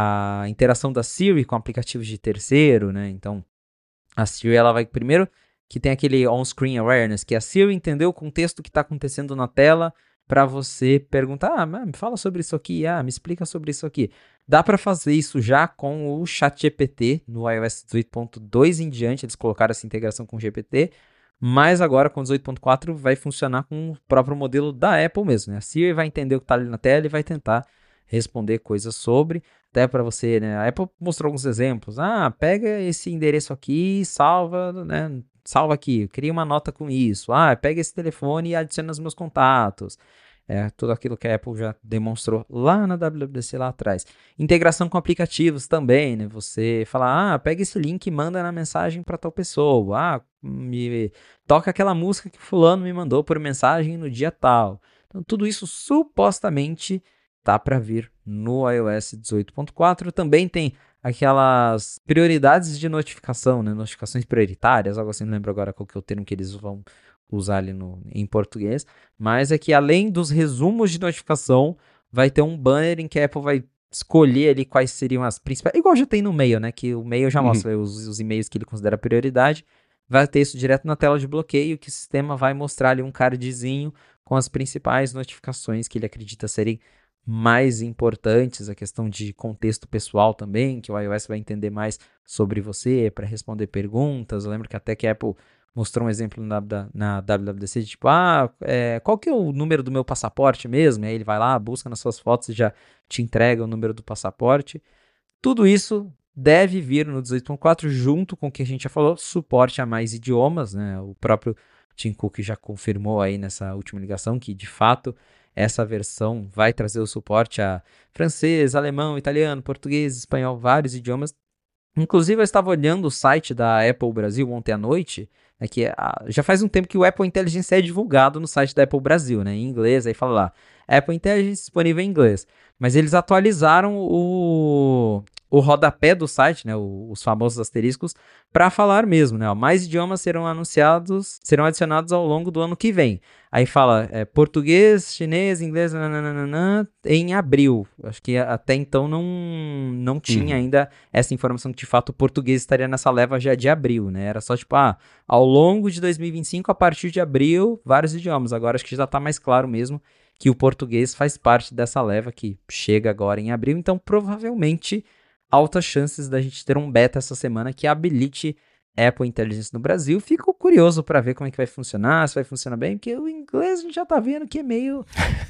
Speaker 2: a interação da Siri com aplicativos de terceiro, né, então a Siri ela vai primeiro que tem aquele on-screen awareness, que a Siri entendeu o contexto que está acontecendo na tela para você perguntar, ah, me fala sobre isso aqui, ah, me explica sobre isso aqui. Dá para fazer isso já com o ChatGPT no iOS dezoito ponto dois em diante, eles colocaram essa integração com o G P T, mas agora com o dezoito ponto quatro vai funcionar com o próprio modelo da Apple mesmo, né? A Siri vai entender o que está ali na tela e vai tentar responder coisas sobre, até para você, né? A Apple mostrou alguns exemplos. Ah, pega esse endereço aqui, salva, né? Salva aqui, cria uma nota com isso. Ah, pega esse telefone e adiciona os meus contatos. É, tudo aquilo que a Apple já demonstrou lá na W W D C lá atrás. Integração com aplicativos também, né? Você fala, ah, pega esse link e manda na mensagem para tal pessoa. Ah, me toca aquela música que fulano me mandou por mensagem no dia tal. Então, tudo isso supostamente tá para vir no iOS dezoito ponto quatro. Também tem aquelas prioridades de notificação, né? Notificações prioritárias, algo assim, não lembro agora qual que é o termo que eles vão usar ali no, em português, mas é que além dos resumos de notificação, vai ter um banner em que a Apple vai escolher ali quais seriam as principais, igual já tem no e-mail, né? Que o e-mail já mostra uhum. os, os e-mails que ele considera prioridade, vai ter isso direto na tela de bloqueio, que o sistema vai mostrar ali um cardzinho com as principais notificações que ele acredita serem mais importantes, a questão de contexto pessoal também, que o iOS vai entender mais sobre você para responder perguntas. Eu lembro que até que a Apple mostrou um exemplo na, na W W D C, de tipo, ah, é, qual que é o número do meu passaporte mesmo? E aí ele vai lá, busca nas suas fotos e já te entrega o número do passaporte. Tudo isso deve vir no dezoito ponto quatro, junto com o que a gente já falou, suporte a mais idiomas, né? O próprio Tim Cook já confirmou aí nessa última ligação que, de fato, essa versão vai trazer o suporte a francês, alemão, italiano, português, espanhol, vários idiomas. Inclusive, eu estava olhando o site da Apple Brasil ontem à noite, né, que ah, já faz um tempo que o Apple Intelligence é divulgado no site da Apple Brasil, né, em inglês, aí fala lá, Apple Intelligence disponível em inglês. Mas eles atualizaram o, o rodapé do site, né, o, os famosos asteriscos, para falar mesmo, né, ó, mais idiomas serão anunciados, serão adicionados ao longo do ano que vem. Aí fala é, português, chinês, inglês, nananana, em abril. Acho que até então não, não tinha
Speaker 3: Uhum.
Speaker 2: ainda essa informação que de fato o português estaria nessa leva já de abril, né? Era só tipo, ah, ao longo de dois mil e vinte e cinco, a partir de abril, vários idiomas. Agora acho que já tá mais claro mesmo que o português faz parte dessa leva que chega agora em abril. Então, provavelmente, altas chances da gente ter um beta essa semana que habilite Apple Intelligence no Brasil. Fico curioso para ver como é que vai funcionar, se vai funcionar bem, porque o inglês a gente já tá vendo que é meio,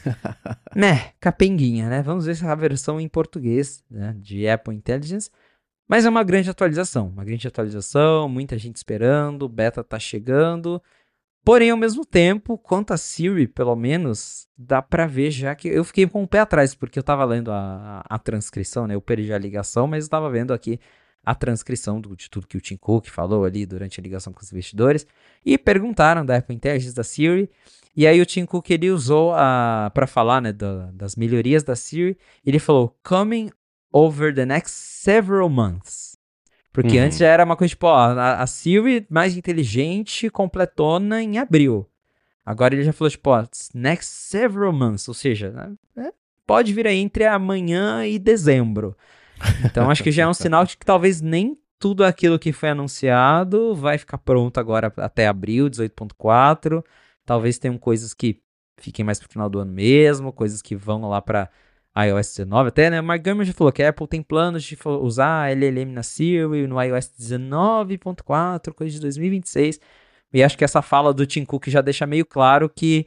Speaker 2: né, capenguinha, né? Vamos ver se a versão em português, né, de Apple Intelligence. Mas é uma grande atualização, uma grande atualização, muita gente esperando, o beta tá chegando. Porém, ao mesmo tempo, quanto a Siri, pelo menos, dá pra ver já que eu fiquei com o pé atrás, porque eu tava lendo a, a, a transcrição, né? Eu perdi a ligação, mas eu tava vendo aqui a transcrição do, de tudo que o Tim Cook falou ali durante a ligação com os investidores, e perguntaram da Apple Intelligence, da Siri, e aí o Tim Cook ele usou para falar, né, da, das melhorias da Siri, ele falou, coming over the next several months. Porque
Speaker 3: Uhum.
Speaker 2: antes já era uma coisa tipo, ó, a, a Siri mais inteligente completona em abril. Agora ele já falou tipo, ó, next several months, ou seja, né, pode vir aí entre amanhã e dezembro. Então acho que já é um sinal de que talvez nem tudo aquilo que foi anunciado vai ficar pronto agora até abril, dezoito ponto quatro. Talvez tenham coisas que fiquem mais pro final do ano mesmo, coisas que vão lá para iOS dezenove. Até, né, o Mark Gurman já falou que a Apple tem planos de usar L L M na Siri no iOS dezenove ponto quatro, coisa de dois mil e vinte e seis. E acho que essa fala do Tim Cook já deixa meio claro que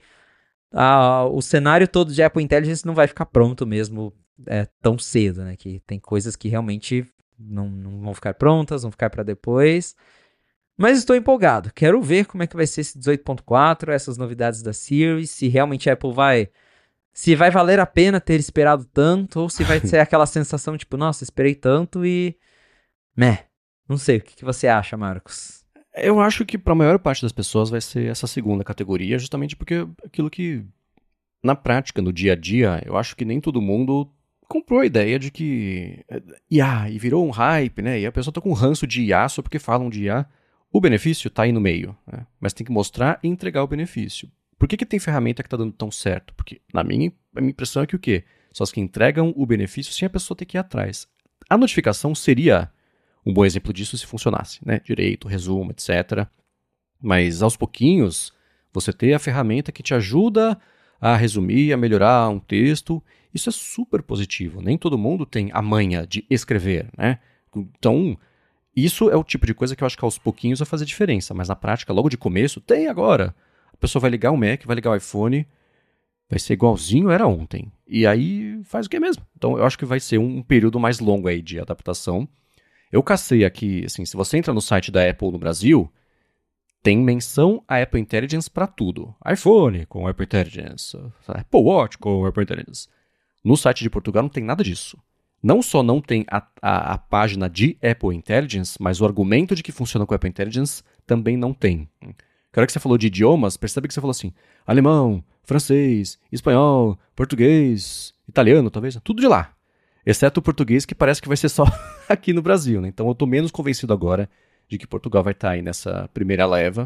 Speaker 2: ah, o cenário todo de Apple Intelligence não vai ficar pronto mesmo é, tão cedo, né? Que tem coisas que realmente não, não vão ficar prontas, vão ficar para depois. Mas estou empolgado. Quero ver como é que vai ser esse dezoito ponto quatro, essas novidades da Siri, se realmente a Apple vai... Se vai valer a pena ter esperado tanto, ou se vai ser aquela sensação tipo, nossa, esperei tanto e... Meh. Não sei, o que, que você acha, Marcos?
Speaker 3: Eu acho que para a maior parte das pessoas vai ser essa segunda categoria, justamente porque aquilo que, na prática, no dia a dia, eu acho que nem todo mundo comprou a ideia de que I A, e virou um hype, né? E a pessoa tá com ranço de I A só porque falam de I A. O benefício tá aí no meio, né? Mas tem que mostrar e entregar o benefício. Por que que tem ferramenta que tá dando tão certo? Porque, na minha, a minha impressão é que o quê? Só as que entregam o benefício sem a pessoa ter que ir atrás. A notificação seria um bom exemplo disso se funcionasse, né? Direito, resumo, etcétera. Mas, aos pouquinhos, você ter a ferramenta que te ajuda a resumir, a melhorar um texto, isso é super positivo. Nem todo mundo tem a manha de escrever, né? Então, isso é o tipo de coisa que eu acho que aos pouquinhos vai fazer diferença. Mas na prática, logo de começo, tem agora. A pessoa vai ligar o Mac, vai ligar o iPhone, vai ser igualzinho era ontem. E aí faz o que mesmo? Então eu acho que vai ser um período mais longo aí de adaptação. Eu cacei aqui, assim, se você entra no site da Apple no Brasil, tem menção a Apple Intelligence para tudo. iPhone com Apple Intelligence, Apple Watch com Apple Intelligence. No site de Portugal não tem nada disso. Não só não tem a, a, a página de Apple Intelligence, mas o argumento de que funciona com Apple Intelligence também não tem. Que hora que você falou de idiomas, percebe que você falou assim, alemão, francês, espanhol, português, italiano, talvez, tudo de lá. Exceto o português, que parece que vai ser só aqui no Brasil, né? Então eu tô menos convencido agora de que Portugal vai estar aí nessa primeira leva.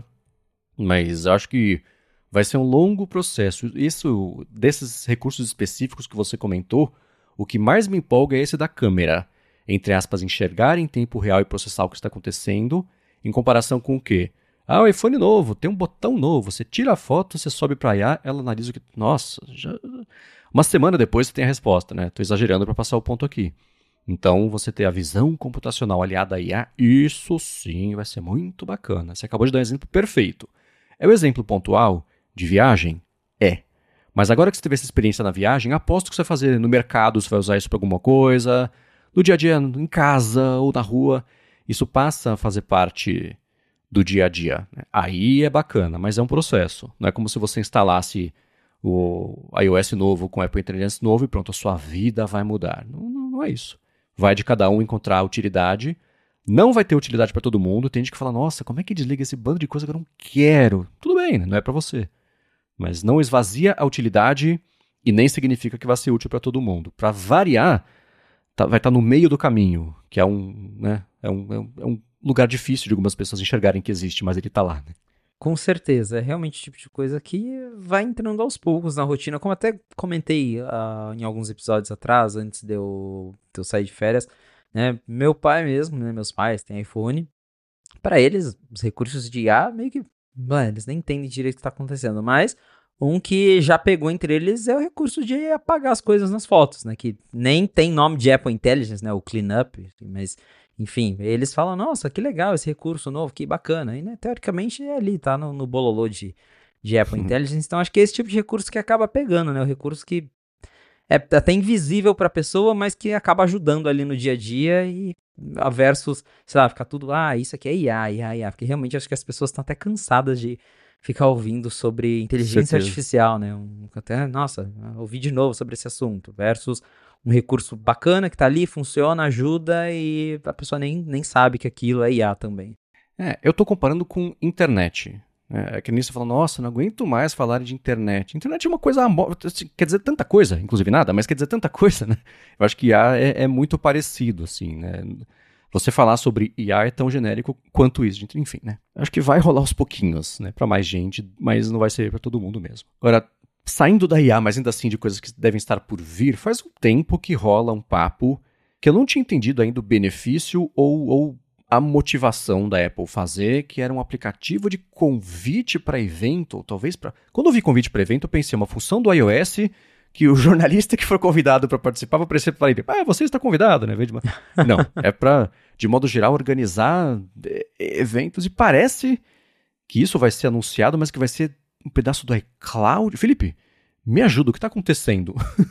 Speaker 3: Mas acho que vai ser um longo processo. Isso, desses recursos específicos que você comentou, o que mais me empolga é esse da câmera. Entre aspas, enxergar em tempo real e processar o que está acontecendo, em comparação com o quê? Ah, o iPhone novo, tem um botão novo, você tira a foto, você sobe para I A, ela analisa o que... Nossa, já... uma semana depois você tem a resposta, né? Estou exagerando para passar o ponto aqui. Então, você ter a visão computacional aliada à I A, isso sim vai ser muito bacana. Você acabou de dar um exemplo perfeito. É o exemplo pontual de viagem? É. Mas agora que você teve essa experiência na viagem, aposto que você vai fazer no mercado, você vai usar isso para alguma coisa, no dia a dia, em casa ou na rua. Isso passa a fazer parte do dia a dia. Aí é bacana, mas é um processo. Não é como se você instalasse o iOS novo com Apple Intelligence novo e pronto, a sua vida vai mudar. Não, não, não é isso. Vai de cada um encontrar a utilidade Não vai ter utilidade para todo mundo. Tem gente que fala, nossa, como é que desliga esse bando de coisa que eu não quero? Tudo bem, né? Não é para você. Mas não esvazia a utilidade e nem significa que vai ser útil para todo mundo. Para variar, tá, vai estar tá no meio do caminho, que é um, né, é, um, é, um, é um lugar difícil de algumas pessoas enxergarem que existe, mas ele está lá. Né?
Speaker 2: Com certeza, é realmente o tipo de coisa que vai entrando aos poucos na rotina, como até comentei uh, em alguns episódios atrás, antes de eu, de eu sair de férias, né, meu pai mesmo, né, meus pais têm iPhone, para eles, os recursos de I A, meio que, mano, eles nem entendem direito o que está acontecendo, mas um que já pegou entre eles é o recurso de apagar as coisas nas fotos, né, que nem tem nome de Apple Intelligence, né, o Cleanup, mas... Enfim, eles falam, nossa, que legal esse recurso novo, que bacana. E, né, teoricamente, é ali, tá no, no bololô de, de Apple Intelligence. Então, acho que é esse tipo de recurso que acaba pegando, né? O recurso que é até invisível pra pessoa, mas que acaba ajudando ali no dia a dia e a versus, sei lá, ficar tudo, ah, isso aqui é I A, I A, I A. Porque realmente acho que as pessoas estão até cansadas de ficar ouvindo sobre inteligência
Speaker 3: Certeza.
Speaker 2: artificial, né? Um, até, nossa, ouvi de novo sobre esse assunto, versus... um recurso bacana que tá ali, funciona, ajuda e a pessoa nem, nem sabe que aquilo é I A também.
Speaker 3: É, eu tô comparando com internet. É, é que nisso você fala, nossa, não aguento mais falar de internet. Internet é uma coisa, quer dizer tanta coisa, inclusive nada, mas quer dizer tanta coisa, né? Eu acho que I A é, é muito parecido, assim, né? Você falar sobre I A é tão genérico quanto isso, enfim, né? Acho que vai rolar aos pouquinhos, né? Pra mais gente, mas não vai ser pra todo mundo mesmo. Agora, saindo da I A, mas ainda assim de coisas que devem estar por vir, faz um tempo que rola um papo que eu não tinha entendido ainda o benefício ou, ou a motivação da Apple fazer, que era um aplicativo de convite para evento, ou talvez para... Quando eu vi convite para evento, eu pensei, uma função do iOS que o jornalista que for convidado para participar vai aparecer para ele, ah, você está convidado, né? Não, é para, de modo geral, organizar eventos e parece que isso vai ser anunciado, mas que vai ser um pedaço do iCloud. Felipe, me ajuda, o que está acontecendo?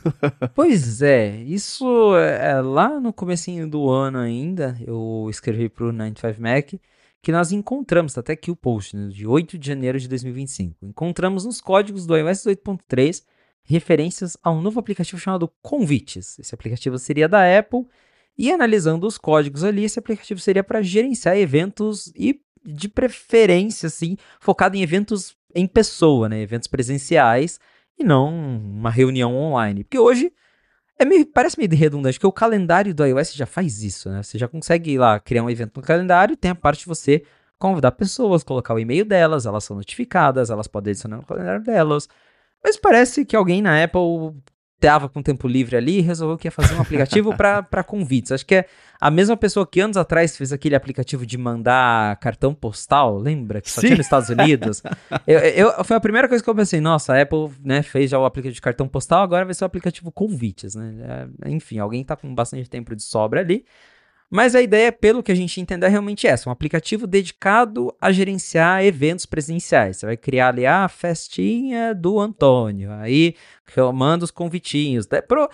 Speaker 2: Pois é, isso é, lá no comecinho do ano ainda, eu escrevi pro noventa e cinco Mac que nós encontramos, tá até aqui o post, né, de oito de janeiro de dois mil e vinte e cinco, encontramos nos códigos do iOS dezoito ponto três referências a um novo aplicativo chamado Convites. Esse aplicativo seria da Apple e analisando os códigos ali, esse aplicativo seria para gerenciar eventos e de preferência, assim, focado em eventos em pessoa, né? Eventos presenciais e não uma reunião online. Porque hoje é meio, parece meio redundante, porque o calendário do iOS já faz isso, né? Você já consegue ir lá criar um evento no calendário, tem a parte de você convidar pessoas, colocar o e-mail delas, elas são notificadas, elas podem adicionar no calendário delas. Mas parece que alguém na Apple tava com tempo livre ali e resolveu que ia fazer um aplicativo para convites. Acho que é a mesma pessoa que anos atrás fez aquele aplicativo de mandar cartão postal, lembra? Que só
Speaker 3: Sim.
Speaker 2: tinha nos Estados Unidos. eu, eu, foi a primeira coisa que eu pensei, nossa, a Apple, né, fez já o aplicativo de cartão postal, agora vai ser o aplicativo convites, né? É, enfim, alguém tá com bastante tempo de sobra ali. Mas a ideia, pelo que a gente entender, é realmente essa, um aplicativo dedicado a gerenciar eventos presenciais. Você vai criar ali a festinha do Antônio, aí manda os convitinhos.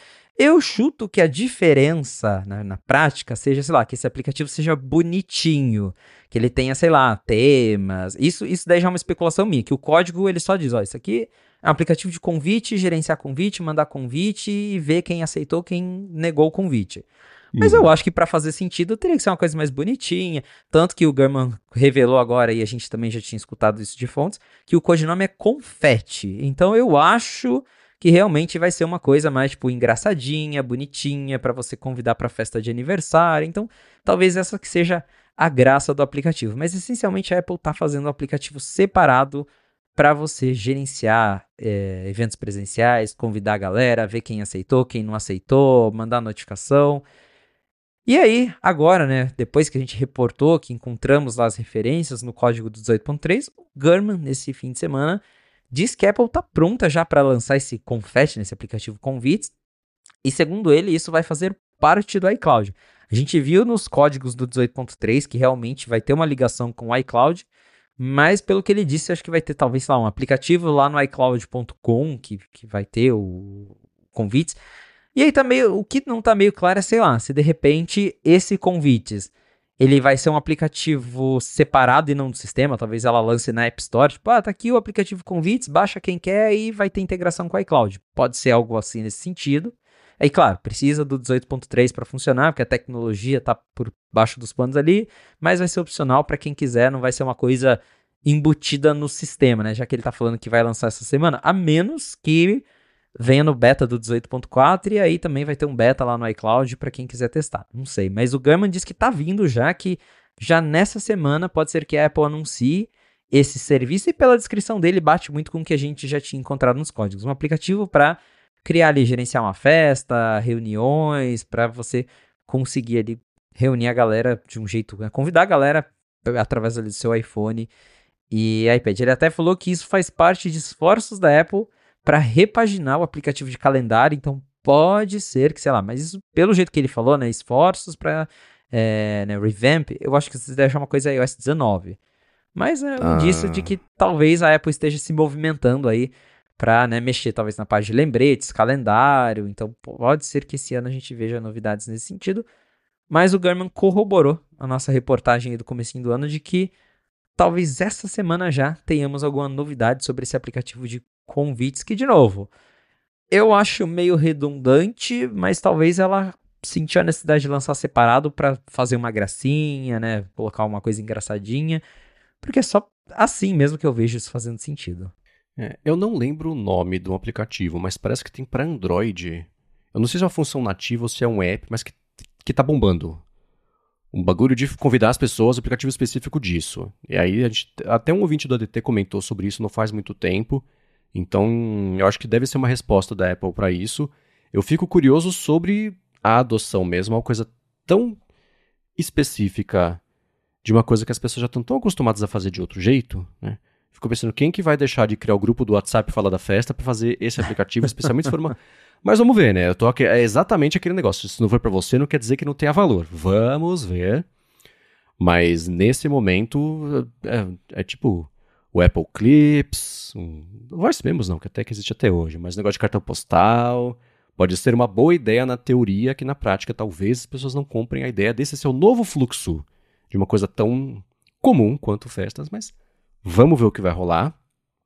Speaker 2: Eu chuto que a diferença na, na prática seja, sei lá, que esse aplicativo seja bonitinho, que ele tenha, sei lá, temas. Isso, isso daí já é uma especulação minha, que o código ele só diz, ó, isso aqui é um aplicativo de convite, gerenciar convite, mandar convite e ver quem aceitou, quem negou o convite. Mas eu acho que para fazer sentido teria que ser uma coisa mais bonitinha. Tanto que o Gurman revelou agora, e a gente também já tinha escutado isso de fontes, que o codinome é Confetti. Então eu acho que realmente vai ser uma coisa mais tipo engraçadinha, bonitinha, para você convidar para festa de aniversário. Então talvez essa que seja a graça do aplicativo. Mas essencialmente a Apple está fazendo um aplicativo separado para você gerenciar é, eventos presenciais, convidar a galera, ver quem aceitou, quem não aceitou, mandar notificação. E aí, agora, né, depois que a gente reportou que encontramos lá as referências no código do dezoito ponto três, o Gurman, nesse fim de semana, diz que a Apple está pronta já para lançar esse Confetti, nesse aplicativo Convites, e segundo ele, isso vai fazer parte do iCloud. A gente viu nos códigos do dezoito ponto três que realmente vai ter uma ligação com o iCloud, mas pelo que ele disse, acho que vai ter talvez lá um aplicativo lá no i cloud ponto com que, que vai ter o Convites. E aí tá meio, o que não tá meio claro é, sei lá, se de repente esse Convites, ele vai ser um aplicativo separado e não do sistema, talvez ela lance na App Store, tipo, ah, tá aqui o aplicativo Convites, baixa quem quer e vai ter integração com o iCloud. Pode ser algo assim nesse sentido. Aí, claro, precisa do dezoito ponto três para funcionar, porque a tecnologia tá por baixo dos panos ali, mas vai ser opcional para quem quiser, não vai ser uma coisa embutida no sistema, né? Já que ele tá falando que vai lançar essa semana, a menos que venha no beta do dezoito ponto quatro e aí também vai ter um beta lá no iCloud para quem quiser testar. Não sei, mas o Gurman diz que tá vindo já, que já nessa semana pode ser que a Apple anuncie esse serviço e pela descrição dele bate muito com o que a gente já tinha encontrado nos códigos. Um aplicativo para criar ali, gerenciar uma festa, reuniões, para você conseguir ali reunir a galera de um jeito, né? Convidar a galera através ali do seu iPhone e iPad. Ele até falou que isso faz parte de esforços da Apple para repaginar o aplicativo de calendário, então pode ser que, sei lá, mas isso, pelo jeito que ele falou, né, esforços para é, né, revamp, eu acho que isso deve achar uma coisa iOS dezenove. Mas é um
Speaker 3: Ah.
Speaker 2: indício de que talvez a Apple esteja se movimentando aí para, né, mexer talvez na parte de lembretes, calendário, então pode ser que esse ano a gente veja novidades nesse sentido, mas o Gurman corroborou a nossa reportagem aí do comecinho do ano de que talvez essa semana já tenhamos alguma novidade sobre esse aplicativo de convites, que de novo, eu acho meio redundante, mas talvez ela sentiu a necessidade de lançar separado para fazer uma gracinha, né, colocar uma coisa engraçadinha, porque é só assim mesmo que eu vejo isso fazendo sentido.
Speaker 3: É, eu não lembro o nome do aplicativo, mas parece que tem para Android. Eu não sei se é uma função nativa ou se é um app, mas que, que tá bombando. Um bagulho de convidar as pessoas, um aplicativo específico disso. E aí, a gente, até um ouvinte do A D T comentou sobre isso não faz muito tempo. Então, eu acho que deve ser uma resposta da Apple para isso. Eu fico curioso sobre a adoção mesmo, uma coisa tão específica de uma coisa que as pessoas já estão tão acostumadas a fazer de outro jeito, né? Fico pensando, quem que vai deixar de criar o grupo do WhatsApp e falar da festa para fazer esse aplicativo, especialmente se for uma... Mas vamos ver, né? Eu tô aqui, é exatamente aquele negócio. Se não for para você, não quer dizer que não tenha valor. Vamos ver. Mas nesse momento, é, é tipo o Apple Clips, um, o Voice Memos não, que até que existe até hoje, mas o negócio de cartão postal pode ser uma boa ideia na teoria, que na prática talvez as pessoas não comprem a ideia desse ser o novo fluxo de uma coisa tão comum quanto festas, mas vamos ver o que vai rolar.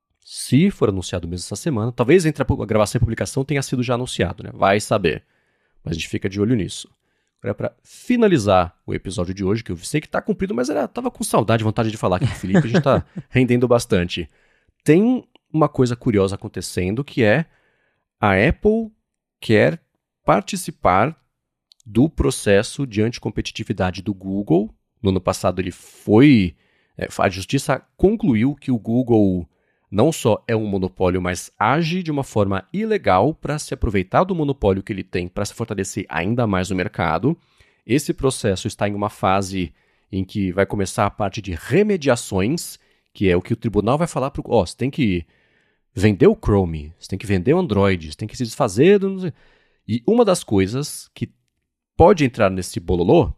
Speaker 3: Se for anunciado mesmo essa semana, talvez entre a gravação e a publicação tenha sido já anunciado, né? Vai saber. Mas a gente fica de olho nisso. Agora, para finalizar o episódio de hoje, que eu sei que tá comprido, mas eu tava com saudade, vontade de falar aqui com o Felipe, a gente tá rendendo bastante. Tem uma coisa curiosa acontecendo, que é a Apple quer participar do processo de anticompetitividade do Google. No ano passado ele foi... É, a justiça concluiu que o Google não só é um monopólio, mas age de uma forma ilegal para se aproveitar do monopólio que ele tem para se fortalecer ainda mais no mercado. Esse processo está em uma fase em que vai começar a parte de remediações, que é o que o tribunal vai falar para o... Ó, você tem que vender o Chrome, você tem que vender o Android, você tem que se desfazer do... E uma das coisas que pode entrar nesse bololô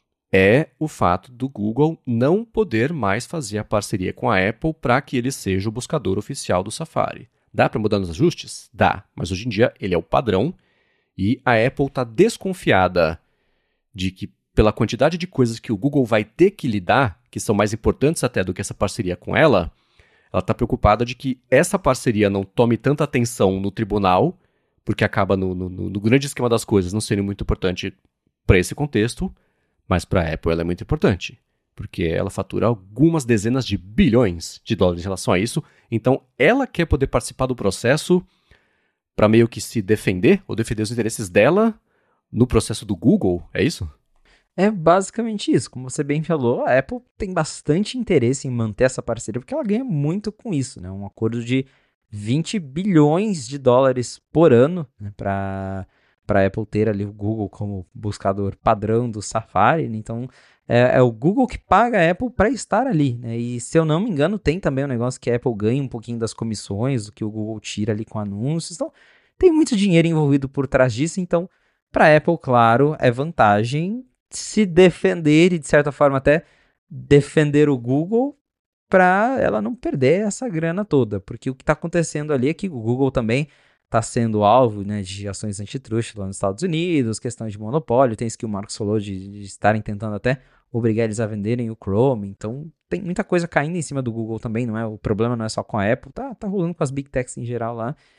Speaker 3: é o fato do Google não poder mais fazer a parceria com a Apple para que ele seja o buscador oficial do Safari. Dá para mudar nos ajustes? Dá, mas hoje em dia ele é o padrão e a Apple está desconfiada de que pela quantidade de coisas que o Google vai ter que lidar, que são mais importantes até do que essa parceria com ela, ela está preocupada de que essa parceria não tome tanta atenção no tribunal, porque acaba no, no, no grande esquema das coisas não sendo muito importante para esse contexto. Mas para a Apple ela é muito importante, porque ela fatura algumas dezenas de bilhões de dólares em relação a isso. Então ela quer poder participar do processo para meio que se defender ou defender os interesses dela no processo do Google, é isso?
Speaker 2: É basicamente isso. Como você bem falou, a Apple tem bastante interesse em manter essa parceria, porque ela ganha muito com isso, né? Um acordo de vinte bilhões de dólares por ano, né, para... para a Apple ter ali o Google como buscador padrão do Safari, né? Então é, é o Google que paga a Apple para estar ali, né? E se eu não me engano tem também um negócio que a Apple ganha um pouquinho das comissões, do que o Google tira ali com anúncios, então tem muito dinheiro envolvido por trás disso, então para a Apple, claro, é vantagem se defender e de certa forma até defender o Google para ela não perder essa grana toda, porque o que está acontecendo ali é que o Google também está sendo alvo, né, de ações antitruste lá nos Estados Unidos, questões de monopólio, tem isso que o Marcos falou de, de estarem tentando até obrigar eles a venderem o Chrome, então tem muita coisa caindo em cima do Google também, não é? O problema não é só com a Apple, tá, tá rolando com as Big Techs em geral lá.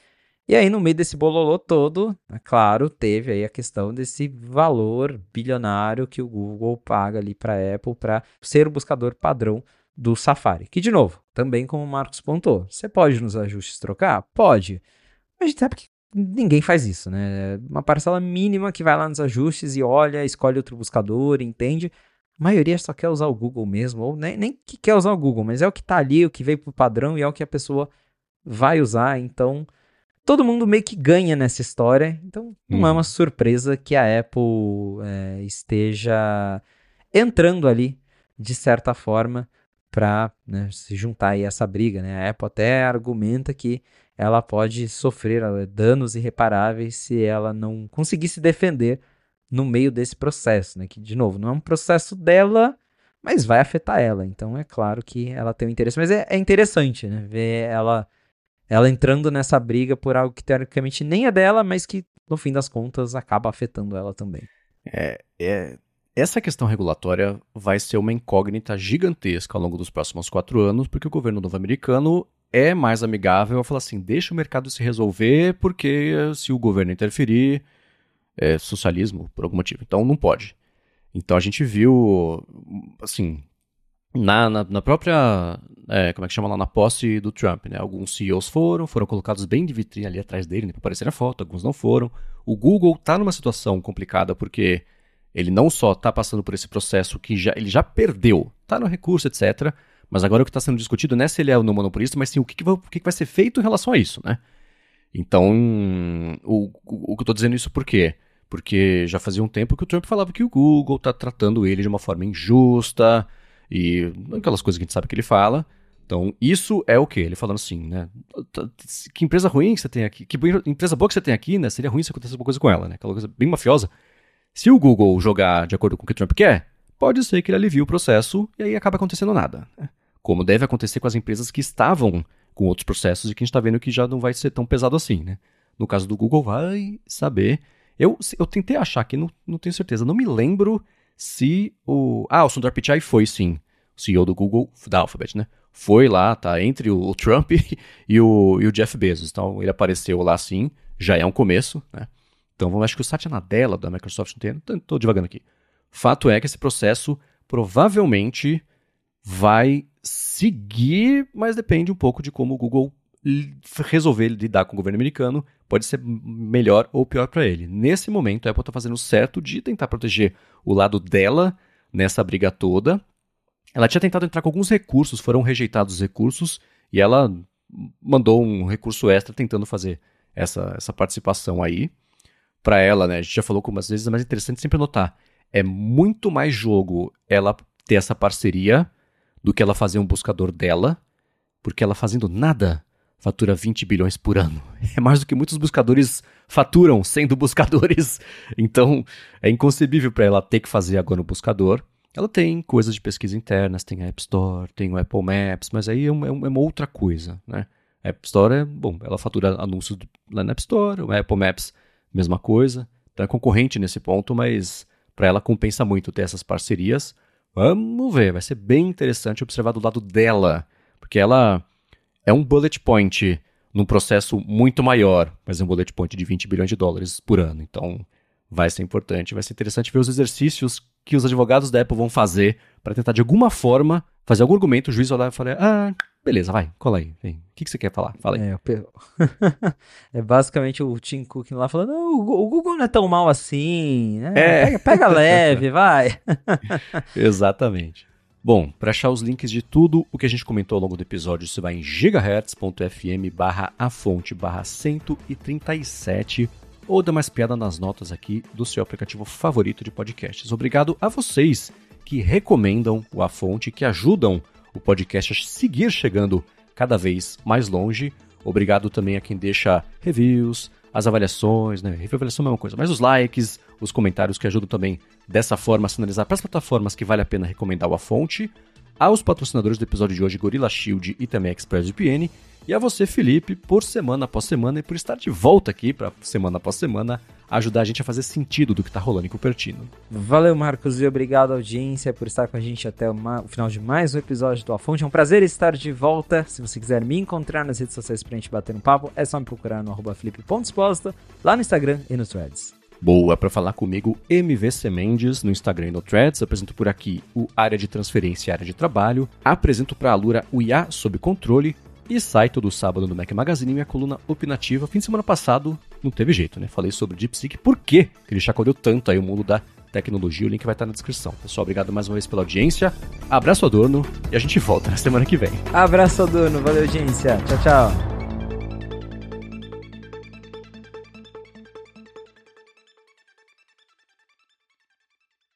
Speaker 2: E aí, no meio desse bololô todo, é claro, teve aí a questão desse valor bilionário que o Google paga ali para a Apple para ser o buscador padrão do Safari. Que, de novo, também como o Marcos pontuou, você pode nos ajustes trocar? Pode. Mas a gente sabe que ninguém faz isso, né? Uma parcela mínima que vai lá nos ajustes e olha, escolhe outro buscador, entende? A maioria só quer usar o Google mesmo, ou nem, nem que quer usar o Google, mas é o que tá ali, o que veio pro padrão e é o que a pessoa vai usar, então todo mundo meio que ganha nessa história, então não hum. é uma surpresa que a Apple é, esteja entrando ali, de certa forma, para, né, se juntar aí a essa briga, né? A Apple até argumenta que ela pode sofrer danos irreparáveis se ela não conseguir se defender no meio desse processo, né? Que, de novo, não é um processo dela, mas vai afetar ela. Então, é claro que ela tem um interesse. Mas é, é interessante, né? Ver ela, ela entrando nessa briga por algo que, teoricamente, nem é dela, mas que, no fim das contas, acaba afetando ela também.
Speaker 3: É, é... Essa questão regulatória vai ser uma incógnita gigantesca ao longo dos próximos quatro anos, porque o governo novo-americano é mais amigável a falar assim, deixa o mercado se resolver, porque se o governo interferir, é socialismo por algum motivo. Então não pode. Então a gente viu, assim, na, na, na própria, é, como é que chama lá, na posse do Trump, né? Alguns C E Os foram, foram colocados bem de vitrine ali atrás dele, né, para aparecer na foto, alguns não foram. O Google está numa situação complicada porque ele não só está passando por esse processo que já, ele já perdeu, está no recurso, etcétera, mas agora o que está sendo discutido não é se ele é o não monopolista, mas sim o que, que, vai, o que, que vai ser feito em relação a isso, né? Então, o, o, o que eu estou dizendo isso por quê? Porque já fazia um tempo que o Trump falava que o Google está tratando ele de uma forma injusta e aquelas coisas que a gente sabe que ele fala. Então, isso é o quê? Ele falando assim, né? Que empresa ruim que você tem aqui, que empresa boa que você tem aqui, né? Seria ruim se acontecesse alguma coisa com ela, né? Aquela coisa bem mafiosa. Se o Google jogar de acordo com o que o Trump quer, pode ser que ele alivie o processo e aí acaba acontecendo nada. Né? Como deve acontecer com as empresas que estavam com outros processos e que a gente está vendo que já não vai ser tão pesado assim. Né? No caso do Google, vai saber. Eu, eu tentei achar aqui, não, não tenho certeza. Não me lembro se o... Ah, o Sundar Pichai foi sim. O C E O do Google, da Alphabet, né? Foi lá, tá entre o, o Trump e o, e o Jeff Bezos. Então ele apareceu lá sim, já é um começo, né? Então, vamos, acho que o Satya Nadella da Microsoft, não tem, estou devagando aqui. Fato é que esse processo provavelmente vai seguir, mas depende um pouco de como o Google resolver lidar com o governo americano. Pode ser melhor ou pior para ele. Nesse momento, a Apple está fazendo certo de tentar proteger o lado dela nessa briga toda. Ela tinha tentado entrar com alguns recursos, foram rejeitados os recursos, e ela mandou um recurso extra tentando fazer essa, essa participação aí. Para ela, né, a gente já falou algumas vezes, é mais interessante sempre notar, é muito mais jogo ela ter essa parceria do que ela fazer um buscador dela, porque ela fazendo nada fatura vinte bilhões por ano. É mais do que muitos buscadores faturam sendo buscadores. Então, é inconcebível para ela ter que fazer agora um buscador. Ela tem coisas de pesquisa internas, tem a App Store, tem o Apple Maps, mas aí é uma, é uma outra coisa, né? A App Store é, bom, ela fatura anúncios lá na App Store, o Apple Maps mesma coisa, então é concorrente nesse ponto, mas para ela compensa muito ter essas parcerias. Vamos ver, vai ser bem interessante observar do lado dela, porque ela é um bullet point num processo muito maior, mas é um bullet point de vinte bilhões de dólares por ano, então vai ser importante, vai ser interessante ver os exercícios que os advogados da Apple vão fazer para tentar de alguma forma fazer algum argumento, o juiz olhar e falar, ah, beleza, vai, cola aí, vem. O que, que você quer falar? Fala aí.
Speaker 2: É, é basicamente o Tim Cook lá falando, não, o Google não é tão mal assim, né?
Speaker 3: É.
Speaker 2: Pega, pega leve, vai.
Speaker 3: Exatamente. Bom, para achar os links de tudo o que a gente comentou ao longo do episódio, você vai em gigahertz.fm barra a fonte barra cento e trinta e sete ou dá mais piada nas notas aqui do seu aplicativo favorito de podcasts. Obrigado a vocês que recomendam o A Fonte, que ajudam o podcast a seguir chegando cada vez mais longe. Obrigado também a quem deixa reviews, as avaliações, né? Review, avaliação é a mesma coisa, mas os likes, os comentários que ajudam também dessa forma a sinalizar para as plataformas que vale a pena recomendar o A Fonte. aos patrocinadores do episódio de hoje, Gorilla Shield e também ExpressVPN, e a você, Felipe, por semana após semana e por estar de volta aqui para semana após semana ajudar a gente a fazer sentido do que tá rolando em Cupertino.
Speaker 2: Valeu, Marcos, e obrigado, audiência, por estar com a gente até o, ma- o final de mais um episódio do A Fonte. É um prazer estar de volta. Se você quiser me encontrar nas redes sociais pra gente bater um papo, é só me procurar no arroba felipe ponto exposta, lá no Instagram e nos Threads.
Speaker 3: Boa, para falar comigo, M V C Mendes, no Instagram e no Threads. Apresento por aqui o Área de Transferência e Área de Trabalho. Apresento para a Alura o I A Sob Controle. E sai todo sábado no Mac Magazine minha coluna opinativa. Fim de semana passado não teve jeito, né? Falei sobre DeepSeek. Por quê que ele chacoalhou tanto aí o mundo da tecnologia? O link vai estar na descrição. Pessoal, obrigado mais uma vez pela audiência. Abraço, Adorno, e a gente volta na semana que vem.
Speaker 2: Abraço, Adorno. Valeu, audiência. Tchau, tchau.